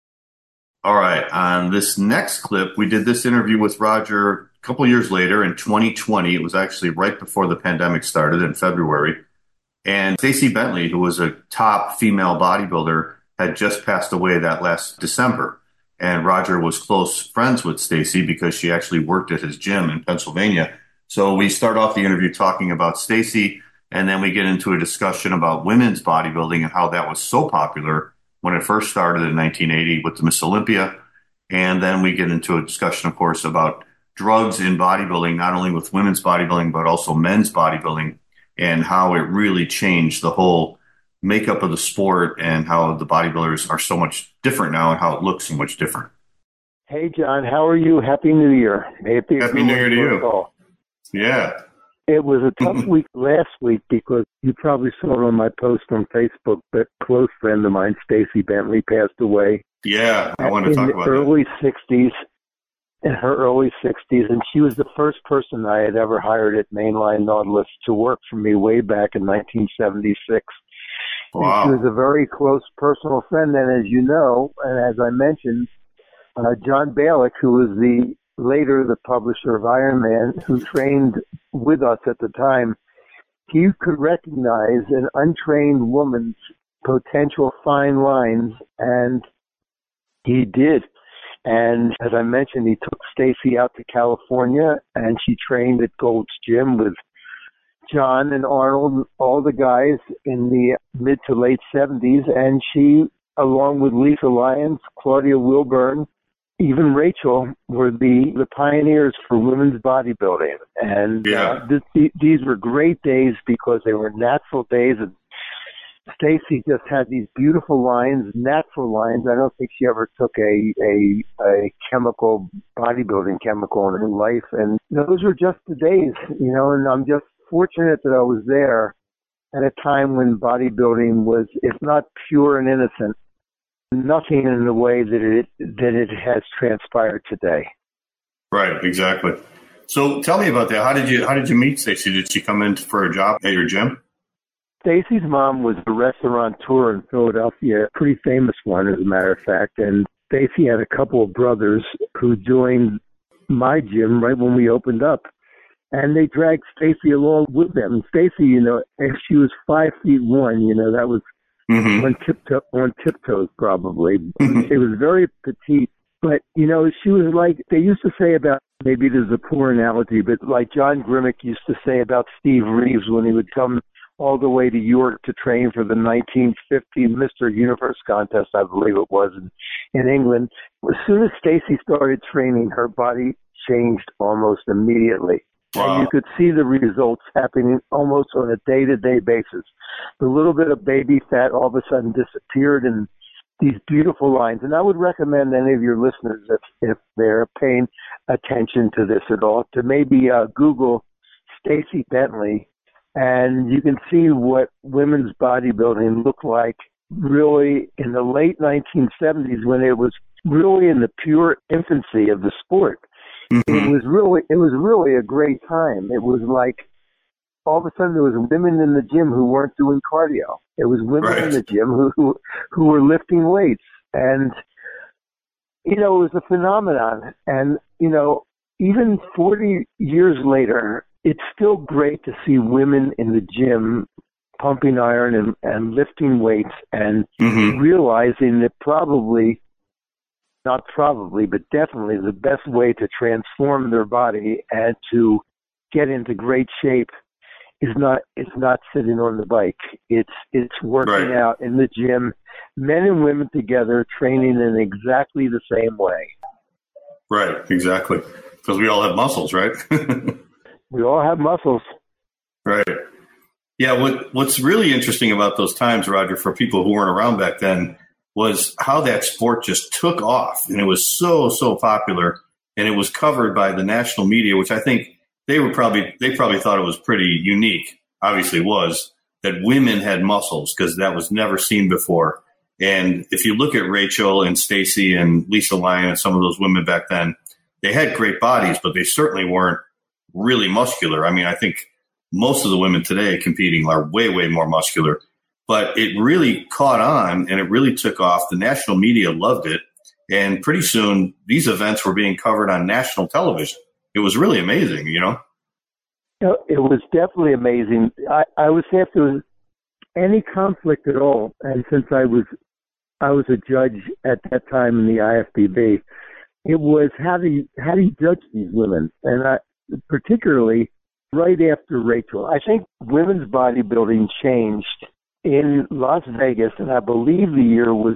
All right. On this next clip, we did this interview with Roger a couple years later in twenty twenty. It was actually right before the pandemic started in February. And Stacey Bentley, who was a top female bodybuilder, had just passed away that last December. And Roger was close friends with Stacey because she actually worked at his gym in Pennsylvania. So we start off the interview talking about Stacey, and then we get into a discussion about women's bodybuilding and how that was so popular when it first started in nineteen eighty with the Miss Olympia. And then we get into a discussion, of course, about drugs in bodybuilding, not only with women's bodybuilding, but also men's bodybuilding, and how it really changed the whole makeup of the sport and how the bodybuilders are so much different now and how it looks so much different. Hey, John, how are you? Happy New Year. May it be Happy New Year to you. Call. Yeah. It was a tough week last week because you probably saw it on my post on Facebook, but a close friend of mine, Stacey Bentley, passed away. Yeah, I want to talk about that. In the early sixties, in her early sixties, and she was the first person I had ever hired at Mainline Nautilus to work for me way back in nineteen seventy-six. Wow. And she was a very close personal friend, and as you know, and as I mentioned, uh, John Balick, who was the later the publisher of Iron Man, who trained with us at the time, he could recognize an untrained woman's potential fine lines, and he did. And as I mentioned, he took Stacey out to California, and she trained at Gold's Gym with John and Arnold, all the guys in the mid to late seventies, and she, along with Lisa Lyons, Claudia Wilburn, even Rachel, were the, the pioneers for women's bodybuilding. And yeah. uh, th- th- these were great days because they were natural days. And Stacy just had these beautiful lines, natural lines. I don't think she ever took a, a, a chemical, bodybuilding chemical in her life. And those were just the days, you know, and I'm just fortunate that I was there at a time when bodybuilding was, if not pure and innocent, nothing in the way that it that it has transpired today. Right, exactly. So tell me about that. How did you how did you meet Stacy? Did she come in for a job at your gym? Stacy's mom was a restaurateur in Philadelphia, a pretty famous one, as a matter of fact. And Stacy had a couple of brothers who joined my gym right when we opened up. And they dragged Stacy along with them. Stacy, you know, if she was five feet one, you know, that was mm-hmm. on tiptoe, on tiptoes probably. It was very petite. But, you know, she was like, they used to say about, maybe this is a poor analogy, but like John Grimmick used to say about Steve Reeves when he would come all the way to York to train for the nineteen fifty Mister Universe contest, I believe it was, in, in England. As soon as Stacy started training, her body changed almost immediately. Wow. And you could see the results happening almost on a day-to-day basis. The little bit of baby fat all of a sudden disappeared, and these beautiful lines. And I would recommend any of your listeners, if, if they're paying attention to this at all, to maybe uh, Google Stacy Bentley, and you can see what women's bodybuilding looked like really in the late nineteen seventies, when it was really in the pure infancy of the sport. Mm-hmm. It was really, it was really a great time. It was like all of a sudden there was women in the gym who weren't doing cardio. It was women right. in the gym who, who who were lifting weights, and you know, it was a phenomenon. And you know, even forty years later, it's still great to see women in the gym pumping iron and, and lifting weights, and mm-hmm. realizing that probably. Not probably, but definitely the best way to transform their body and to get into great shape is not is not sitting on the bike. It's it's working right. out in the gym, men and women together, training in exactly the same way. Right, exactly. Because we all have muscles, right? We all have muscles. Right. Yeah, what what's really interesting about those times, Roger, for people who weren't around back then, was how that sport just took off, and it was so, so popular, and it was covered by the national media, which I think they were probably, they probably thought it was pretty unique. Obviously it was, that women had muscles, because that was never seen before. And if you look at Rachel and Stacy and Lisa Lyon and some of those women back then, they had great bodies, but they certainly weren't really muscular. I mean, I think most of the women today competing are way, way more muscular. But it really caught on, and it really took off. The national media loved it. And pretty soon, these events were being covered on national television. It was really amazing, you know? It was definitely amazing. I, I would say if there was any conflict at all, and since I was I was a judge at that time in the I F B B, it was how do you, how do you judge these women? And I, particularly right after Rachel, I think women's bodybuilding changed in Las Vegas, and I believe the year was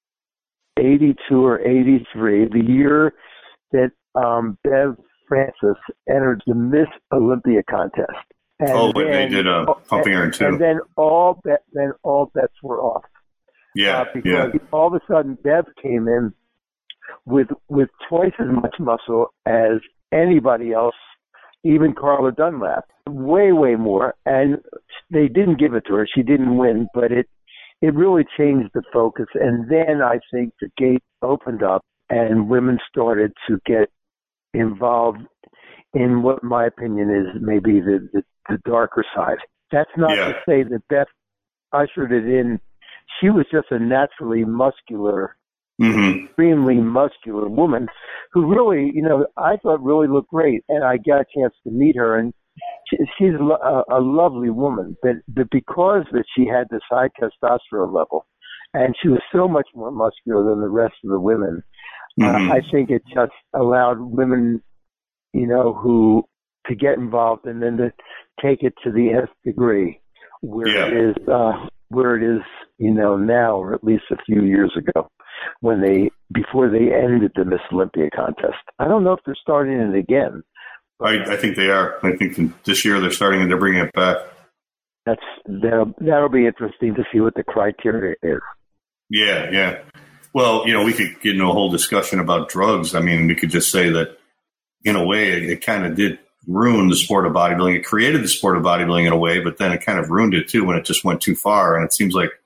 eighty-two or eighty-three, the year that um, Bev Francis entered the Miss Olympia contest. And oh, when they did uh, pumping iron too. And then all bet, then all bets were off. Yeah, uh, because yeah. all of a sudden Bev came in with with twice as much muscle as anybody else, even Carla Dunlap, way, way more. And they didn't give it to her. She didn't win, but it, it really changed the focus. And then I think the gate opened up and women started to get involved in what my opinion is maybe the, the, the darker side. That's not yeah. to say that Beth ushered it in. She was just a naturally muscular, mm-hmm. extremely muscular woman who really, you know, I thought really looked great. And I got a chance to meet her, and she, she's a, a lovely woman. But, but because that she had this high testosterone level, and she was so much more muscular than the rest of the women, mm-hmm. uh, I think it just allowed women, you know, who to get involved and then to take it to the nth degree, where yeah. it is, uh, where it is, you know, now, or at least a few years ago, when they before they ended the Miss Olympia contest. I don't know if they're starting it again. I, I think they are. I think this year they're starting and they're bringing it back. That's that'll, that'll be interesting to see what the criteria is. Yeah, yeah. Well, you know, we could get into a whole discussion about drugs. I mean, we could just say that, in a way, it, it kind of did ruin the sport of bodybuilding. It created the sport of bodybuilding in a way, but then it kind of ruined it too when it just went too far. And it seems like,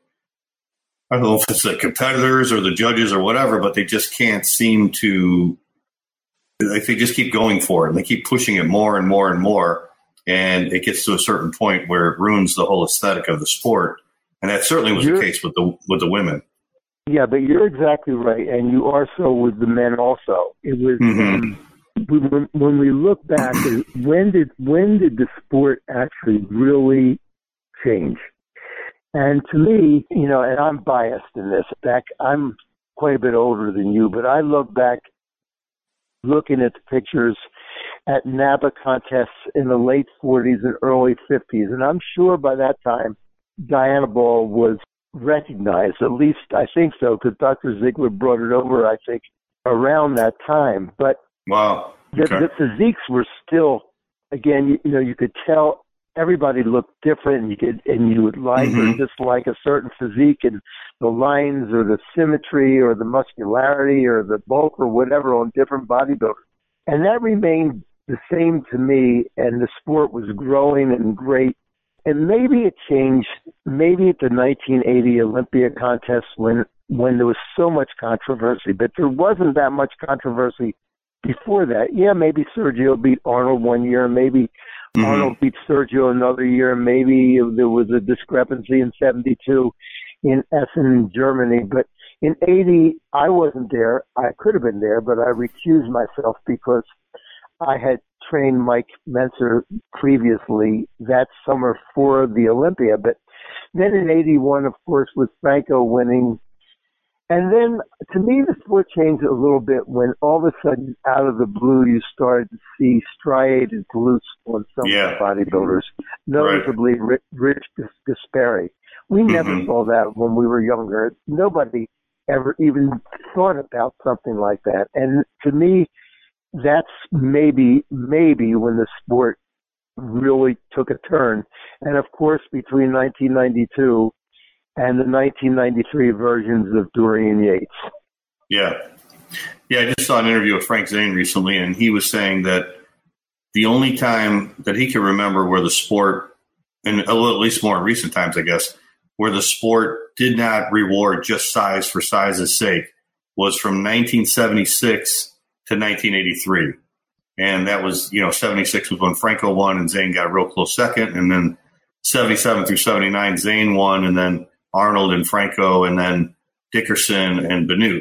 I don't know if it's the competitors or the judges or whatever, but they just can't seem to, like they just keep going for it and they keep pushing it more and more and more. And it gets to a certain point where it ruins the whole aesthetic of the sport. And that certainly was You're, the case with the with the women. Yeah, but you're exactly right. And you are so with the men also. It was, Mm-hmm. when, when we look back, when did, when did the sport actually really change? And to me, you know, and I'm biased in this, back, I'm quite a bit older than you, but I look back looking at the pictures at NABBA contests in the late forties and early fifties. And I'm sure by that time, Diana Ball was recognized, at least I think so, because Doctor Ziegler brought it over, I think, around that time. But Wow. the, Okay. the physiques were still, again, you, you know, you could tell everybody looked different, and you could, and you would like Mhm. or dislike a certain physique, and the lines or the symmetry or the muscularity or the bulk or whatever on different bodybuilders. And that remained the same to me, and the sport was growing and great. And maybe it changed, maybe at the nineteen eighty Olympia contest when, when there was so much controversy, but there wasn't that much controversy before that. Yeah, maybe Sergio beat Arnold one year, maybe Mhm. Arnold beat Sergio another year, maybe there was a discrepancy in seventy-two in Essen, Germany. But in eighty, I wasn't there. I could have been there, but I recused myself because I had trained Mike Menser previously that summer for the Olympia. But then in eighty-one, of course, with Franco winning. And then, to me, the sport changed a little bit when all of a sudden, out of the blue, you started to see striated glutes on some Yeah. of the bodybuilders, notably Rich, Rich Gaspari. We never Mhm. saw that when we were younger. Nobody ever even thought about something like that. And to me, that's maybe, maybe when the sport really took a turn. And of course, between nineteen ninety-two and the nineteen ninety-three versions of Dorian Yates. Yeah. Yeah, I just saw an interview with Frank Zane recently, and he was saying that the only time that he can remember where the sport, and at least more in recent times, I guess, where the sport did not reward just size for size's sake was from nineteen seventy-six to nineteen eighty-three. And that was, you know, seventy-six was when Franco won and Zane got a real close second. And then seventy-seven through seventy-nine, Zane won, and then Arnold and Franco, and then Dickerson and Benoot.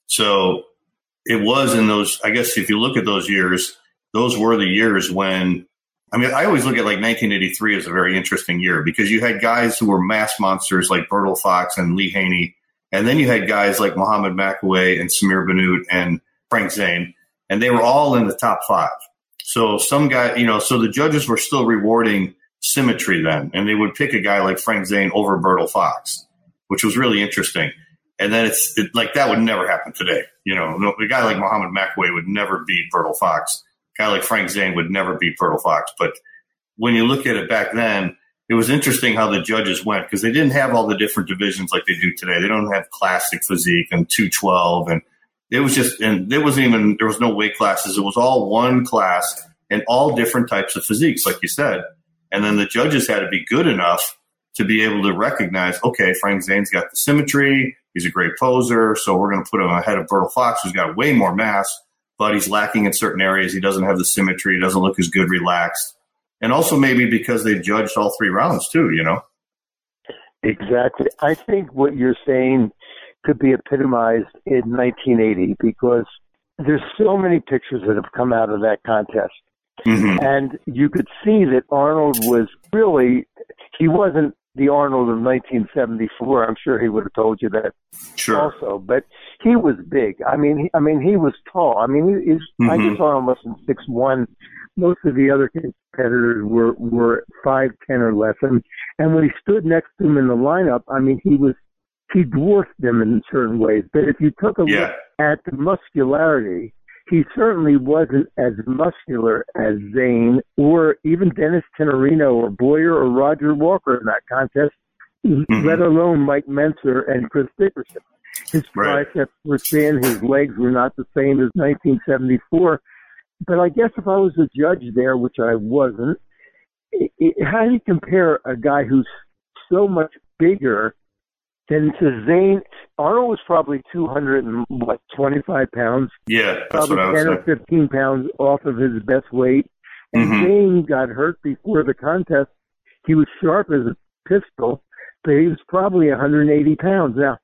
So it was in those, I guess if you look at those years, those were the years when, I mean, I always look at like nineteen eighty-three as a very interesting year because you had guys who were mass monsters like Bertil Fox and Lee Haney. And then you had guys like Mohammed McAway and Samir Benoot and Frank Zane, and they were all in the top five. So some guy, you know, so the judges were still rewarding symmetry then, and they would pick a guy like Frank Zane over Bertil Fox, which was really interesting. And then it's it, like that would never happen today. You know, no, a guy like Mohammed McAway would never beat Bertil Fox. A guy like Frank Zane would never beat Bertil Fox. But when you look at it back then, it was interesting how the judges went because they didn't have all the different divisions like they do today. They don't have classic physique and two twelve, and it was just, and there wasn't even, there was no weight classes. It was all one class and all different types of physiques, like you said. And then the judges had to be good enough to be able to recognize, okay, Frank Zane's got the symmetry. He's a great poser. So we're going to put him ahead of Bertil Fox, who's got way more mass, but he's lacking in certain areas. He doesn't have the symmetry. He doesn't look as good relaxed. And also maybe because they judged all three rounds too, you know? Exactly. I think what you're saying could be epitomized in nineteen eighty because there's so many pictures that have come out of that contest. Mm-hmm. And you could see that Arnold was really, he wasn't the Arnold of nineteen seventy-four. I'm sure he would have told you that Sure. also. But he was big. I mean, he, I mean, he was tall. I mean, he, he's, Mm-hmm. I guess Arnold was six one. Most of the other competitors were, were five ten or less. And, and when he stood next to him in the lineup, I mean, he was, he dwarfed them in certain ways. But if you took a Yeah. look at the muscularity, he certainly wasn't as muscular as Zane or even Dennis Tenorino or Boyer or Roger Walker in that contest, mm-hmm. let alone Mike Mentzer and Chris Dickerson. His right. triceps were thin, his legs were not the same as nineteen seventy-four. But I guess if I was a judge there, which I wasn't, it, it, how do you compare a guy who's so much bigger than to Zane? Arnold was probably two hundred and what, twenty-five pounds. Yeah, that's probably what I was ten saying. or fifteen pounds off of his best weight. And mm-hmm. Zane got hurt before the contest. He was sharp as a pistol, but he was probably one hundred eighty pounds. Now,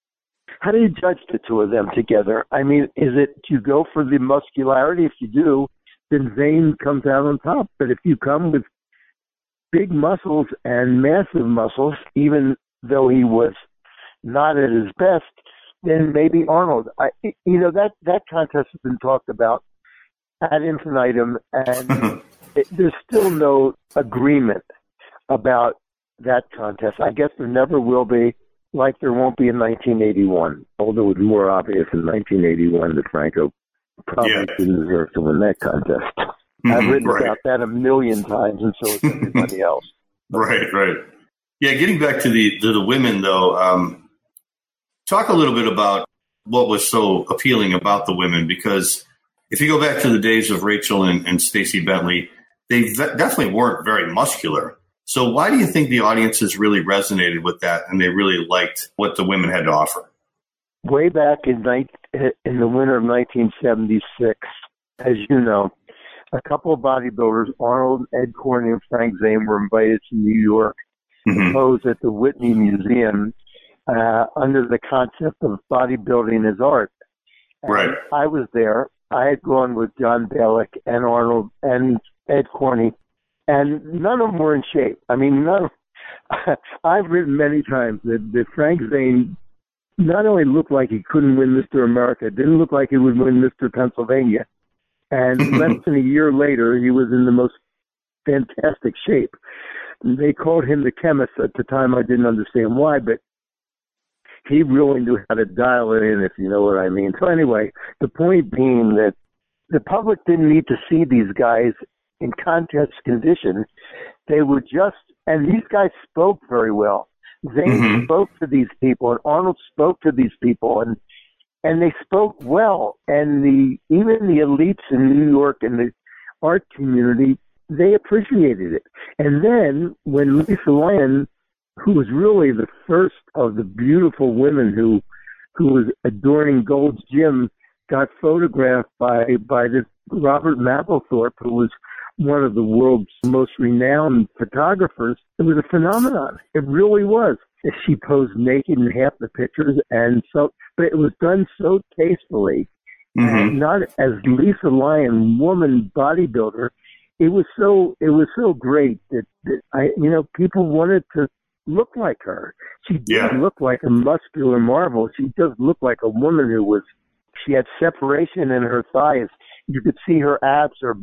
how do you judge the two of them together? I mean, is it you go for the muscularity? If you do, then Zane comes out on top. But if you come with big muscles and massive muscles, even though he was not at his best, then maybe Arnold. I, you know, that, that contest has been talked about ad infinitum, and it, there's still no agreement about that contest. I guess there never will be, like there won't be in nineteen eighty-one, although it was more obvious in nineteen eighty-one that Franco probably yeah. didn't deserve to win that contest. Mm-hmm, I've written right. about that a million times, and so has everybody else. Right, right. Yeah, getting back to the to the women, though, um, talk a little bit about what was so appealing about the women, because if you go back to the days of Rachel and, and Stacey Bentley, they ve- definitely weren't very muscular. So why do you think the audiences really resonated with that and they really liked what the women had to offer? Way back in, in the winter of nineteen seventy-six, as you know, a couple of bodybuilders, Arnold, Ed Corney, and Frank Zane, were invited to New York mm-hmm. to pose at the Whitney Museum uh, under the concept of bodybuilding as art. And right. I was there. I had gone with John Balick and Arnold and Ed Corney, and none of them were in shape. I mean, none of, I've written many times that, that Frank Zane not only looked like he couldn't win Mister America, didn't look like he would win Mister Pennsylvania, and less than a year later, he was in the most fantastic shape. They called him the chemist. At the time, I didn't understand why, but he really knew how to dial it in, if you know what I mean. So anyway, the point being that the public didn't need to see these guys in contest condition. They were just, and these guys spoke very well. Zane mm-hmm. spoke to these people, and Arnold spoke to these people, and and they spoke well. And the even the elites in New York and the art community, they appreciated it. And then when Lisa Lyon, who was really the first of the beautiful women who who was adorning Gold's Gym, got photographed by by this Robert Mapplethorpe, who was one of the world's most renowned photographers. It was a phenomenon. It really was. She posed naked in half the pictures, and so, but it was done so tastefully, mm-hmm. and not as Lisa Lyon, woman bodybuilder. It was so, it was so great that, that I, you know, people wanted to look like her. She yeah. didn't look like a muscular marvel. She just looked like a woman who was. She had separation in her thighs. You could see her abs, or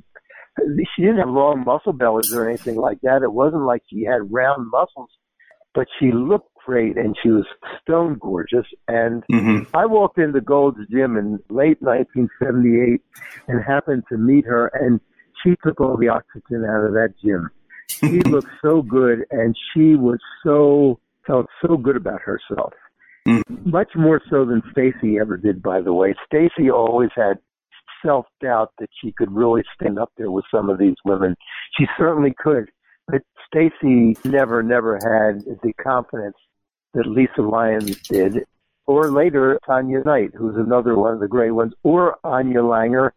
she didn't have long muscle bellies or anything like that. It wasn't like she had round muscles, but she looked great, and she was stone gorgeous. And mm-hmm. I walked into Gold's Gym in late nineteen seventy-eight and happened to meet her, and she took all the oxygen out of that gym. She looked so good, and she was so, felt so good about herself. Mm-hmm. Much more so than Stacey ever did, by the way. Stacey always had self-doubt that she could really stand up there with some of these women. She certainly could, but Stacey never, never had the confidence that Lisa Lyons did, or later Tanya Knight, who's another one of the great ones, or Anya Langer,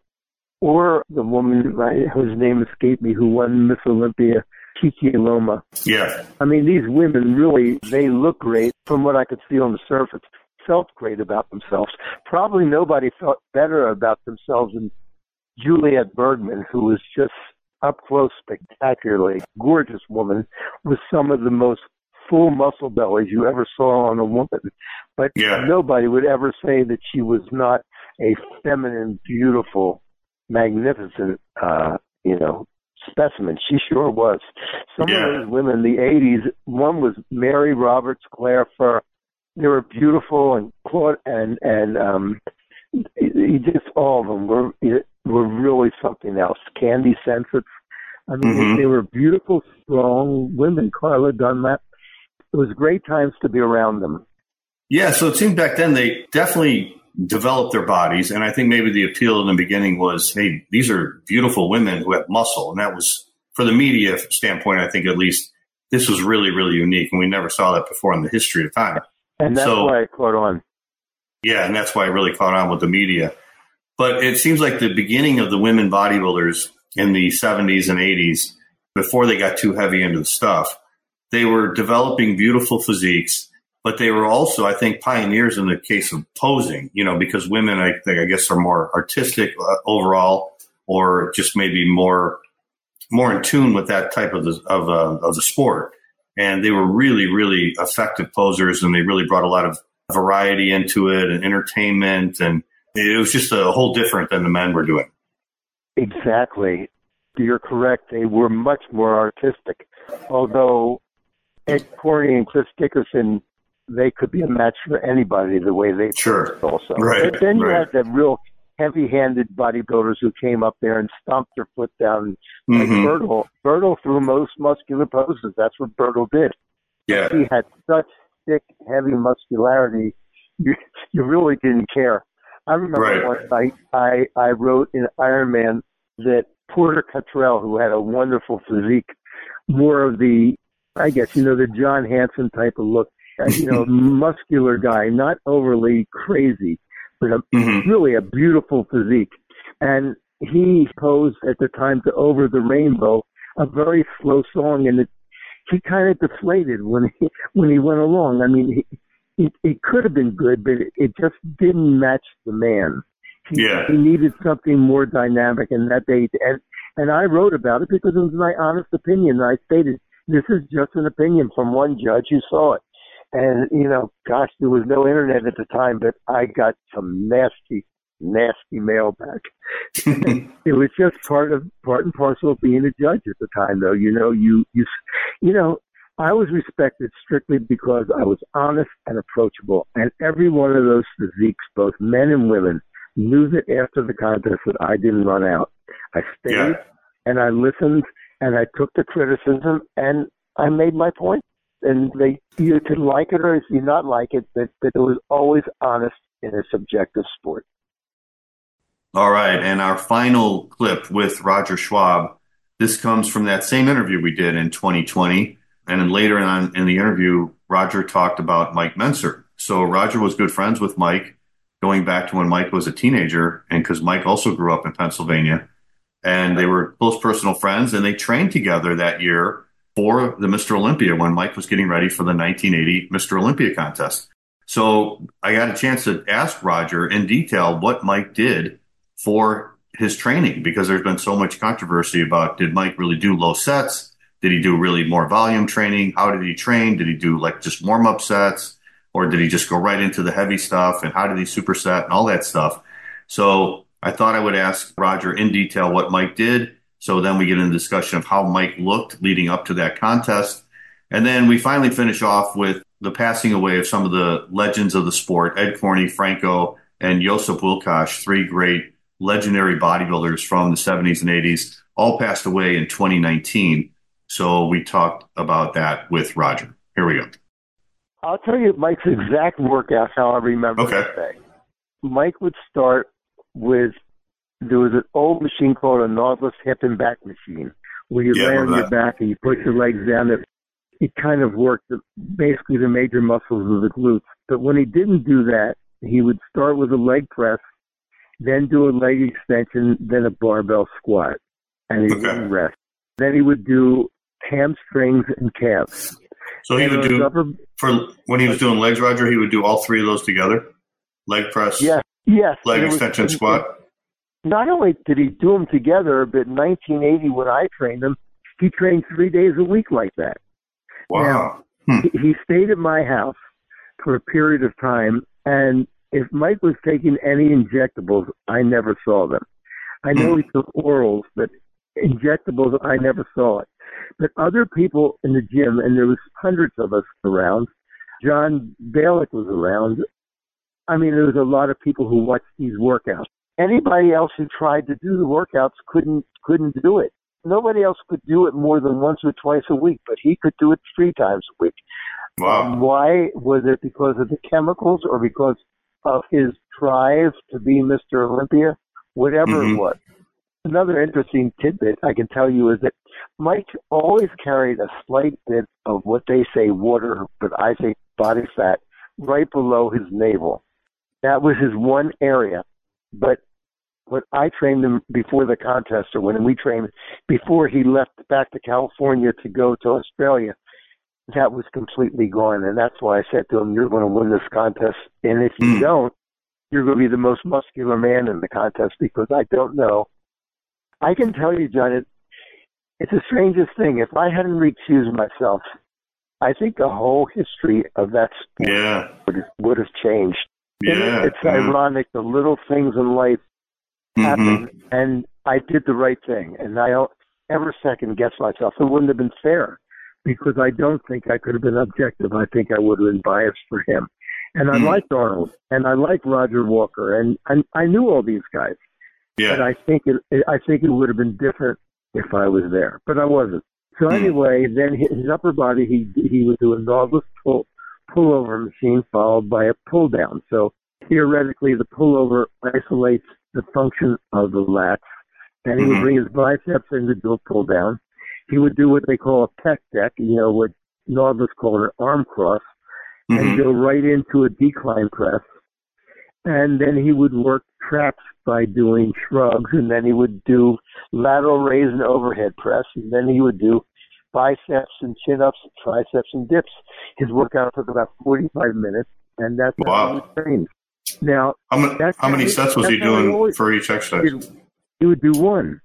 or the woman whose name escaped me who won Miss Olympia, Kiki Loma. Yeah. I mean, these women really, they look great from what I could see on the surface. Felt great about themselves. Probably nobody felt better about themselves than Juliet Bergman, who was just up close, spectacularly gorgeous woman with some of the most full muscle bellies you ever saw on a woman. But yeah. nobody would ever say that she was not a feminine, beautiful, magnificent, uh, you know, specimen. She sure was. Some yeah. of those women in the eighties, one was Mary Roberts, Claire Furr. They were beautiful, and Claude and and um, you just all of them were were really something else. Candy Sensitive. I mean, mm-hmm. they, they were beautiful, strong women. Carla Dunlap. It was great times to be around them. Yeah, so it seemed back then they definitely developed their bodies, and I think maybe the appeal in the beginning was, hey, these are beautiful women who have muscle, and that was, for the media standpoint, I think at least, this was really, really unique, and we never saw that before in the history of time. And that's so, why it caught on. Yeah, and that's why it really caught on with the media. But it seems like the beginning of the women bodybuilders in the seventies and eighties, before they got too heavy into the stuff, they were developing beautiful physiques, but they were also, I think, pioneers in the case of posing, you know, because women, I think, I guess, are more artistic uh, overall, or just maybe more more in tune with that type of the, of, uh, of the sport. And they were really, really effective posers, and they really brought a lot of variety into it and entertainment. And it was just a whole different than the men were doing. Exactly. You're correct. They were much more artistic. Although Ed Corney and Chris Dickerson, they could be a match for anybody the way they sure. also. Right. But then you right. had the real heavy-handed bodybuilders who came up there and stomped their foot down. Like mm-hmm. Bertel. Bertel threw most muscular poses. That's what Bertel did. Yeah. He had such thick, heavy muscularity, you, you really didn't care. I remember right. one night I, I wrote in Iron Man that Porter Cottrell, who had a wonderful physique, more of the, I guess, you know, the John Hanson type of look, you know, muscular guy, not overly crazy, but a, mm-hmm. really a beautiful physique. And he posed at the time to Over the Rainbow, a very slow song, and it, he kind of deflated when he when he went along. I mean, he, it, it could have been good, but it, it just didn't match the man. He, yeah. he needed something more dynamic, and that they and and I wrote about it because it was my honest opinion. I stated this is just an opinion from one judge who saw it, and you know, gosh, there was no internet at the time, but I got some nasty, nasty mail back. It was just part of part and parcel of being a judge at the time, though. You know, you you you know, I was respected strictly because I was honest and approachable, and every one of those physiques, both men and women, knew that after the contest that I didn't run out. I stayed yeah. and I listened and I took the criticism and I made my point. And they, you can like it or you not like it, but, but it was always honest in a subjective sport. All right. And our final clip with Roger Schwab, this comes from that same interview we did in twenty twenty. And then later on in the interview, Roger talked about Mike Mentzer. So Roger was good friends with Mike, going back to when Mike was a teenager, and because Mike also grew up in Pennsylvania, and they were close personal friends, and they trained together that year for the Mister Olympia when Mike was getting ready for the nineteen eighty Mister Olympia contest. So I got a chance to ask Roger in detail what Mike did for his training, because there's been so much controversy about, did Mike really do low sets? Did he do really more volume training? How did he train? Did he do like just warm-up sets? Or did he just go right into the heavy stuff? And how did he superset and all that stuff? So I thought I would ask Roger in detail what Mike did. So then we get into discussion of how Mike looked leading up to that contest. And then we finally finish off with the passing away of some of the legends of the sport, Ed Corney, Franco, and Josip Wilkosch, three great legendary bodybuilders from the seventies and eighties, all passed away in twenty nineteen. So we talked about that with Roger. Here we go. I'll tell you Mike's exact workout, how I remember okay. that day. Mike would start with, there was an old machine called a Nautilus hip and back machine, where you yeah, lay on your back and you put your legs down. It, it kind of worked the, basically the major muscles of the glutes. But when he didn't do that, he would start with a leg press, then do a leg extension, then a barbell squat, and he okay. wouldn't rest. Then he would do hamstrings and calves. So he and would do, upper, for when he was doing legs, Roger, he would do all three of those together? Leg press, yes, yes. leg extension, was, squat? Not only did he do them together, but in nineteen eighty when I trained him, he trained three days a week like that. Wow. Now, hmm. he, he stayed at my house for a period of time, and if Mike was taking any injectables, I never saw them. I know hmm. he took orals, but injectables, I never saw it. But other people in the gym, and there was hundreds of us around, John Balick was around, I mean, there was a lot of people who watched these workouts. Anybody else who tried to do the workouts couldn't couldn't do it. Nobody else could do it more than once or twice a week, but he could do it three times a week. Wow. Um, why? Was it because of the chemicals or because of his drive to be Mister Olympia? Whatever mm-hmm. it was. Another interesting tidbit I can tell you is that Mike always carried a slight bit of what they say water, but I say body fat, right below his navel. That was his one area. But when I trained him before the contest, or when we trained before he left back to California to go to Australia, that was completely gone. And that's why I said to him, you're going to win this contest. And if you mm. don't, you're going to be the most muscular man in the contest, because I don't know. I can tell you, John, it, it's the strangest thing. If I hadn't recused myself, I think the whole history of that sport yeah. would, would have changed. Yeah. It's yeah. ironic, the little things in life happen, mm-hmm. and I did the right thing, and I don't ever second guess myself. It wouldn't have been fair, because I don't think I could have been objective. I think I would have been biased for him. And I mm-hmm. liked Arnold, and I liked Roger Walker, and, and I knew all these guys. Yeah. But I think it, I think it would have been different if I was there, but I wasn't. So anyway, then his upper body, he he would do a Nautilus pull pullover machine followed by a pull down. So theoretically, the pullover isolates the function of the lats. Then he mm-hmm. would bring his biceps in to do a pull down. He would do what they call a pec deck, you know, what Nautilus called an arm cross, mm-hmm. and go right into a decline press. And then he would work traps by doing shrugs, and then he would do lateral raise and overhead press, and then he would do biceps and chin-ups, and triceps and dips. His workout took about forty-five minutes, and that's wow. how he trained. Now, how many, how many sets was he doing always, for each exercise? He would do one.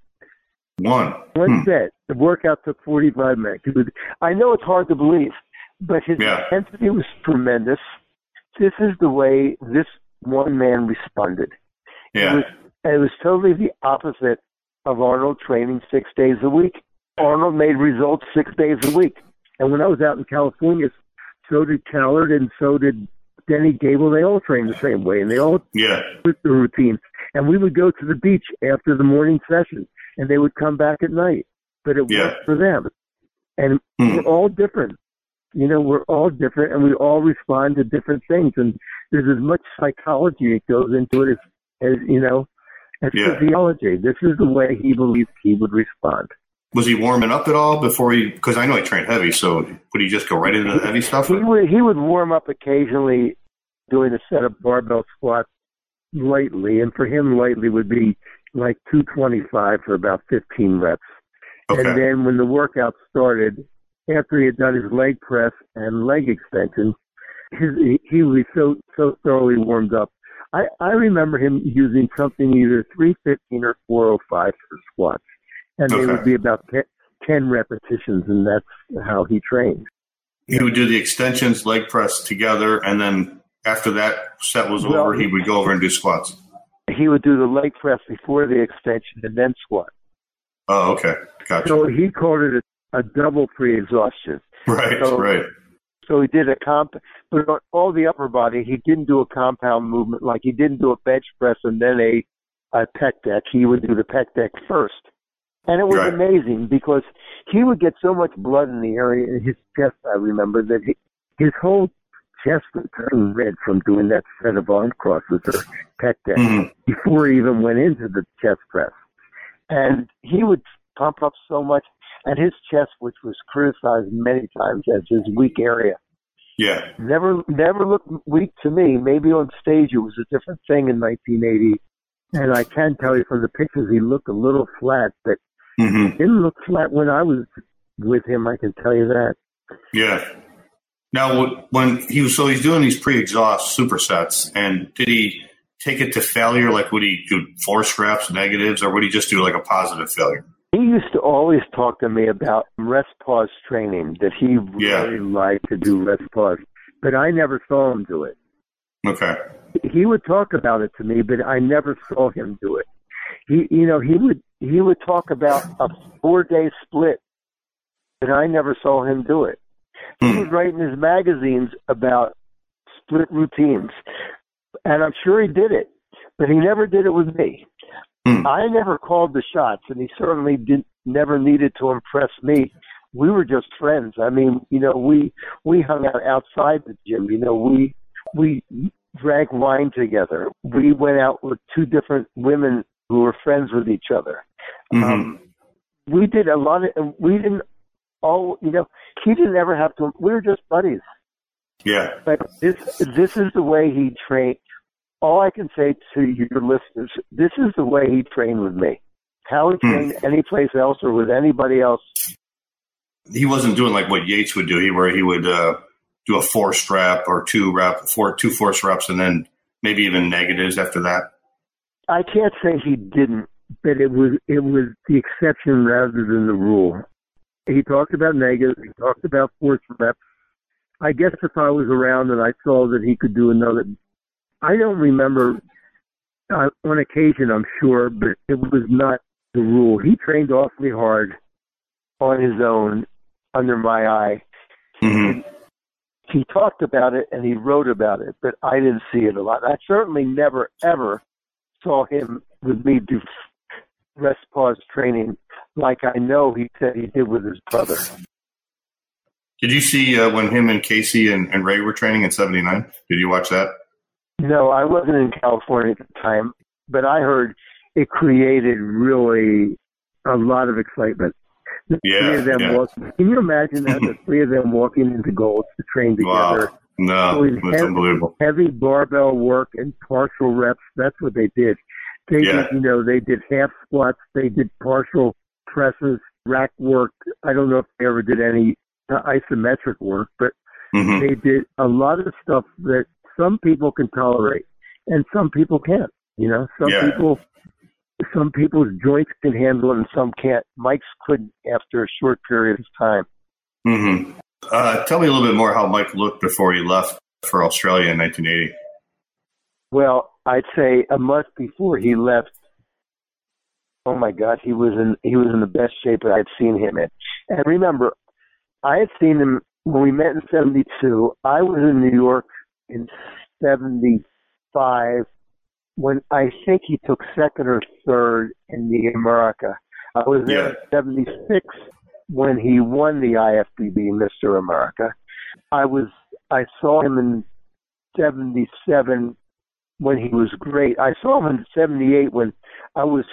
One? One hmm. set. The workout took forty-five minutes. He would, I know it's hard to believe, but his yeah. intensity was tremendous. This is the way this one man responded. Yeah. It was, it was totally the opposite of Arnold training six days a week. Arnold made results six days a week. And when I was out in California, so did Callard and so did Denny Gable. They all trained the same way, and they all yeah. with the routine. And we would go to the beach after the morning session, and they would come back at night. But it yeah. worked for them. And hmm. we're all different. You know, we're all different, and we all respond to different things. And there's as much psychology that goes into it as, as you know, as yeah. physiology. This is the way he believed he would respond. Was he warming up at all before he, because I know he trained heavy, so would he just go right into the heavy stuff? He would, he would warm up occasionally doing a set of barbell squats lightly, and for him, lightly would be like two twenty-five for about fifteen reps. Okay. And then when the workout started, after he had done his leg press and leg extensions, his, he would be so, so thoroughly warmed up. I, I remember him using something either three fifteen or four oh five for squats. And okay. they would be about ten repetitions, and that's how he trained. He would do the extensions, leg press together, and then after that set was well, over, he would go over and do squats. He would do the leg press before the extension and then squat. Oh, okay. Gotcha. So he called it a, a double pre-exhaustion. Right, so, right. So he did a comp, but on all the upper body, he didn't do a compound movement. Like he didn't do a bench press and then a, a pec deck. He would do the pec deck first. And it was right. amazing because he would get so much blood in the area in his chest, I remember, that he, his whole chest would turn red from doing that set of arm crosses or pec deck mm-hmm. before he even went into the chest press. And he would pump up so much, and his chest, which was criticized many times as his weak area, yeah, never never looked weak to me. Maybe on stage it was a different thing in nineteen eighty. And I can tell you from the pictures, he looked a little flat, but mm-hmm. he didn't look flat when I was with him, I can tell you that. Yeah. Now, when he was, so he's doing these pre-exhaust supersets, and did he take it to failure? Like, would he do force reps, negatives, or would he just do like a positive failure? He used to always talk to me about rest pause training, that he yeah. really liked to do rest pause, but I never saw him do it. Okay. He would talk about it to me, but I never saw him do it. He, you know, he would he would talk about a four-day split, but I never saw him do it. Hmm. He would write in his magazines about split routines. and I'm sure he did it, but he never did it with me. Hmm. I never called the shots, and he certainly didn't. Never needed to impress me. We were just friends. I mean, you know, we we hung out outside the gym. You know, we we drank wine together. We went out with two different women who were friends with each other. Mm-hmm. Um, we did a lot of. We didn't all. You know, he didn't ever have to. We were just buddies. Yeah. But this this is the way he trained. All I can say to your listeners, this is the way he trained with me. How he trained hmm. any place else or with anybody else. He wasn't doing like what Yates would do, he where he would uh, do a forced rep or two rep, four two force reps, and then maybe even negatives after that. I can't say he didn't, but it was it was the exception rather than the rule. He talked about negatives. He talked about forced reps. I guess if I was around and I saw that he could do another, I don't remember. Uh, on occasion, I'm sure, but it was not the rule. He trained awfully hard on his own under my eye. Mm-hmm. He talked about it and he wrote about it, but I didn't see it a lot. I certainly never, ever saw him with me do rest pause training like I know he said he did with his brother. Did you see uh, when him and Casey and, and Ray were training in seventy-nine? Did you watch that? No, I wasn't in California at the time, but I heard it created really a lot of excitement. The yeah, three of them yeah. walking, can you imagine that? The three of them walking into Gold's to train together. Wow. No, that's heavy, unbelievable. Heavy barbell work and partial reps. That's what they did. They yeah. did, you know, they did half squats. They did partial presses, rack work. I don't know if they ever did any uh, isometric work, but mm-hmm. they did a lot of stuff that some people can tolerate and some people can't. You know, some yeah. people, some people's joints can handle it and some can't. Mike's couldn't after a short period of time. Mm-hmm. Uh, tell me a little bit more how Mike looked before he left for Australia in nineteen eighty. Well, I'd say a month before he left, oh my God, he was in he was in the best shape that I'd seen him in. And remember, I had seen him when we met in seventy-two. I was in New York in seventy-five when I think he took second or third in the America. I was there yeah. in seventy-six when he won the I F B B Mister America. I was I saw him in seventy-seven when he was great. I saw him in seventy-eight when I was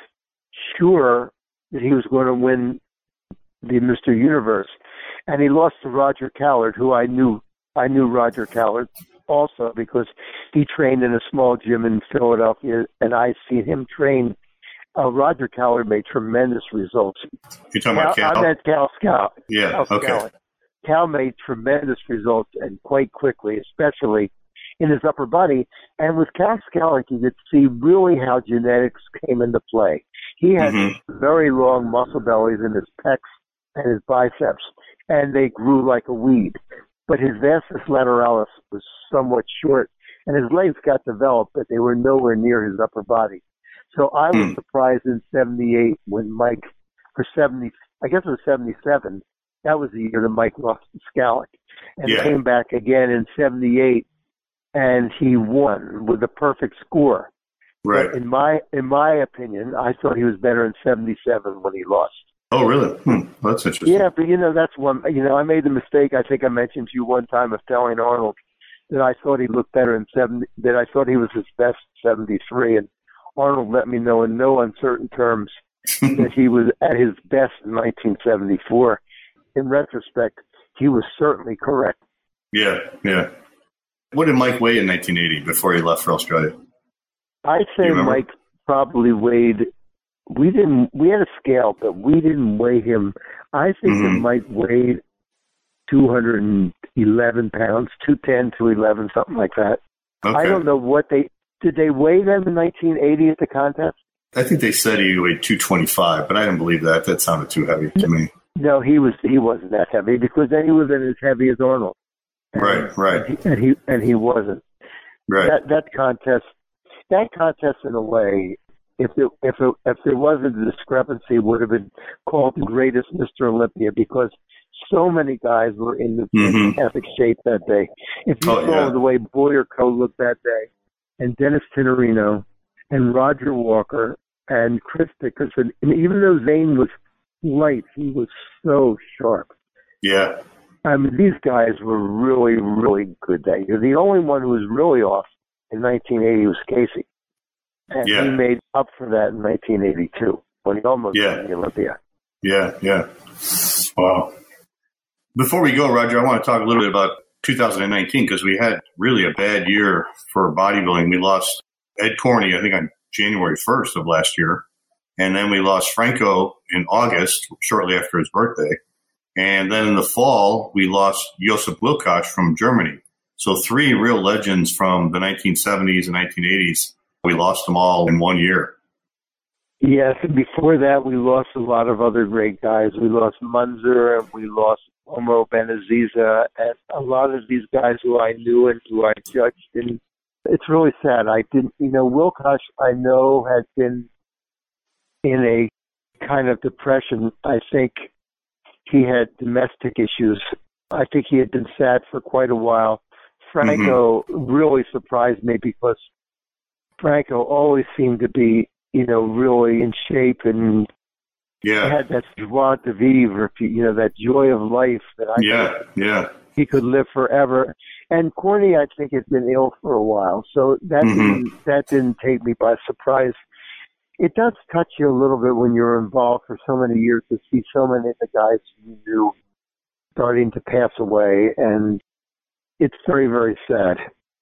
sure that he was going to win the Mister Universe. And he lost to Roger Callard, who I knew. I knew Roger Callard also because he trained in a small gym in Philadelphia, and I seen him train. Uh, Roger Callard made tremendous results. You're talking about Cal? I meant Cal Scala. Yeah, Cal okay. Scala. Cal made tremendous results, and quite quickly, especially in his upper body. And with Cal Scala, you could see really how genetics came into play. He had mm-hmm. very long muscle bellies in his pecs and his biceps, and they grew like a weed. But his vastus lateralis was somewhat short, and his legs got developed, but they were nowhere near his upper body. So I was mm. surprised in seventy-eight when Mike, for seventy, I guess it was seventy-seven, that was the year that Mike lost to Scalic, and yeah. came back again in seventy-eight, and he won with a perfect score. Right. But in my in my opinion, I thought he was better in seventy-seven when he lost. Oh, really? Hmm. Well, that's interesting. Yeah, but, you know, that's one, you know, I made the mistake, I think I mentioned to you one time of telling Arnold that I thought he looked better in seventy, that I thought he was his best in seventy-three, and Arnold let me know in no uncertain terms that he was at his best in nineteen seventy-four. In retrospect, he was certainly correct. Yeah, yeah. What did Mike weigh in nineteen eighty before he left for Australia? I'd say Mike probably weighed, we didn't, we had a scale, but we didn't weigh him. I think mm-hmm. that Mike weighed two hundred eleven pounds, two ten, two eleven, something like that. Okay. I don't know what they, did they weigh them in nineteen eighty at the contest? I think they said he weighed two twenty-five, but I didn't believe that. That sounded too heavy to me. No, he was, he wasn't that heavy because then he wasn't as heavy as Arnold. And, right, right. And he, and he, and he wasn't. Right. That, that contest, that contest in a way, if there, if it, if there wasn't a discrepancy, would have been called the greatest Mister Olympia because so many guys were in the mm-hmm. epic shape that day. If you oh, saw yeah. the way Boyerko looked that day, and Dennis Tenorino and Roger Walker and Chris Dickerson. And even though Zane was light, he was so sharp. Yeah. I mean, these guys were really, really good that year. The only one who was really off in nineteen eighty was Casey. And yeah. he made up for that in nineteen eighty-two when he almost yeah. won the Olympia. Yeah, yeah. Wow. Before we go, Roger, I want to talk a little bit about two thousand nineteen because we had really a bad year for bodybuilding. We lost Ed Corney, I think, on January first of last year. And then we lost Franco in August, shortly after his birthday. And then in the fall, we lost Josip Wilkoch from Germany. So three real legends from the nineteen seventies and nineteen eighties. We lost them all in one year. Yes, and before that, we lost a lot of other great guys. We lost Munzer, and we lost Omo Benaziza, and a lot of these guys who I knew and who I judged. And it's really sad. I didn't, you know, Wilkoch, I know, had been in a kind of depression. I think he had domestic issues. I think he had been sad for quite a while. Franco mm-hmm. really surprised me because Franco always seemed to be, you know, really in shape and yeah. had that joie de vivre, you know, that joy of life that I yeah, yeah. he could live forever. And Corny, I think, had been ill for a while, so that mm-hmm. didn't, that didn't take me by surprise. It does touch you a little bit when you're involved for so many years to see so many of the guys you knew starting to pass away, and it's very, very sad.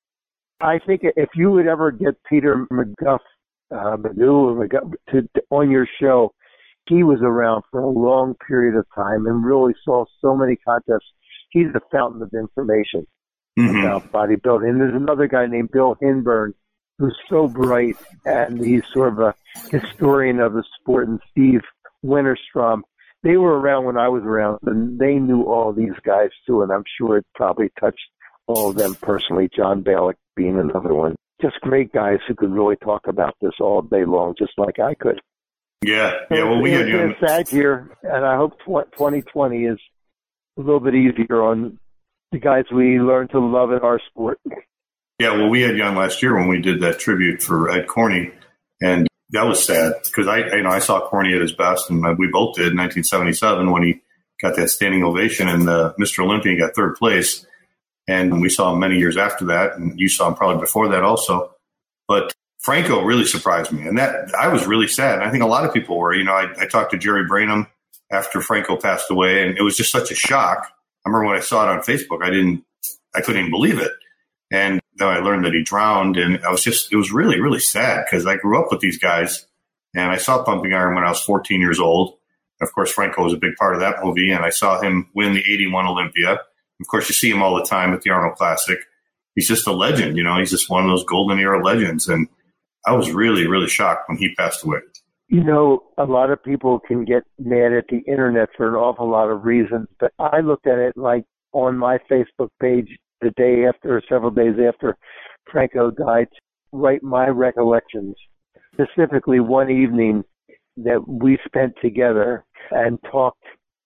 I think if you would ever get Peter McGuff, uh, Manu or McGuff to, to, on your show, he was around for a long period of time and really saw so many contests. He's the fountain of information mm-hmm. about bodybuilding. And there's another guy named Bill Hinburn who's so bright, and he's sort of a historian of the sport, and Steve Winterstrom. They were around when I was around, and they knew all these guys too, and I'm sure it probably touched all of them personally, John Balick being another one. Just great guys who could really talk about this all day long, just like I could. Yeah, yeah. Well, we had you. It's a sad year, and I hope twenty twenty is a little bit easier on the guys we learned to love in our sport. Yeah, well, we had Young last year when we did that tribute for Ed Corney, and that was sad because I, you know, I saw Corney at his best, and we both did in nineteen seventy-seven when he got that standing ovation, and uh, Mister Olympia got third place. And we saw him many years after that, and you saw him probably before that also. But Franco really surprised me, and that I was really sad. And I think a lot of people were. You know, I, I talked to Jerry Branham after Franco passed away, and it was just such a shock. I remember when I saw it on Facebook, I didn't, I couldn't even believe it. And then I learned that he drowned, and I was just, it was really, really sad because I grew up with these guys, and I saw Pumping Iron when I was fourteen years old. Of course, Franco was a big part of that movie, and I saw him win the eighty-one Olympia. Of course, you see him all the time at the Arnold Classic. He's just a legend, you know. He's just one of those golden era legends, and I was really, really shocked when he passed away. You know, a lot of people can get mad at the internet for an awful lot of reasons, but I looked at it like on my Facebook page the day after, or several days after Franco died, to write my recollections, specifically one evening that we spent together and talked.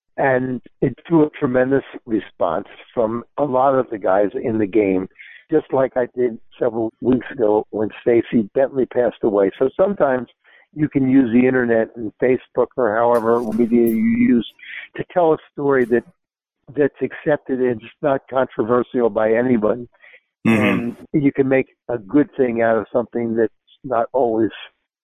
And it drew a tremendous response from a lot of the guys in the game, just like I did several weeks ago when Stacey Bentley passed away. So sometimes you can use the internet and Facebook or however media you use to tell a story that that's accepted and it's not controversial by anyone. Mm-hmm. And you can make a good thing out of something that's not always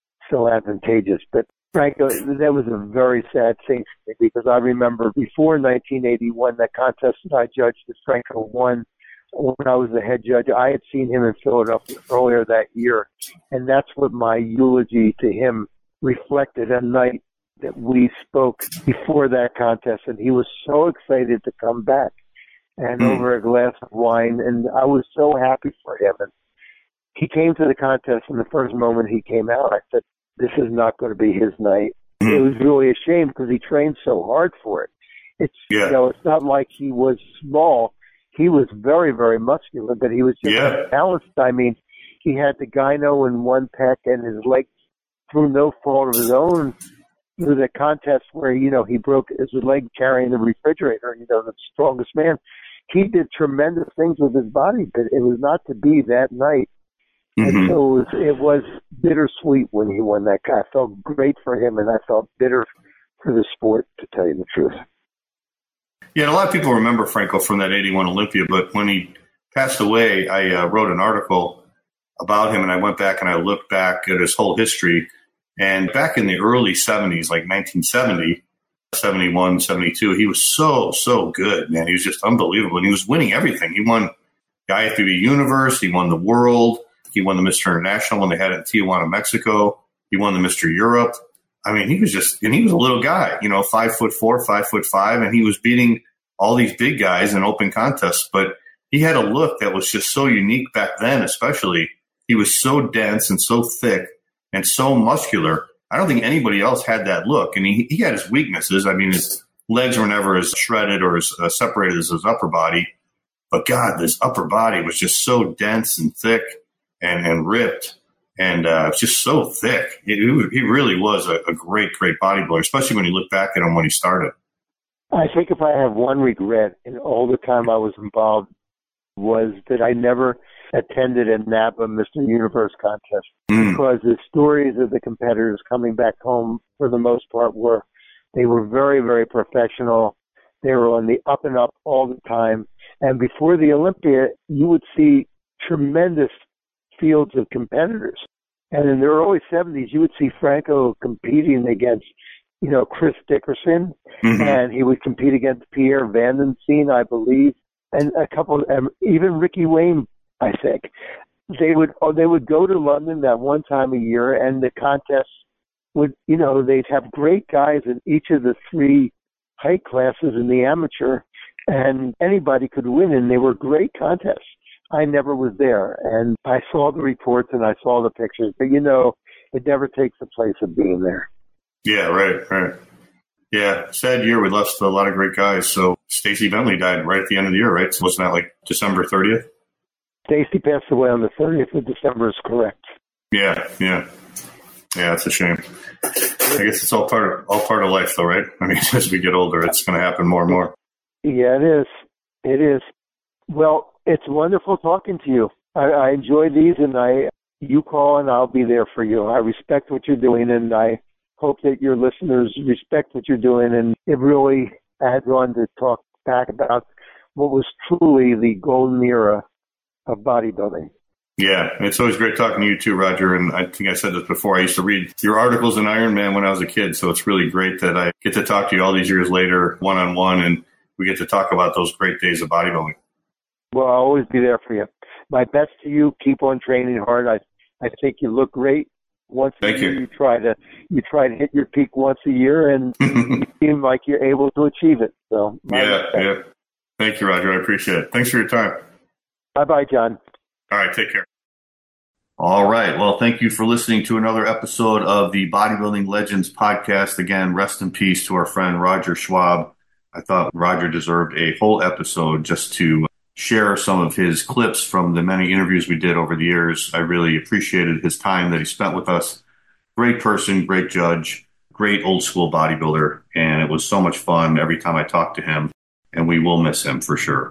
so advantageous. But Franco, that was a very sad thing for me because I remember before nineteen eighty-one, that contest that I judged that Franco won when I was the head judge, I had seen him in Philadelphia earlier that year, and that's what my eulogy to him reflected a night that we spoke before that contest, and he was so excited to come back and mm. over a glass of wine, and I was so happy for him. And he came to the contest, and the first moment he came out, I said, this is not going to be his night. Mm. It was really a shame because he trained so hard for it. It's, yeah. you know, it's not like he was small. He was very, very muscular, but he was just yeah. balanced. I mean, he had the gyno in one pec and his legs, through no fault of his own, through the contest where, you know, he broke his leg carrying the refrigerator, you know, the strongest man. He did tremendous things with his body, but it was not to be that night. Mm-hmm. And so it was, it was bittersweet when he won that. I felt great for him, and I felt bitter for the sport, to tell you the truth. Yeah, and a lot of people remember Franco from that eighty-one Olympia, but when he passed away, I uh, wrote an article about him, and I went back and I looked back at his whole history. And back in the early seventies, like nineteen seventy, seventy-one, seventy-two, he was so, so good, man. He was just unbelievable. And he was winning everything. He won the I F B B Universe. He won the World. He won the Mister International when they had it in Tijuana, Mexico. He won the Mister Europe. I mean, he was just, and he was a little guy, you know, five foot four, five foot five, and he was beating all these big guys in open contests. But he had a look that was just so unique back then, especially. He was so dense and so thick and so muscular. I don't think anybody else had that look. And he, he had his weaknesses. I mean, his legs were never as shredded or as uh, separated as his upper body. But God, this upper body was just so dense and thick and, and ripped. And uh, just so thick. He, he really was a, a great, great bodybuilder, especially when you look back at him when he started. I think if I have one regret in all the time I was involved was that I never attended a NABBA Mister Universe contest mm. because the stories of the competitors coming back home, for the most part, were they were very, very professional. They were on the up and up all the time. And before the Olympia, you would see tremendous fields of competitors. And in the early seventies, you would see Franco competing against, you know, Chris Dickerson, mm-hmm. and he would compete against Pierre Vandensteen, I believe, and a couple, um, even Ricky Wayne, I think. They would oh, they would go to London that one time a year, and the contests would, you know, they'd have great guys in each of the three height classes in the amateur, and anybody could win, and they were great contests. I never was there, and I saw the reports and I saw the pictures, but, you know, it never takes the place of being there. Yeah, right, right. Yeah, sad year. We lost a lot of great guys. So Stacey Bentley died right at the end of the year, right? So wasn't that like December thirtieth? Stacey passed away on the thirtieth of December is correct. Yeah, yeah. Yeah, it's a shame. I guess it's all part of, all part of life, though, right? I mean, as we get older, it's going to happen more and more. Yeah, it is. It is. Well, it's wonderful talking to you. I, I enjoy these, and I you call, and I'll be there for you. I respect what you're doing, and I hope that your listeners respect what you're doing, and it really adds on to talk back about what was truly the golden era of bodybuilding. Yeah, it's always great talking to you too, Roger. And I think I said this before. I used to read your articles in Iron Man when I was a kid, so it's really great that I get to talk to you all these years later, one-on-one, and we get to talk about those great days of bodybuilding. Well, I'll always be there for you. My best to you. Keep on training hard. I I think you look great. Once Thank a year, you. you try to you try to hit your peak once a year, and you seem like you're able to achieve it. So yeah, respect. yeah. Thank you, Roger. I appreciate it. Thanks for your time. Bye, bye, John. All right, take care. All right. Well, thank you for listening to another episode of the Bodybuilding Legends podcast. Again, rest in peace to our friend Roger Schwab. I thought Roger deserved a whole episode just to share some of his clips from the many interviews we did over the years. I really appreciated his time that he spent with us. Great person, great judge, great old school bodybuilder. And it was so much fun every time I talked to him, and we will miss him for sure.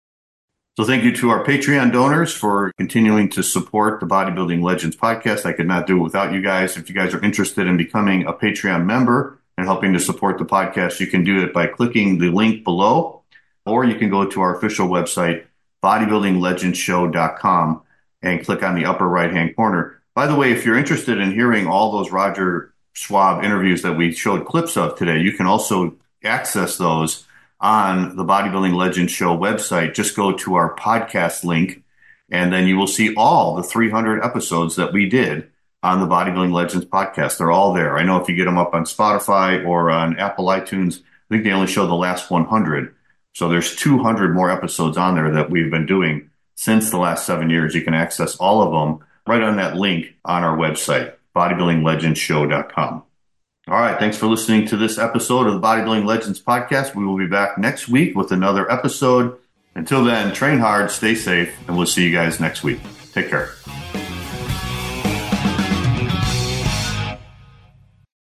So thank you to our Patreon donors for continuing to support the Bodybuilding Legends podcast. I could not do it without you guys. If you guys are interested in becoming a Patreon member and helping to support the podcast, you can do it by clicking the link below, or you can go to our official website, bodybuilding legends show dot com, and click on the upper right-hand corner. By the way, if you're interested in hearing all those Roger Schwab interviews that we showed clips of today, you can also access those on the Bodybuilding Legends Show website. Just go to our podcast link, and then you will see all the three hundred episodes that we did on the Bodybuilding Legends podcast. They're all there. I know if you get them up on Spotify or on Apple iTunes, I think they only show the last one hundred. So there's two hundred more episodes on there that we've been doing since the last seven years. You can access all of them right on that link on our website, bodybuilding legends show dot com. All right. Thanks for listening to this episode of the Bodybuilding Legends podcast. We will be back next week with another episode. Until then, train hard, stay safe, and we'll see you guys next week. Take care.